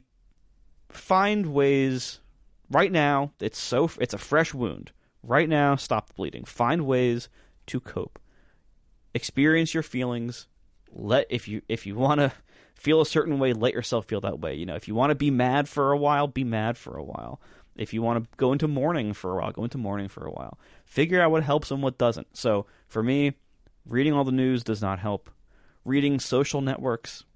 find ways. Right now, it's a fresh wound. Right now, stop the bleeding. Find ways to cope. Experience your feelings. If you want to feel a certain way, let yourself feel that way. If you want to be mad for a while, be mad for a while. If you want to go into mourning for a while, go into mourning for a while. Figure out what helps and what doesn't. So for me, reading all the news does not help. Reading social networks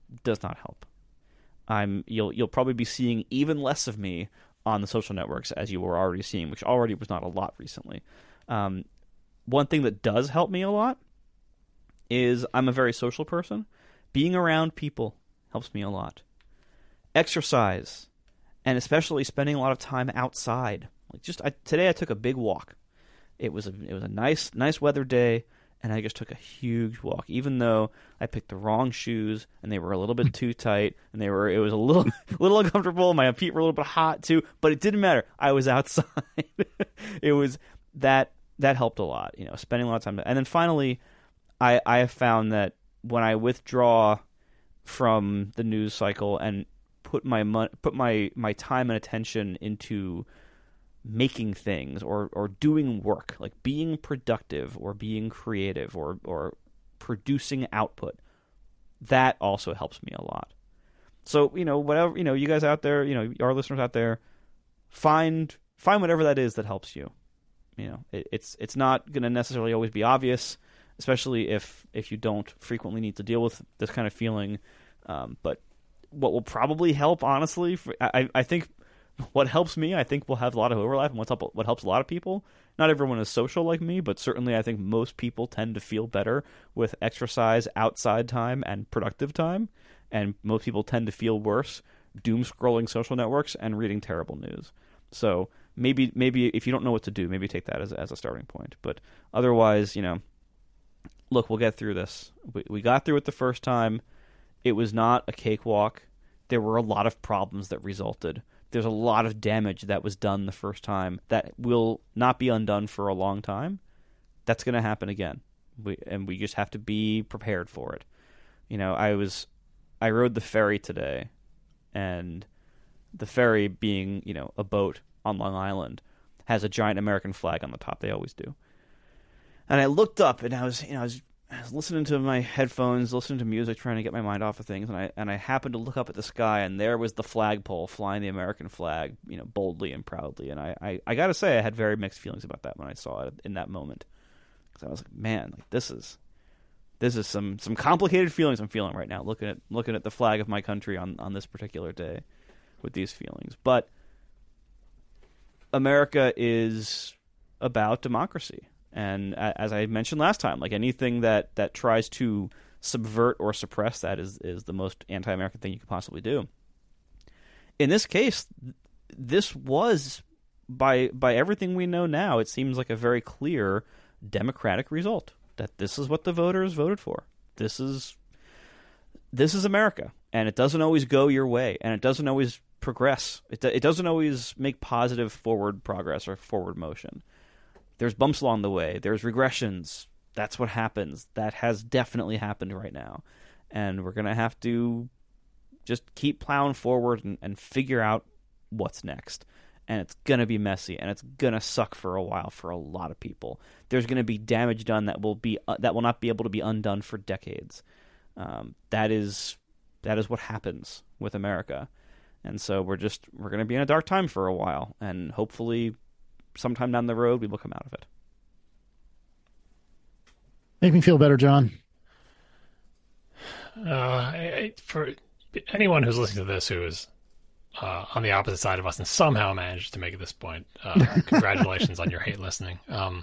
does not help. You'll probably be seeing even less of me on the social networks as you were already seeing, which already was not a lot recently. One thing that does help me a lot is I'm a very social person. Being around people helps me a lot. Exercise, and especially spending a lot of time outside. Today I took a big walk. It was a nice weather day, and I just took a huge walk. Even though I picked the wrong shoes and they were a little bit too tight, and it was a little uncomfortable. My feet were a little bit hot too, but it didn't matter. I was outside. It was that helped a lot. Spending a lot of time. And then finally, I have found that when I withdraw from the news cycle and put my time and attention into making things or doing work, like being productive or being creative or producing output, that also helps me a lot. So, whatever, you guys out there, our listeners out there, find whatever that is that helps you. It's not going to necessarily always be obvious, especially if you don't frequently need to deal with this kind of feeling. But what will probably help, honestly, I think what helps me, I think will have a lot of overlap, and what helps a lot of people. Not everyone is social like me, but certainly I think most people tend to feel better with exercise, outside time, and productive time, and most people tend to feel worse doom scrolling social networks and reading terrible news. So maybe if you don't know what to do, maybe take that as a starting point. But otherwise, look, we'll get through this. We got through it the first time. It was not a cakewalk. There were a lot of problems that resulted. There's a lot of damage that was done the first time that will not be undone for a long time. That's going to happen again. We just have to be prepared for it. I rode the ferry today, and the ferry being, a boat on Long Island has a giant American flag on the top. They always do. And I looked up, and I was listening to my headphones, listening to music, trying to get my mind off of things, and I happened to look up at the sky, and there was the flagpole flying the American flag, boldly and proudly. And I got to say, I had very mixed feelings about that when I saw it in that moment, because I was like, man, this is some complicated feelings I'm feeling right now, looking at the flag of my country on this particular day with these feelings. But America is about democracy. And as I mentioned last time, like anything that tries to subvert or suppress that is the most anti-American thing you could possibly do. In this case, this was, by everything we know now, it seems like a very clear democratic result. That this is what the voters voted for. This is America, and it doesn't always go your way, and it doesn't always progress. It doesn't always make positive forward progress or forward motion. There's bumps along the way. There's regressions. That's what happens. That has definitely happened right now. And we're going to have to just keep plowing forward and figure out what's next. And it's going to be messy, and it's going to suck for a while for a lot of people. There's going to be damage done that will not be able to be undone for decades. That is what happens with America. And so we're going to be in a dark time for a while, and hopefully sometime down the road, we will come out of it. Make me feel better, John. For anyone who's listening to this who is on the opposite side of us and somehow managed to make it this point, congratulations on your hate listening.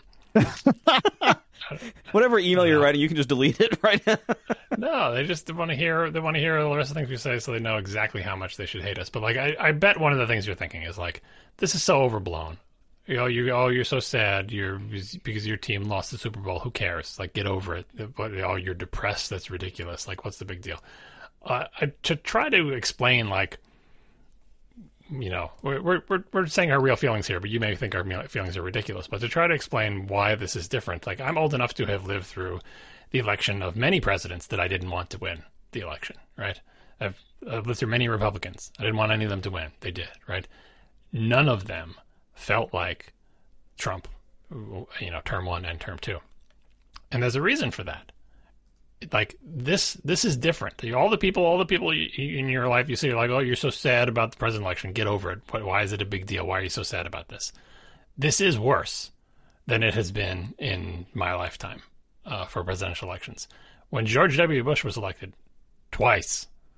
Whatever email you're writing, you can just delete it right now. No, they just want to hear the rest of the things we say, so they know exactly how much they should hate us. But I bet one of the things you're thinking is this is so overblown. You're so sad. Because your team lost the Super Bowl. Who cares? Get over it. But you're depressed. That's ridiculous. What's the big deal? To try to explain, we're saying our real feelings here, but you may think our feelings are ridiculous. But to try to explain why this is different, I'm old enough to have lived through the election of many presidents that I didn't want to win the election. Right? I've lived through many Republicans. I didn't want any of them to win. They did. Right? None of them felt like Trump, term one and term two. And there's a reason for that. This is different. All the people in your life, you say, oh, you're so sad about the president election. Get over it. Why is it a big deal? Why are you so sad about this? This is worse than it has been in my lifetime for presidential elections. When George W. Bush was elected twice,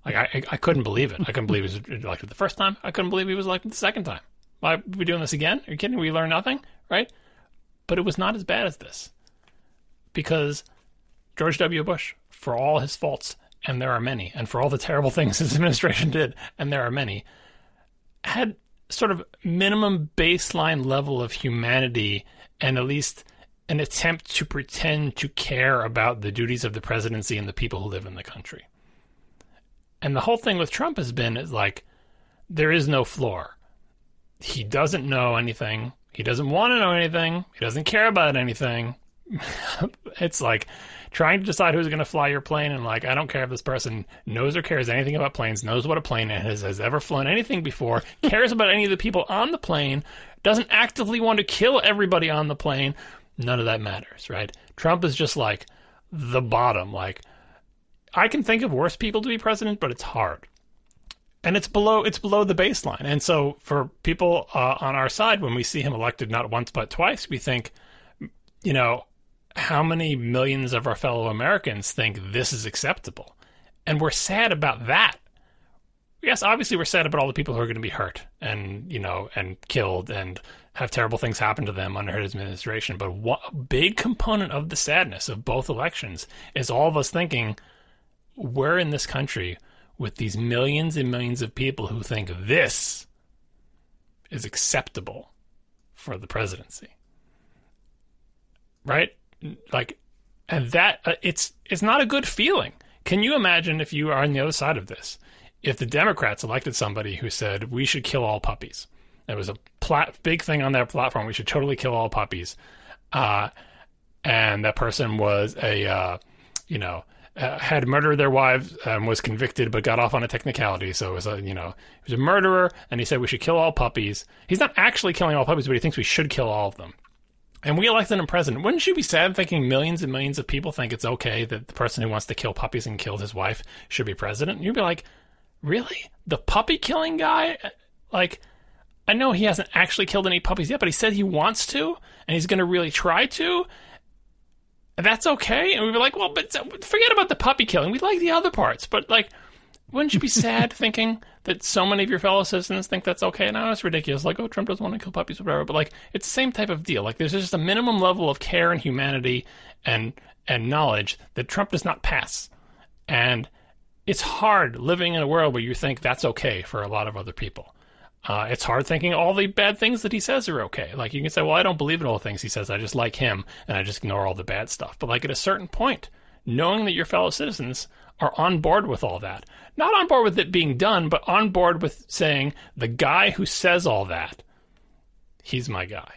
Like, I couldn't believe it. I couldn't believe he was elected the first time. I couldn't believe he was elected the second time. Why are we doing this again? Are you kidding? We learned nothing, right? But it was not as bad as this. Because George W. Bush, for all his faults, and there are many, and for all the terrible things his administration did, and there are many, had sort of minimum baseline level of humanity and at least an attempt to pretend to care about the duties of the presidency and the people who live in the country. And the whole thing with Trump has been is like, there is no floor. He doesn't know anything. He doesn't want to know anything. He doesn't care about anything. It's like trying to decide who's going to fly your plane, and like, I don't care if this person knows or cares anything about planes, knows what a plane is, has ever flown anything before, cares about any of the people on the plane, doesn't actively want to kill everybody on the plane. None of that matters, right? Trump is just like the bottom. Like, I can think of worse people to be president, but it's hard. And it's below the baseline. And so for people on our side, when we see him elected not once but twice, we think, you know, how many millions of our fellow Americans think this is acceptable? And we're sad about that. Yes, obviously we're sad about all the people who are going to be hurt and, you know, and killed and have terrible things happen to them under his administration. But one big component of the sadness of both elections is all of us thinking, we're in this country with these millions and millions of people who think this is acceptable for the presidency. Right? Like, and that, it's not a good feeling. Can you imagine if you are on the other side of this? If the Democrats elected somebody who said, we should kill all puppies. There was a big thing on their platform, we should totally kill all puppies. And that person was had murdered their wives, was convicted, but got off on a technicality. So it was he was a murderer, and he said we should kill all puppies. He's not actually killing all puppies, but he thinks we should kill all of them. And we elected him president. Wouldn't you be sad thinking millions and millions of people think it's okay that the person who wants to kill puppies and killed his wife should be president? And you'd be like, really? The puppy killing guy? Like, I know he hasn't actually killed any puppies yet, but he said he wants to, and he's going to really try to. That's okay? And we'd be like, well, but forget about the puppy killing. We like the other parts. But, like, wouldn't you be sad thinking that so many of your fellow citizens think that's okay? Now it's ridiculous. Like, oh, Trump doesn't want to kill puppies or whatever. But, like, it's the same type of deal. Like, there's just a minimum level of care and humanity and knowledge that Trump does not pass. And it's hard living in a world where you think that's okay for a lot of other people. It's hard thinking all the bad things that he says are okay. Like, you can say, well, I don't believe in all the things he says. I just like him, and I just ignore all the bad stuff. But, like, at a certain point, knowing that your fellow citizens are on board with all that, not on board with it being done, but on board with saying, the guy who says all that, he's my guy.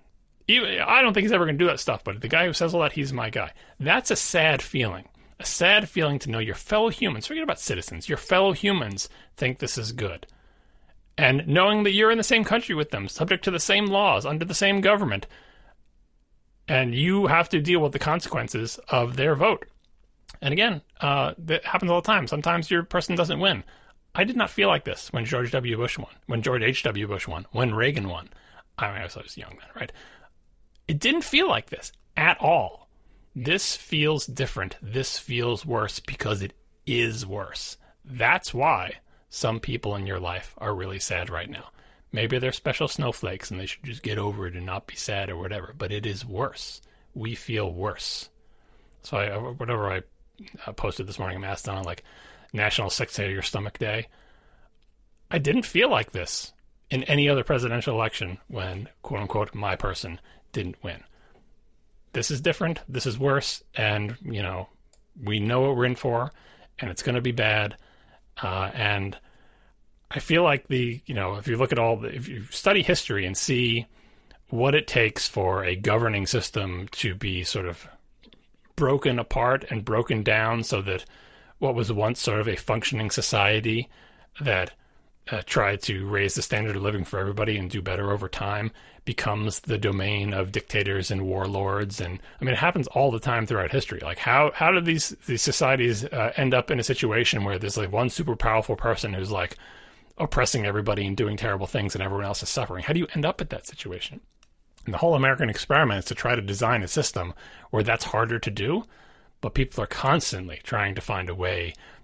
I don't think he's ever going to do that stuff, but the guy who says all that, he's my guy. That's a sad feeling. A sad feeling to know your fellow humans, forget about citizens, your fellow humans think this is good. And knowing that you're in the same country with them, subject to the same laws, under the same government, and you have to deal with the consequences of their vote. And again, that happens all the time. Sometimes your person doesn't win. I did not feel like this when George W. Bush won, when George H.W. Bush won, when Reagan won. I mean, I was young then, right? It didn't feel like this at all. This feels different. This feels worse because it is worse. That's why some people in your life are really sad right now. Maybe they're special snowflakes and they should just get over it and not be sad or whatever, but it is worse. We feel worse. So I posted this morning, I'm asked on like National Sick to Your Stomach Day. I didn't feel like this in any other presidential election when, quote unquote, my person didn't win. This is different. This is worse. And, we know what we're in for, and it's going to be bad. And I feel like if you look at if you study history and see what it takes for a governing system to be sort of broken apart and broken down so that what was once sort of a functioning society that tried to raise the standard of living for everybody and do better over time becomes the domain of dictators and warlords. And I mean, it happens all the time throughout history. Like how do these societies end up in a situation where there's like one super powerful person who's like oppressing everybody and doing terrible things and everyone else is suffering? How do you end up at that situation? And the whole American experiment is to try to design a system where that's harder to do, but people are constantly trying to find a way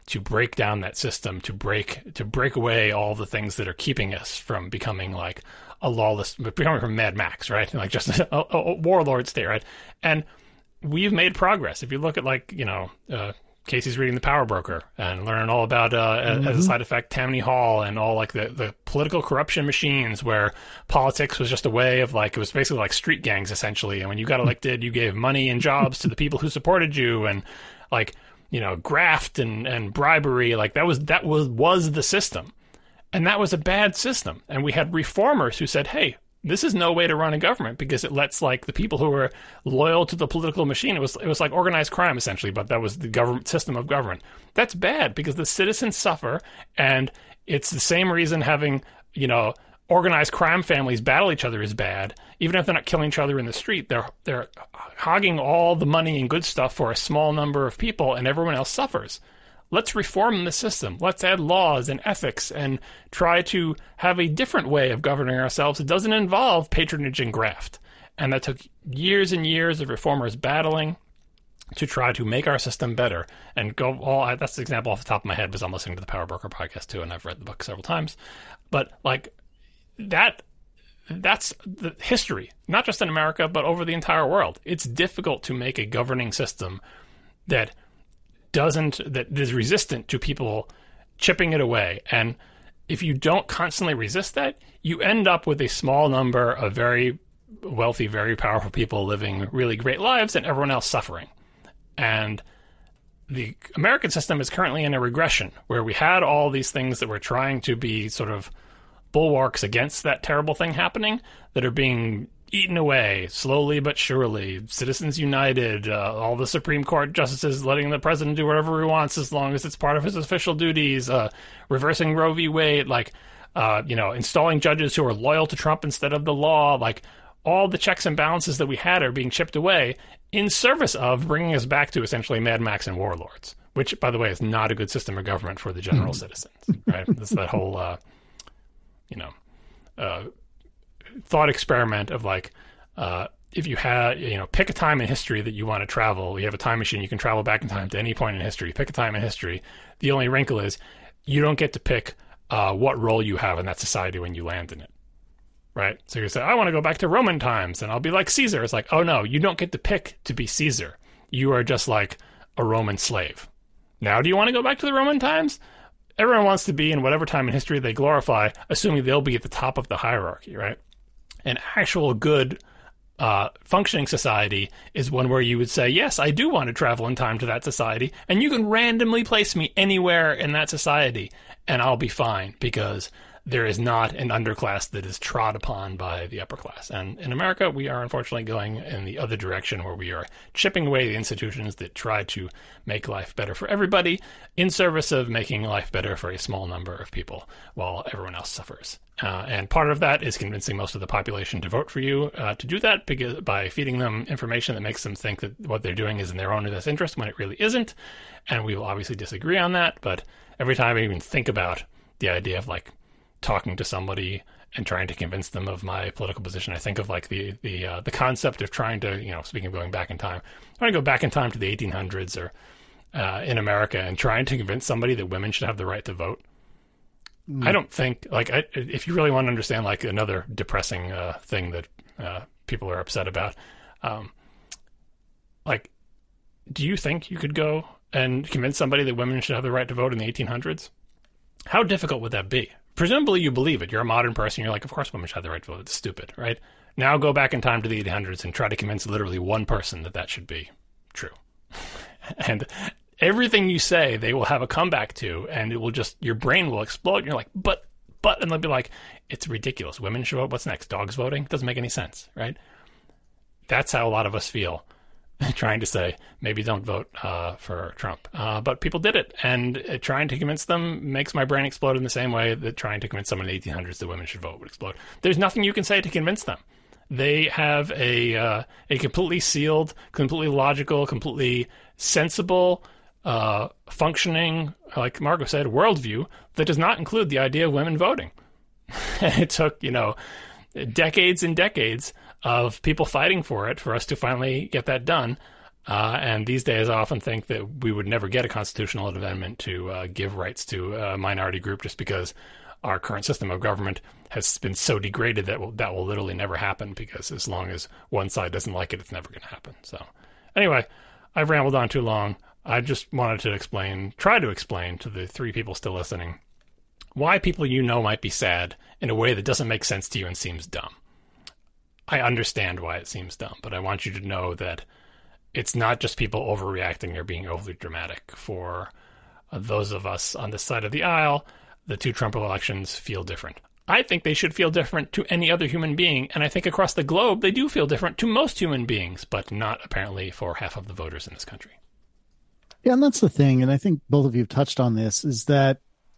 to break down that system, to break away all the things that are keeping us from becoming like a lawless, becoming from Mad Max, right? Like just a warlord state, right? And we've made progress. If you look at like, Casey's reading The Power Broker and learning all about, as a side effect, Tammany Hall and all like the political corruption machines where politics was just a way of like, it was basically like street gangs essentially. And when you got elected, you gave money and jobs to the people who supported you, and like, graft and bribery, like that was the system. And that was a bad system. And we had reformers who said, hey, this is no way to run a government because it lets like the people who are loyal to the political machine. It was like organized crime essentially, but that was the government system of government. That's bad because the citizens suffer, and it's the same reason having, organized crime families battle each other is bad. Even if they're not killing each other in the street, they're hogging all the money and good stuff for a small number of people, and everyone else suffers. Let's reform the system. Let's add laws and ethics and try to have a different way of governing ourselves. It doesn't involve patronage and graft. And that took years and years of reformers battling to try to make our system better. And that's the example off the top of my head because I'm listening to the Power Broker podcast too, and I've read the book several times. But like that's the history, not just in America, but over the entire world. It's difficult to make a governing system that is resistant to people chipping it away. And if you don't constantly resist that, you end up with a small number of very wealthy, very powerful people living really great lives and everyone else suffering. And the American system is currently in a regression where we had all these things that were trying to be sort of bulwarks against that terrible thing happening that are being eaten away slowly but surely. Citizens United, all the Supreme Court justices letting the president do whatever he wants as long as it's part of his official duties, reversing Roe v. Wade, installing judges who are loyal to Trump instead of the law. Like all the checks and balances that we had are being chipped away in service of bringing us back to essentially Mad Max and warlords, which, by the way, is not a good system of government for the general citizens, right? It's that whole, thought experiment of like, if you had, pick a time in history that you want to travel. You have a time machine, you can travel back in time to any point in history. Pick a time in history. The only wrinkle is you don't get to pick what role you have in that society when you land in it, right? So you say, I want to go back to Roman times and I'll be like Caesar. It's like, oh no, you don't get to pick to be Caesar. You are just like a Roman slave. Now, do you want to go back to the Roman times? Everyone wants to be in whatever time in history they glorify, assuming they'll be at the top of the hierarchy, right? An actual good functioning society is one where you would say, yes, I do want to travel in time to that society, and you can randomly place me anywhere in that society, and I'll be fine because there is not an underclass that is trod upon by the upper class. And in America, we are unfortunately going in the other direction where we are chipping away the institutions that try to make life better for everybody in service of making life better for a small number of people while everyone else suffers. And part of that is convincing most of the population to vote for you to do that by feeding them information that makes them think that what they're doing is in their own best interest when it really isn't. And we will obviously disagree on that. But every time I even think about the idea of like talking to somebody and trying to convince them of my political position, I think of like the concept of trying to, speaking of going back in time, trying to go back in time to the 1800s or in America and trying to convince somebody that women should have the right to vote. I don't think, if you really want to understand like another depressing thing that people are upset about, do you think you could go and convince somebody that women should have the right to vote in the 1800s? How difficult would that be? Presumably you believe it. You're a modern person. You're like, of course women should have the right to vote. It's stupid, right? Now go back in time to the 1800s and try to convince literally one person that should be true. And everything you say, they will have a comeback to, and it will just, your brain will explode. And you're like, but, and they'll be like, it's ridiculous. Women should vote. What's next? Dogs voting? Doesn't make any sense, right? That's how a lot of us feel trying to say, maybe don't vote for Trump. But people did it, and trying to convince them makes my brain explode in the same way that trying to convince someone in the 1800s that women should vote would explode. There's nothing you can say to convince them. They have a completely sealed, completely logical, completely sensible, functioning, like Margo said, worldview that does not include the idea of women voting. It took, decades and decades of people fighting for it for us to finally get that done. And these days, I often think that we would never get a constitutional amendment to give rights to a minority group just because our current system of government has been so degraded that will literally never happen, because as long as one side doesn't like it, it's never going to happen. So anyway, I've rambled on too long. I just wanted to try to explain to the 3 people still listening why people might be sad in a way that doesn't make sense to you and seems dumb. I understand why it seems dumb, but I want you to know that it's not just people overreacting or being overly dramatic. For those of us on this side of the aisle, the 2 Trump elections feel different. I think they should feel different to any other human being, and I think across the globe they do feel different to most human beings, but not apparently for half of the voters in this country. Yeah, and that's the thing, and I think both of you have touched on this, is that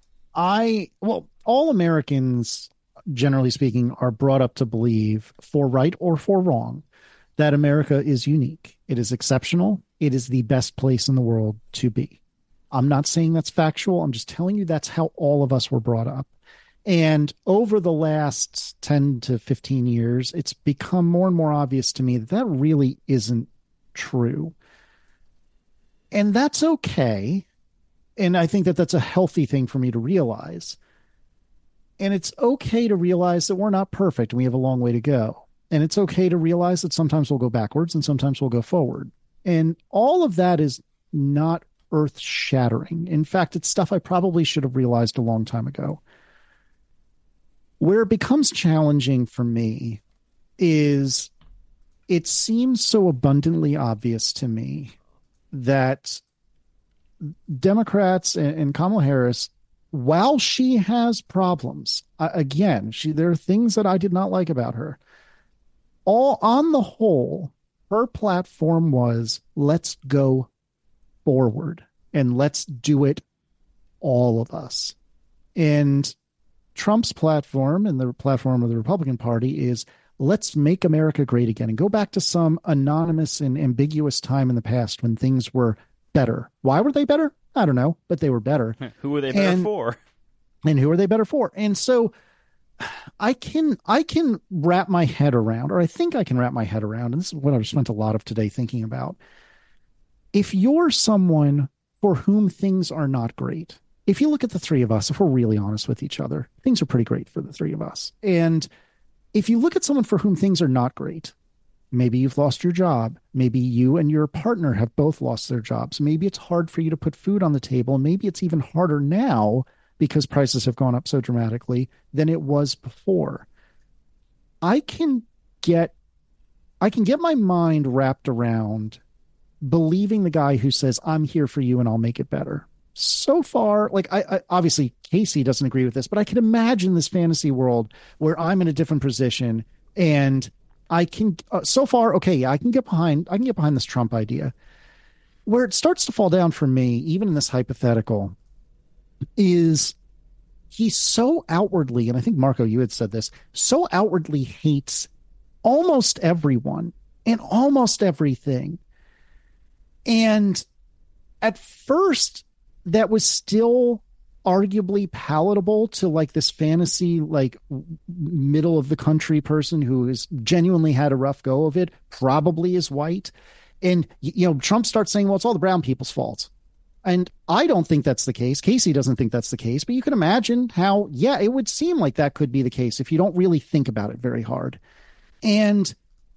all Americans, generally speaking, are brought up to believe, for right or for wrong, that America is unique. It is exceptional. It is the best place in the world to be. I'm not saying that's factual. I'm just telling you that's how all of us were brought up. And over the last 10 to 15 years, it's become more and more obvious to me that that really isn't true. And that's okay. And I think that that's a healthy thing for me to realize. And it's okay to realize that we're not perfect and we have a long way to go. And it's okay to realize that sometimes we'll go backwards and sometimes we'll go forward. And all of that is not earth-shattering. In fact, it's stuff I probably should have realized a long time ago. Where it becomes challenging for me is it seems so abundantly obvious to me that Democrats and Kamala Harris, while she has problems, there are things that I did not like about her. All on the whole, her platform was, let's go forward and let's do it, all of us. And Trump's platform and the platform of the Republican Party is, let's make America great again and go back to some anonymous and ambiguous time in the past when things were better. Why were they better? I don't know, but they were better. Who were they better for? And who are they better for? And so I can wrap my head around, or I think I can wrap my head around, and this is what I've spent a lot of today thinking about. If you're someone for whom things are not great, if you look at the 3 of us, if we're really honest with each other, things are pretty great for the 3 of us. And if you look at someone for whom things are not great, maybe you've lost your job. Maybe you and your partner have both lost their jobs. Maybe it's hard for you to put food on the table. Maybe it's even harder now because prices have gone up so dramatically than it was before. I can get my mind wrapped around believing the guy who says, I'm here for you and I'll make it better. So far, like I obviously Casey doesn't agree with this, but I can imagine this fantasy world where I'm in a different position and I can so far, okay, I can get behind this Trump idea. Where it starts to fall down for me, even in this hypothetical, is he's so outwardly, and I think Marco, you had said this, so outwardly hates almost everyone and almost everything. And at first, that was still arguably palatable to like this fantasy, like middle of the country person who has genuinely had a rough go of it, probably is white. And, Trump starts saying, well, it's all the brown people's fault. And I don't think that's the case. Casey doesn't think that's the case, but you can imagine how, it would seem like that could be the case if you don't really think about it very hard. And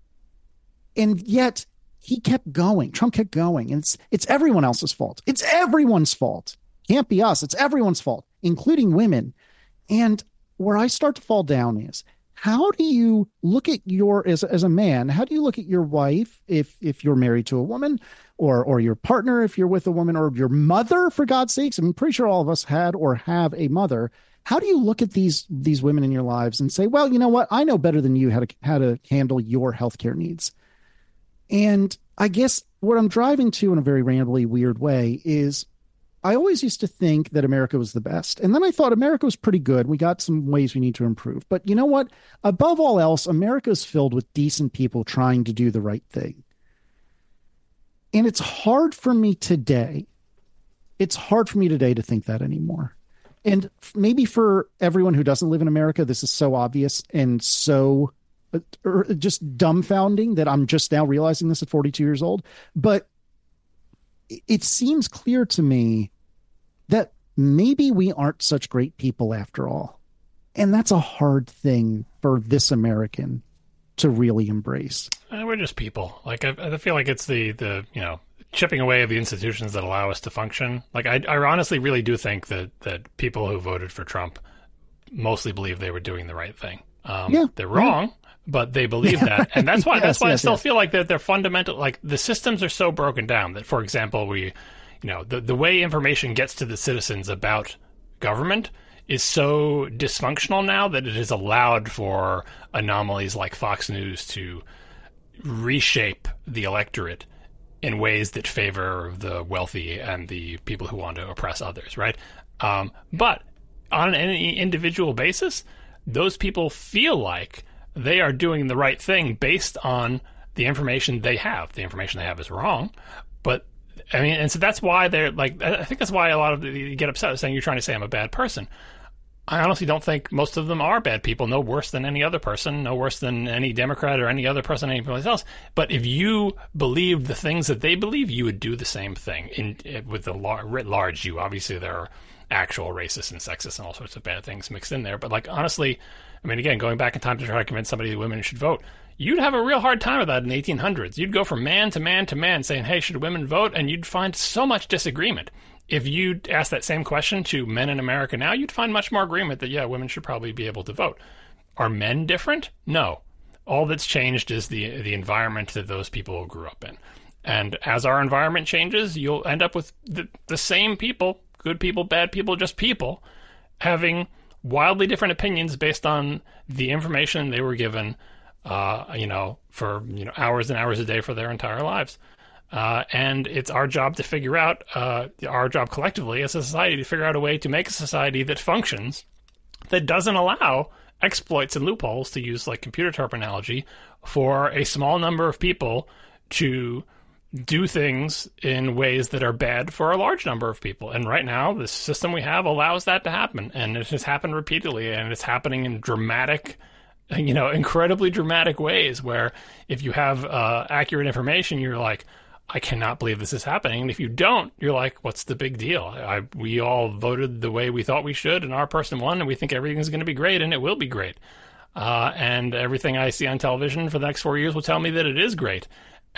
yet he kept going. Trump kept going. And it's everyone else's fault. It's everyone's fault. Can't be us. It's everyone's fault, including women. And where I start to fall down is, how do you look at as a man, how do you look at your wife if you're married to a woman, or your partner if you're with a woman, or your mother, for God's sakes? I'm pretty sure all of us had or have a mother. How do you look at these women in your lives and say, well, you know what? I know better than you how to handle your healthcare needs. And I guess what I'm driving to in a very randomly weird way is, I always used to think that America was the best. And then I thought America was pretty good. We got some ways we need to improve. But you know what? Above all else, America is filled with decent people trying to do the right thing. And it's hard for me today. It's hard for me today to think that anymore. And maybe for everyone who doesn't live in America, this is so obvious and so just dumbfounding that I'm just now realizing this at 42 years old. But it seems clear to me that maybe we aren't such great people after all. And that's a hard thing for this American to really embrace. We're just people. Like, I feel like it's the chipping away of the institutions that allow us to function. Like, I honestly really do think that people who voted for Trump mostly believe they were doing the right thing. They're wrong, but they believe that. And that's why I still feel like that they're fundamental. Like, the systems are so broken down that, for example, the way information gets to the citizens about government is so dysfunctional now that it has allowed for anomalies like Fox News to reshape the electorate in ways that favor the wealthy and the people who want to oppress others, right? But on any individual basis, those people feel like they are doing the right thing based on the information they have. The information they have is wrong, but I mean, and so that's why they're like, I think that's why a lot of you get upset saying you're trying to say I'm a bad person. I honestly don't think most of them are bad people, no worse than any other person, no worse than any Democrat or any other person, anybody else. But if you believed the things that they believe, you would do the same thing. With the writ large, obviously there are actual racists and sexists and all sorts of bad things mixed in there. But like, honestly, I mean, again, going back in time to try to convince somebody that women should vote, you'd have a real hard time with that in the 1800s. You'd go from man to man to man saying, hey, should women vote? And you'd find so much disagreement. If you ask that same question to men in America now, you'd find much more agreement that, yeah, women should probably be able to vote. Are men different? No. All that's changed is the environment that those people grew up in. And as our environment changes, you'll end up with the same people, good people, bad people, just people, having wildly different opinions based on the information they were given, for hours and hours a day for their entire lives. And it's our job to figure out, our job collectively as a society to figure out a way to make a society that functions, that doesn't allow exploits and loopholes, to use like computer terminology, for a small number of people to do things in ways that are bad for a large number of people. And right now, the system we have allows that to happen. And it has happened repeatedly, and it's happening in dramatic, incredibly dramatic ways, where if you have accurate information, you're like, I cannot believe this is happening. And if you don't, you're like, what's the big deal? We all voted the way we thought we should, and our person won, and we think everything's going to be great, and it will be great. And everything I see on television for the next 4 years will tell me that it is great.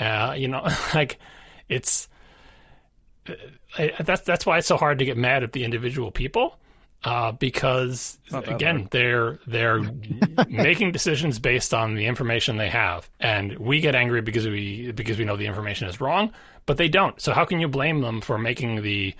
Like, it's that's why it's so hard to get mad at the individual people. Because again, they're making decisions based on the information they have, and we get angry because we know the information is wrong, but they don't. So how can you blame them for making the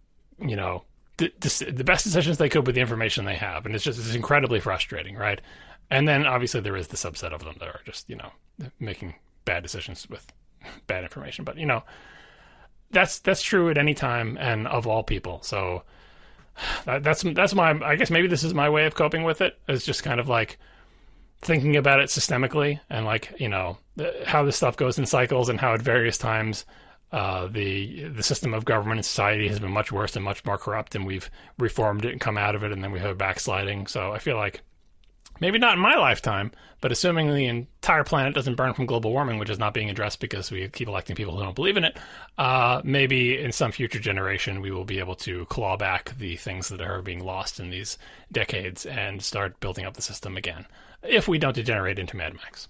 best decisions they could with the information they have? And it's incredibly frustrating, right? And then obviously there is the subset of them that are just making bad decisions with bad information. But that's true at any time and of all people. So. That's my, I guess maybe this is my way of coping with it. It's just kind of like thinking about it systemically, and like, how this stuff goes in cycles, and how at various times the system of government and society has been much worse and much more corrupt, and we've reformed it and come out of it, and then we have backsliding. So I feel like maybe not in my lifetime, but assuming the entire planet doesn't burn from global warming, which is not being addressed because we keep electing people who don't believe in it, maybe in some future generation we will be able to claw back the things that are being lost in these decades and start building up the system again, if we don't degenerate into Mad Max.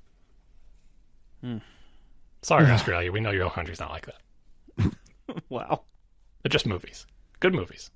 Sorry, Australia. We know your whole country's not like that. Wow. They're just movies. Good movies.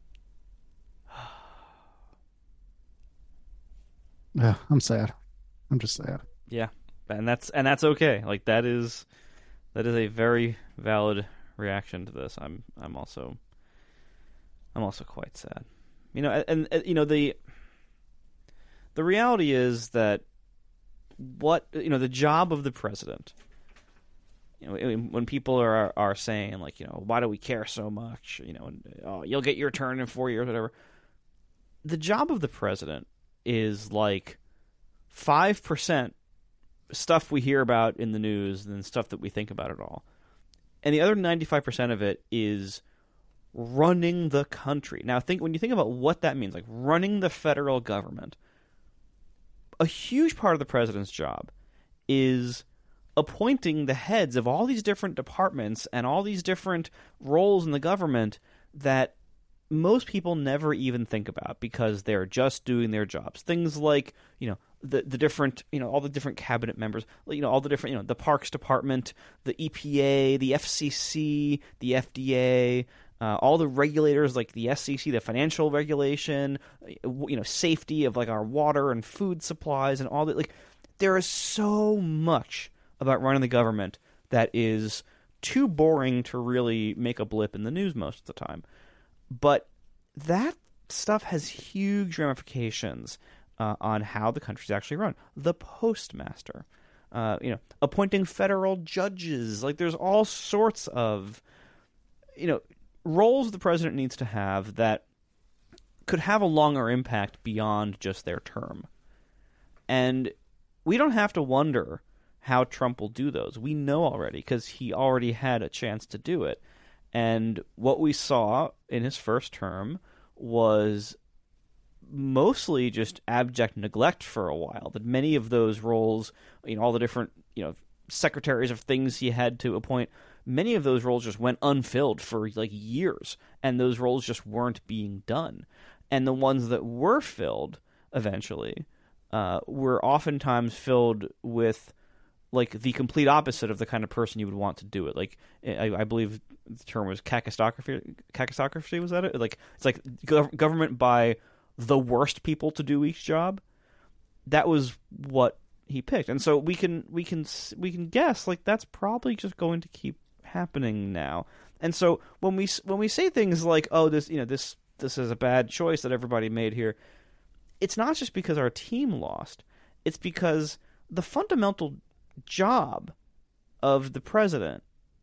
Yeah, I'm sad. I'm just sad. Yeah, and that's okay. Like, that is a very valid reaction to this. I'm also quite sad. And the reality is that the job of the president. When people are saying, like, why do we care so much? You'll get your turn in 4 years, whatever. The job of the president is like 5% stuff we hear about in the news and stuff that we think about at all. And the other 95% of it is running the country. Now, when you think about what that means, like running the federal government, a huge part of the president's job is appointing the heads of all these different departments and all these different roles in the government that most people never even think about because they're just doing their jobs. Things like, the different, all the different cabinet members, all the different, the Parks Department, the EPA, the FCC, the FDA, all the regulators like the SEC, the financial regulation, safety of like our water and food supplies and all that. Like, there is so much about running the government that is too boring to really make a blip in the news most of the time. But that stuff has huge ramifications on how the country's actually run. The postmaster, appointing federal judges. Like, there's all sorts of, roles the president needs to have that could have a longer impact beyond just their term. And we don't have to wonder how Trump will do those. We know already because he already had a chance to do it. And what we saw in his first term was mostly just abject neglect for a while. That many of those roles, all the different, secretaries of things he had to appoint, many of those roles just went unfilled for like years, and those roles just weren't being done. And the ones that were filled eventually were oftentimes filled with like the complete opposite of the kind of person you would want to do it. Like, I believe the term was kakistocracy, was that it? Like, it's like government by the worst people to do each job. That was what he picked. And so we can guess like that's probably just going to keep happening now. And so when we say things like, oh, this is a bad choice that everybody made here, it's not just because our team lost. It's because the fundamental job of the president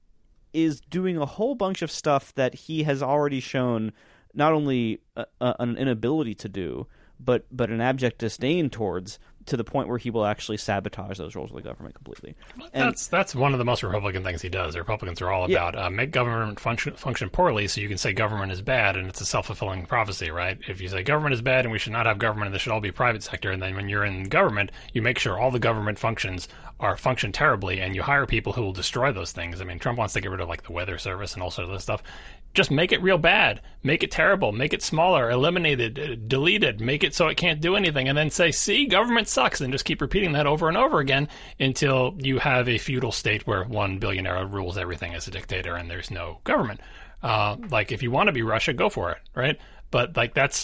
is doing a whole bunch of stuff that he has already shown not only an inability to do, but an abject disdain towards, to the point where he will actually sabotage those roles of the government completely. And that's one of the most Republican things he does. The Republicans are all about make government function poorly so you can say government is bad, and it's a self-fulfilling prophecy, right? If you say government is bad and we should not have government and this should all be private sector, and then when you're in government, you make sure all the government functions function terribly, and you hire people who will destroy those things. I mean, Trump wants to get rid of like the weather service and all sorts of this stuff. Just make it real bad. Make it terrible. Make it smaller. Eliminate it. Delete it. Make it so it can't do anything. And then say, see, government sucks. And just keep repeating that over and over again until you have a feudal state where one billionaire rules everything as a dictator and there's no government. Like, if you want to be Russia, go for it, right? But, like, that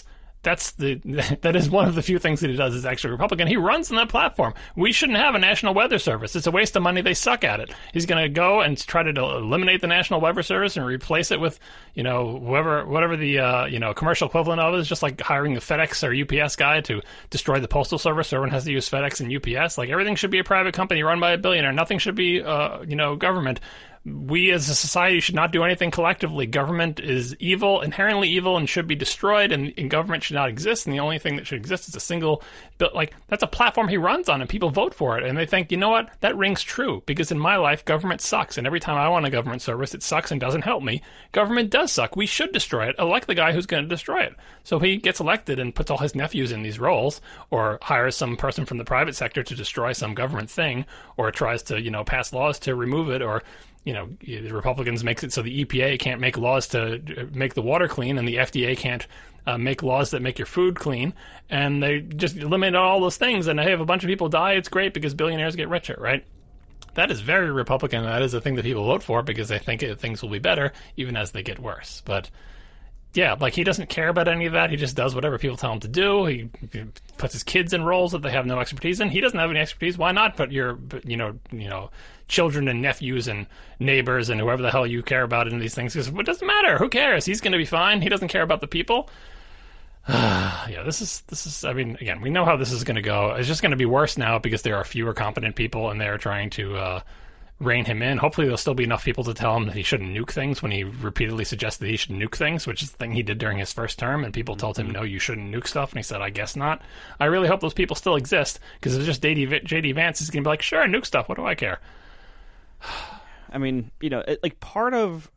is one of the few things that he does is actually Republican. He runs on that platform. We shouldn't have a National Weather Service. It's a waste of money. They suck at it. He's going to go and try to eliminate the National Weather Service and replace it with, whatever the, commercial equivalent of it is, just like hiring the FedEx or UPS guy to destroy the Postal Service. So everyone has to use FedEx and UPS. Like, everything should be a private company run by a billionaire. Nothing should be, government. We as a society should not do anything collectively. Government is evil, inherently evil, and should be destroyed, and government should not exist, and the only thing that should exist is a single... that's a platform he runs on, and people vote for it, and they think, you know what, that rings true, because in my life, government sucks, and every time I want a government service, it sucks and doesn't help me. Government does suck. We should destroy it. Elect the guy who's going to destroy it. So he gets elected and puts all his nephews in these roles, or hires some person from the private sector to destroy some government thing, or tries to, pass laws to remove it, or... the Republicans makes it so the EPA can't make laws to make the water clean, and the FDA can't make laws that make your food clean, and they just eliminate all those things, and hey, if a bunch of people die, it's great because billionaires get richer, right? That is very Republican, and that is the thing that people vote for because they think things will be better even as they get worse. But yeah, like, he doesn't care about any of that. He just does whatever people tell him to do. He puts his kids in roles that they have no expertise in. He doesn't have any expertise. Why not put your, children and nephews and neighbors and whoever the hell you care about in these things? Because it doesn't matter. Who cares? He's going to be fine. He doesn't care about the people. This is. I mean, again, we know how this is going to go. It's just going to be worse now because there are fewer competent people and they're trying to rein him in. Hopefully there'll still be enough people to tell him that he shouldn't nuke things when he repeatedly suggested that he should nuke things, which is the thing he did during his first term, and people told him, no, you shouldn't nuke stuff, and he said, I guess not. I really hope those people still exist, because it's just J.D. Vance is going to be like, sure, nuke stuff, what do I care? I mean, part of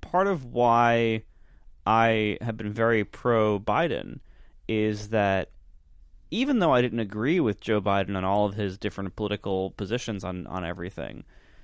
why I have been very pro-Biden is that even though I didn't agree with Joe Biden on all of his different political positions on everything,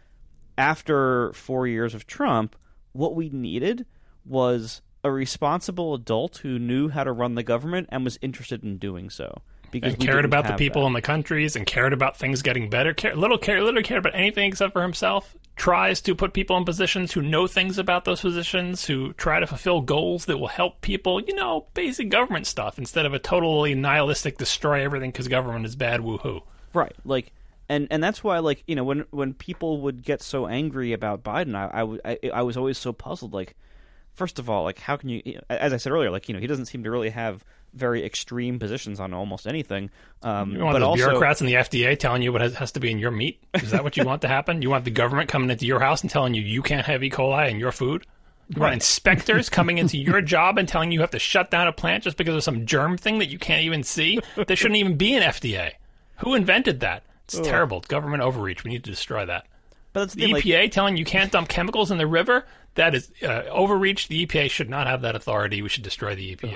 after 4 years of Trump, what we needed was a responsible adult who knew how to run the government and was interested in doing so. Because and cared about the people in the countries and cared about things getting better. Literally cared about anything except for himself. Tries to put people in positions who know things about those positions, who try to fulfill goals that will help people, basic government stuff, instead of a totally nihilistic destroy everything because government is bad, woohoo. Right. And that's why, when people would get so angry about Biden, I was always so puzzled. First of all, how can you, as I said earlier, he doesn't seem to really have very extreme positions on almost anything. You want those bureaucrats in the FDA telling you what has to be in your meat? Is that what you want to happen? You want the government coming into your house and telling you can't have E. coli in your food? You want inspectors coming into your job and telling you have to shut down a plant just because of some germ thing that you can't even see? There shouldn't even be an FDA. Who invented that? It's terrible. Government overreach. We need to destroy that. But that's the EPA telling you can't dump chemicals in the river? That is overreach. The EPA should not have that authority. We should destroy the EPA.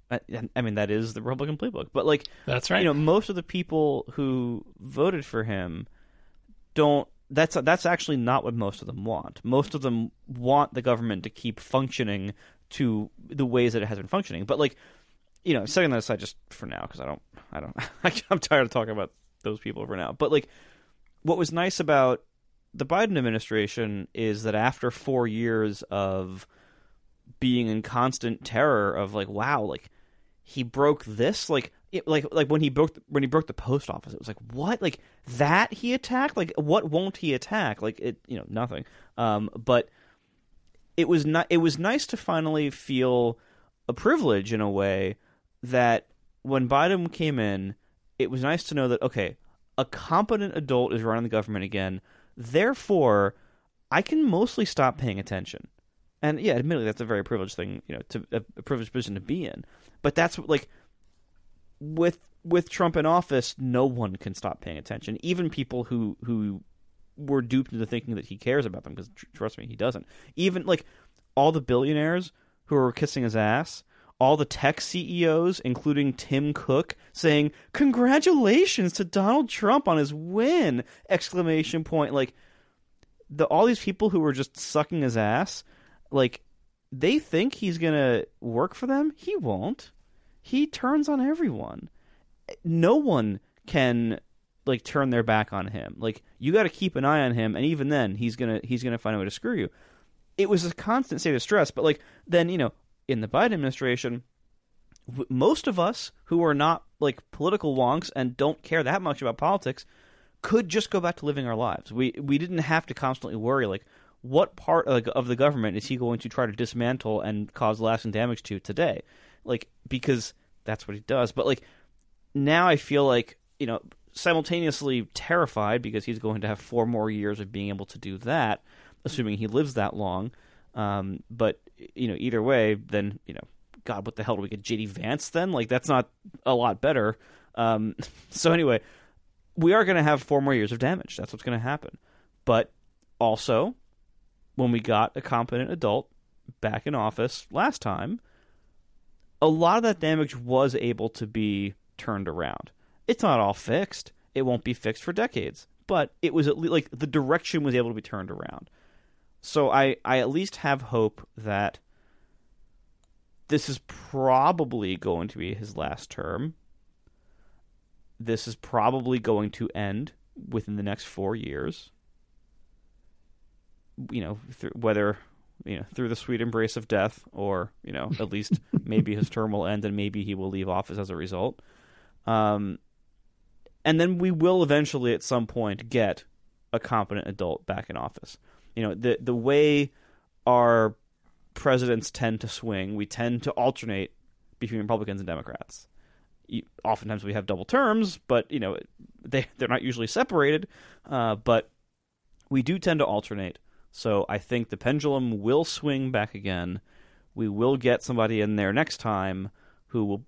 I mean, that is the Republican playbook. But, that's right. Most of the people who voted for him don't... That's actually not what most of them want. Most of them want the government to keep functioning to the ways that it has been functioning. But, setting that aside just for now, because I'm tired of talking about those people for now. But, what was nice about the Biden administration is that after 4 years of being in constant terror of wow, he broke this, when he broke the post office, it was what, that he attacked, what won't he attack, nothing. But it was nice to finally feel a privilege in a way that when Biden came in, it was nice to know that, okay, a competent adult is running the government again. Therefore, I can mostly stop paying attention. And yeah, admittedly, that's a very privileged thing, to a privileged position to be in. But that's with Trump in office, no one can stop paying attention. Even people who were duped into thinking that he cares about them, because trust me, he doesn't. Even all the billionaires who were kissing his ass, all the tech CEOs, including Tim Cook, saying, "Congratulations to Donald Trump on his win!" ! All these people who were just sucking his ass, they think he's gonna work for them. He won't. He turns on everyone. No one can turn their back on him. You got to keep an eye on him, and even then, he's gonna find a way to screw you. It was a constant state of stress. But then in the Biden administration, most of us who are not political wonks and don't care that much about politics could just go back to living our lives. We didn't have to constantly worry what part of the government is he going to try to dismantle and cause lasting damage to today, because that's what he does. But now I feel simultaneously terrified because he's going to have 4 more years of being able to do that, assuming he lives that long. But either way, then God, what the hell do we get? JD Vance then? That's not a lot better. So anyway, we are going to have 4 more years of damage. That's what's going to happen. But also, when we got a competent adult back in office last time, a lot of that damage was able to be turned around. It's not all fixed. It won't be fixed for decades. But it was at least the direction was able to be turned around. So I at least have hope that this is probably going to be his last term. This is probably going to end within the next 4 years. Whether through the sweet embrace of death, or at least maybe his term will end and maybe he will leave office as a result. And then we will eventually at some point get a competent adult back in office. The way our presidents tend to swing, we tend to alternate between Republicans and Democrats. Oftentimes we have double terms, but they're not usually separated. But we do tend to alternate. So I think the pendulum will swing back again. We will get somebody in there next time who will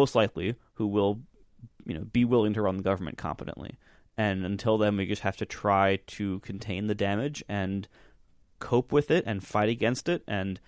be willing to run the government competently. And until then, we just have to try to contain the damage and cope with it and fight against it. And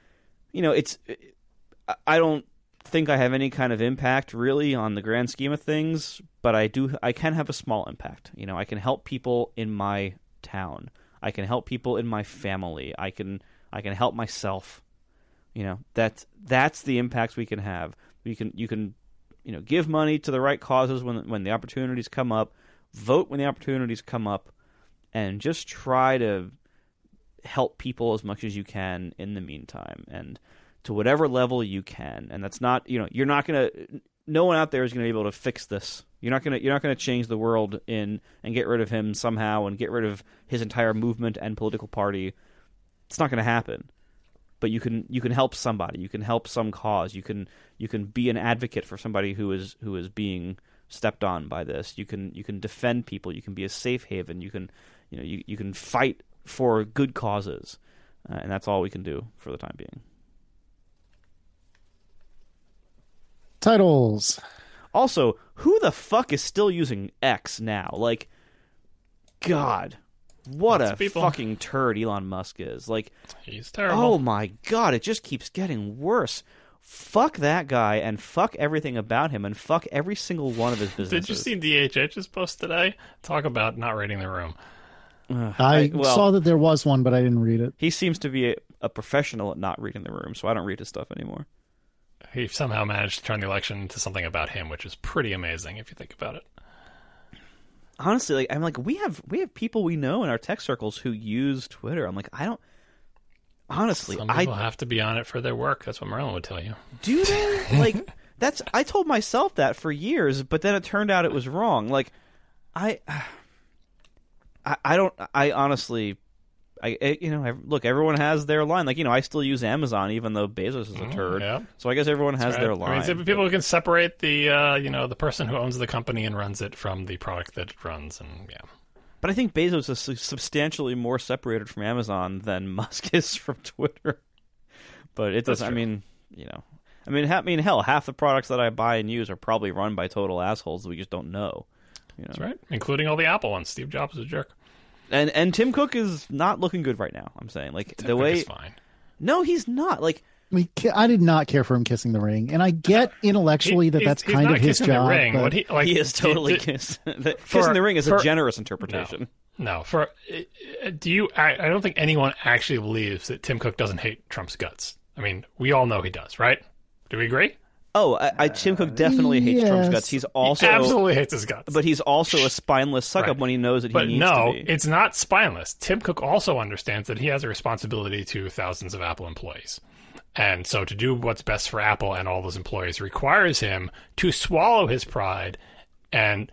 I don't think I have any kind of impact really on the grand scheme of things, but I can have a small impact. I can help people in my town. I can help people in my family. I can help myself. That's the impacts we can have. You can give money to the right causes when the opportunities come up, vote when the opportunities come up, and just try to help people as much as you can in the meantime, and to whatever level you can. And that's not, you're not going to, no one out there is going to be able to fix this. You're not going to change the world and get rid of him somehow and get rid of his entire movement and political party. It's not going to happen. But you can help somebody. You can help some cause. You can be an advocate for somebody who is being stepped on by this. You can defend people. You can be a safe haven. You can fight for good causes, and that's all we can do for the time being. Titles. Also, who the fuck is still using X now? Like, God. What Lots a of people. fucking turd Elon Musk is. Like, He's terrible. oh my God, it just keeps getting worse. Fuck that guy, and fuck everything about him, and fuck every single one of his businesses. Did you see DHH's post today? Talk about not reading the room. I saw that there was one, but I didn't read it. He seems to be a professional at not reading the room, so I don't read his stuff anymore. He somehow managed to turn the election into something about him, which is pretty amazing if you think about it. Honestly, we have people we know in our tech circles who use Twitter. I'm like, I don't. Honestly, Some people have to be on it for their work. That's what Merlin would tell you. Do they? Like, I told myself that for years, but then it turned out it was wrong. Like, I honestly, look, everyone has their line. Like, I still use Amazon even though Bezos is a turd. Yeah. So I guess everyone has their line. I mean, people can separate the the person who owns the company and runs it from the product that it runs, and yeah. But I think Bezos is substantially more separated from Amazon than Musk is from Twitter. But it doesn't. Hell, half the products that I buy and use are probably run by total assholes that we just don't know. That's right, including all the Apple ones. Steve Jobs is a jerk. And Tim Cook is not looking good right now. I'm saying, like, Tim the Cook way. is fine. No, he's not. Like, I did not care for him kissing the ring, and I get intellectually that's he's kind not of his kissing job. The ring. But he is totally kissing the ring is a generous interpretation. No, I don't think anyone actually believes that Tim Cook doesn't hate Trump's guts. I mean, we all know he does, right? Do we agree? Oh, Tim Cook definitely hates Trump's guts. He's also he absolutely hates his guts. But he's also a spineless suck-up when he knows that he needs to be. It's not spineless. Tim Cook also understands that he has a responsibility to thousands of Apple employees. And so to do what's best for Apple and all those employees requires him to swallow his pride and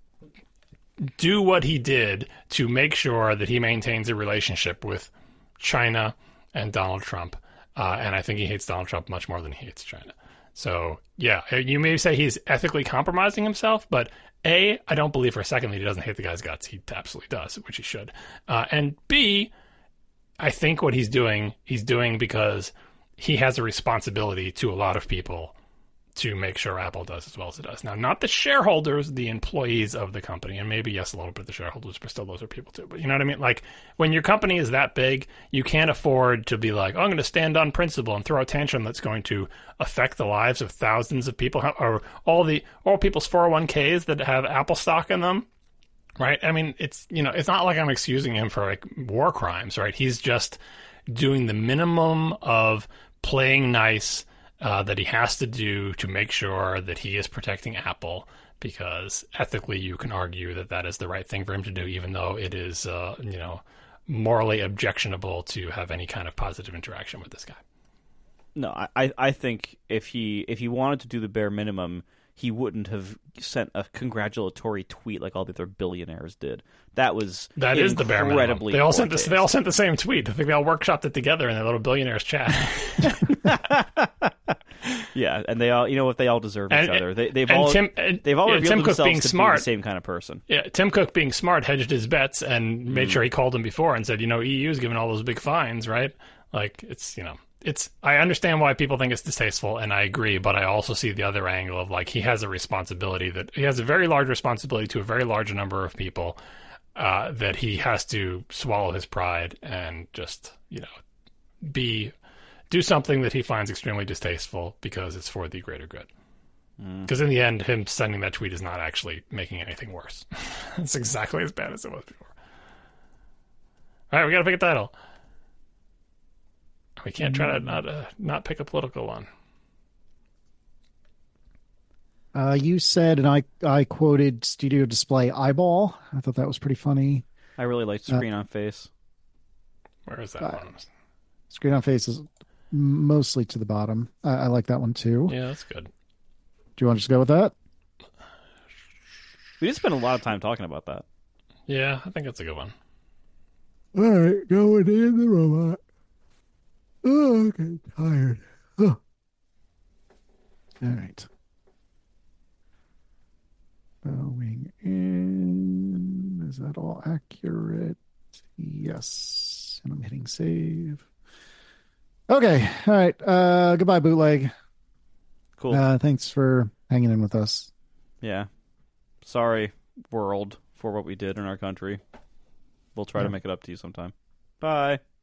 do what he did to make sure that he maintains a relationship with China and Donald Trump. And I think he hates Donald Trump much more than he hates China. So, yeah, you may say he's ethically compromising himself, but A, I don't believe for a second that he doesn't hate the guy's guts. He absolutely does, which he should. And B, I think what he's doing because he has a responsibility to a lot of people to make sure Apple does as well as it does. Now, not the shareholders, the employees of the company, and maybe, yes, a little bit the shareholders, but still those are people too. But you know what I mean? Like, when your company is that big, you can't afford to be like, oh, I'm going to stand on principle and throw a tantrum that's going to affect the lives of thousands of people, or all people's 401ks that have Apple stock in them, right? I mean, it's not like I'm excusing him for like war crimes, right? He's just doing the minimum of playing nice that he has to do to make sure that he is protecting Apple, because ethically you can argue that is the right thing for him to do, even though it is, morally objectionable to have any kind of positive interaction with this guy. No, I think if he wanted to do the bare minimum, he wouldn't have sent a congratulatory tweet like all the other billionaires did. That is the bare minimum. They all sent the same tweet. I think they all workshopped it together in their little billionaires chat. Yeah, and they all, they all deserve each other. They've all revealed Tim Cook themselves being to smart, be the same kind of person. Yeah, Tim Cook being smart hedged his bets and made sure he called him before and said, EU's given all those big fines, right? Like, I understand why people think it's distasteful, and I agree, but I also see the other angle of, like, he has a very large responsibility to a very large number of people, that he has to swallow his pride and just, do something that he finds extremely distasteful because it's for the greater good. Because in the end, him sending that tweet is not actually making anything worse. It's exactly as bad as it was before. All right, we got to pick a title. We can't try to not pick a political one. You said, and I quoted Studio Display Eyeball. I thought that was pretty funny. I really liked Screen on Face. Where is that one? Screen on Face is mostly to the bottom. I like that one too. Yeah, that's good. Do you want to just go with that? We did spend a lot of time talking about that. Yeah, I think that's a good one. All right, going in the robot. Oh, okay, tired. Oh. All right. Going in. Is that all accurate? Yes. And I'm hitting save. Okay. All right. Goodbye, bootleg. Cool. Thanks for hanging in with us. Yeah. Sorry, world, for what we did in our country. We'll try to make it up to you sometime. Bye.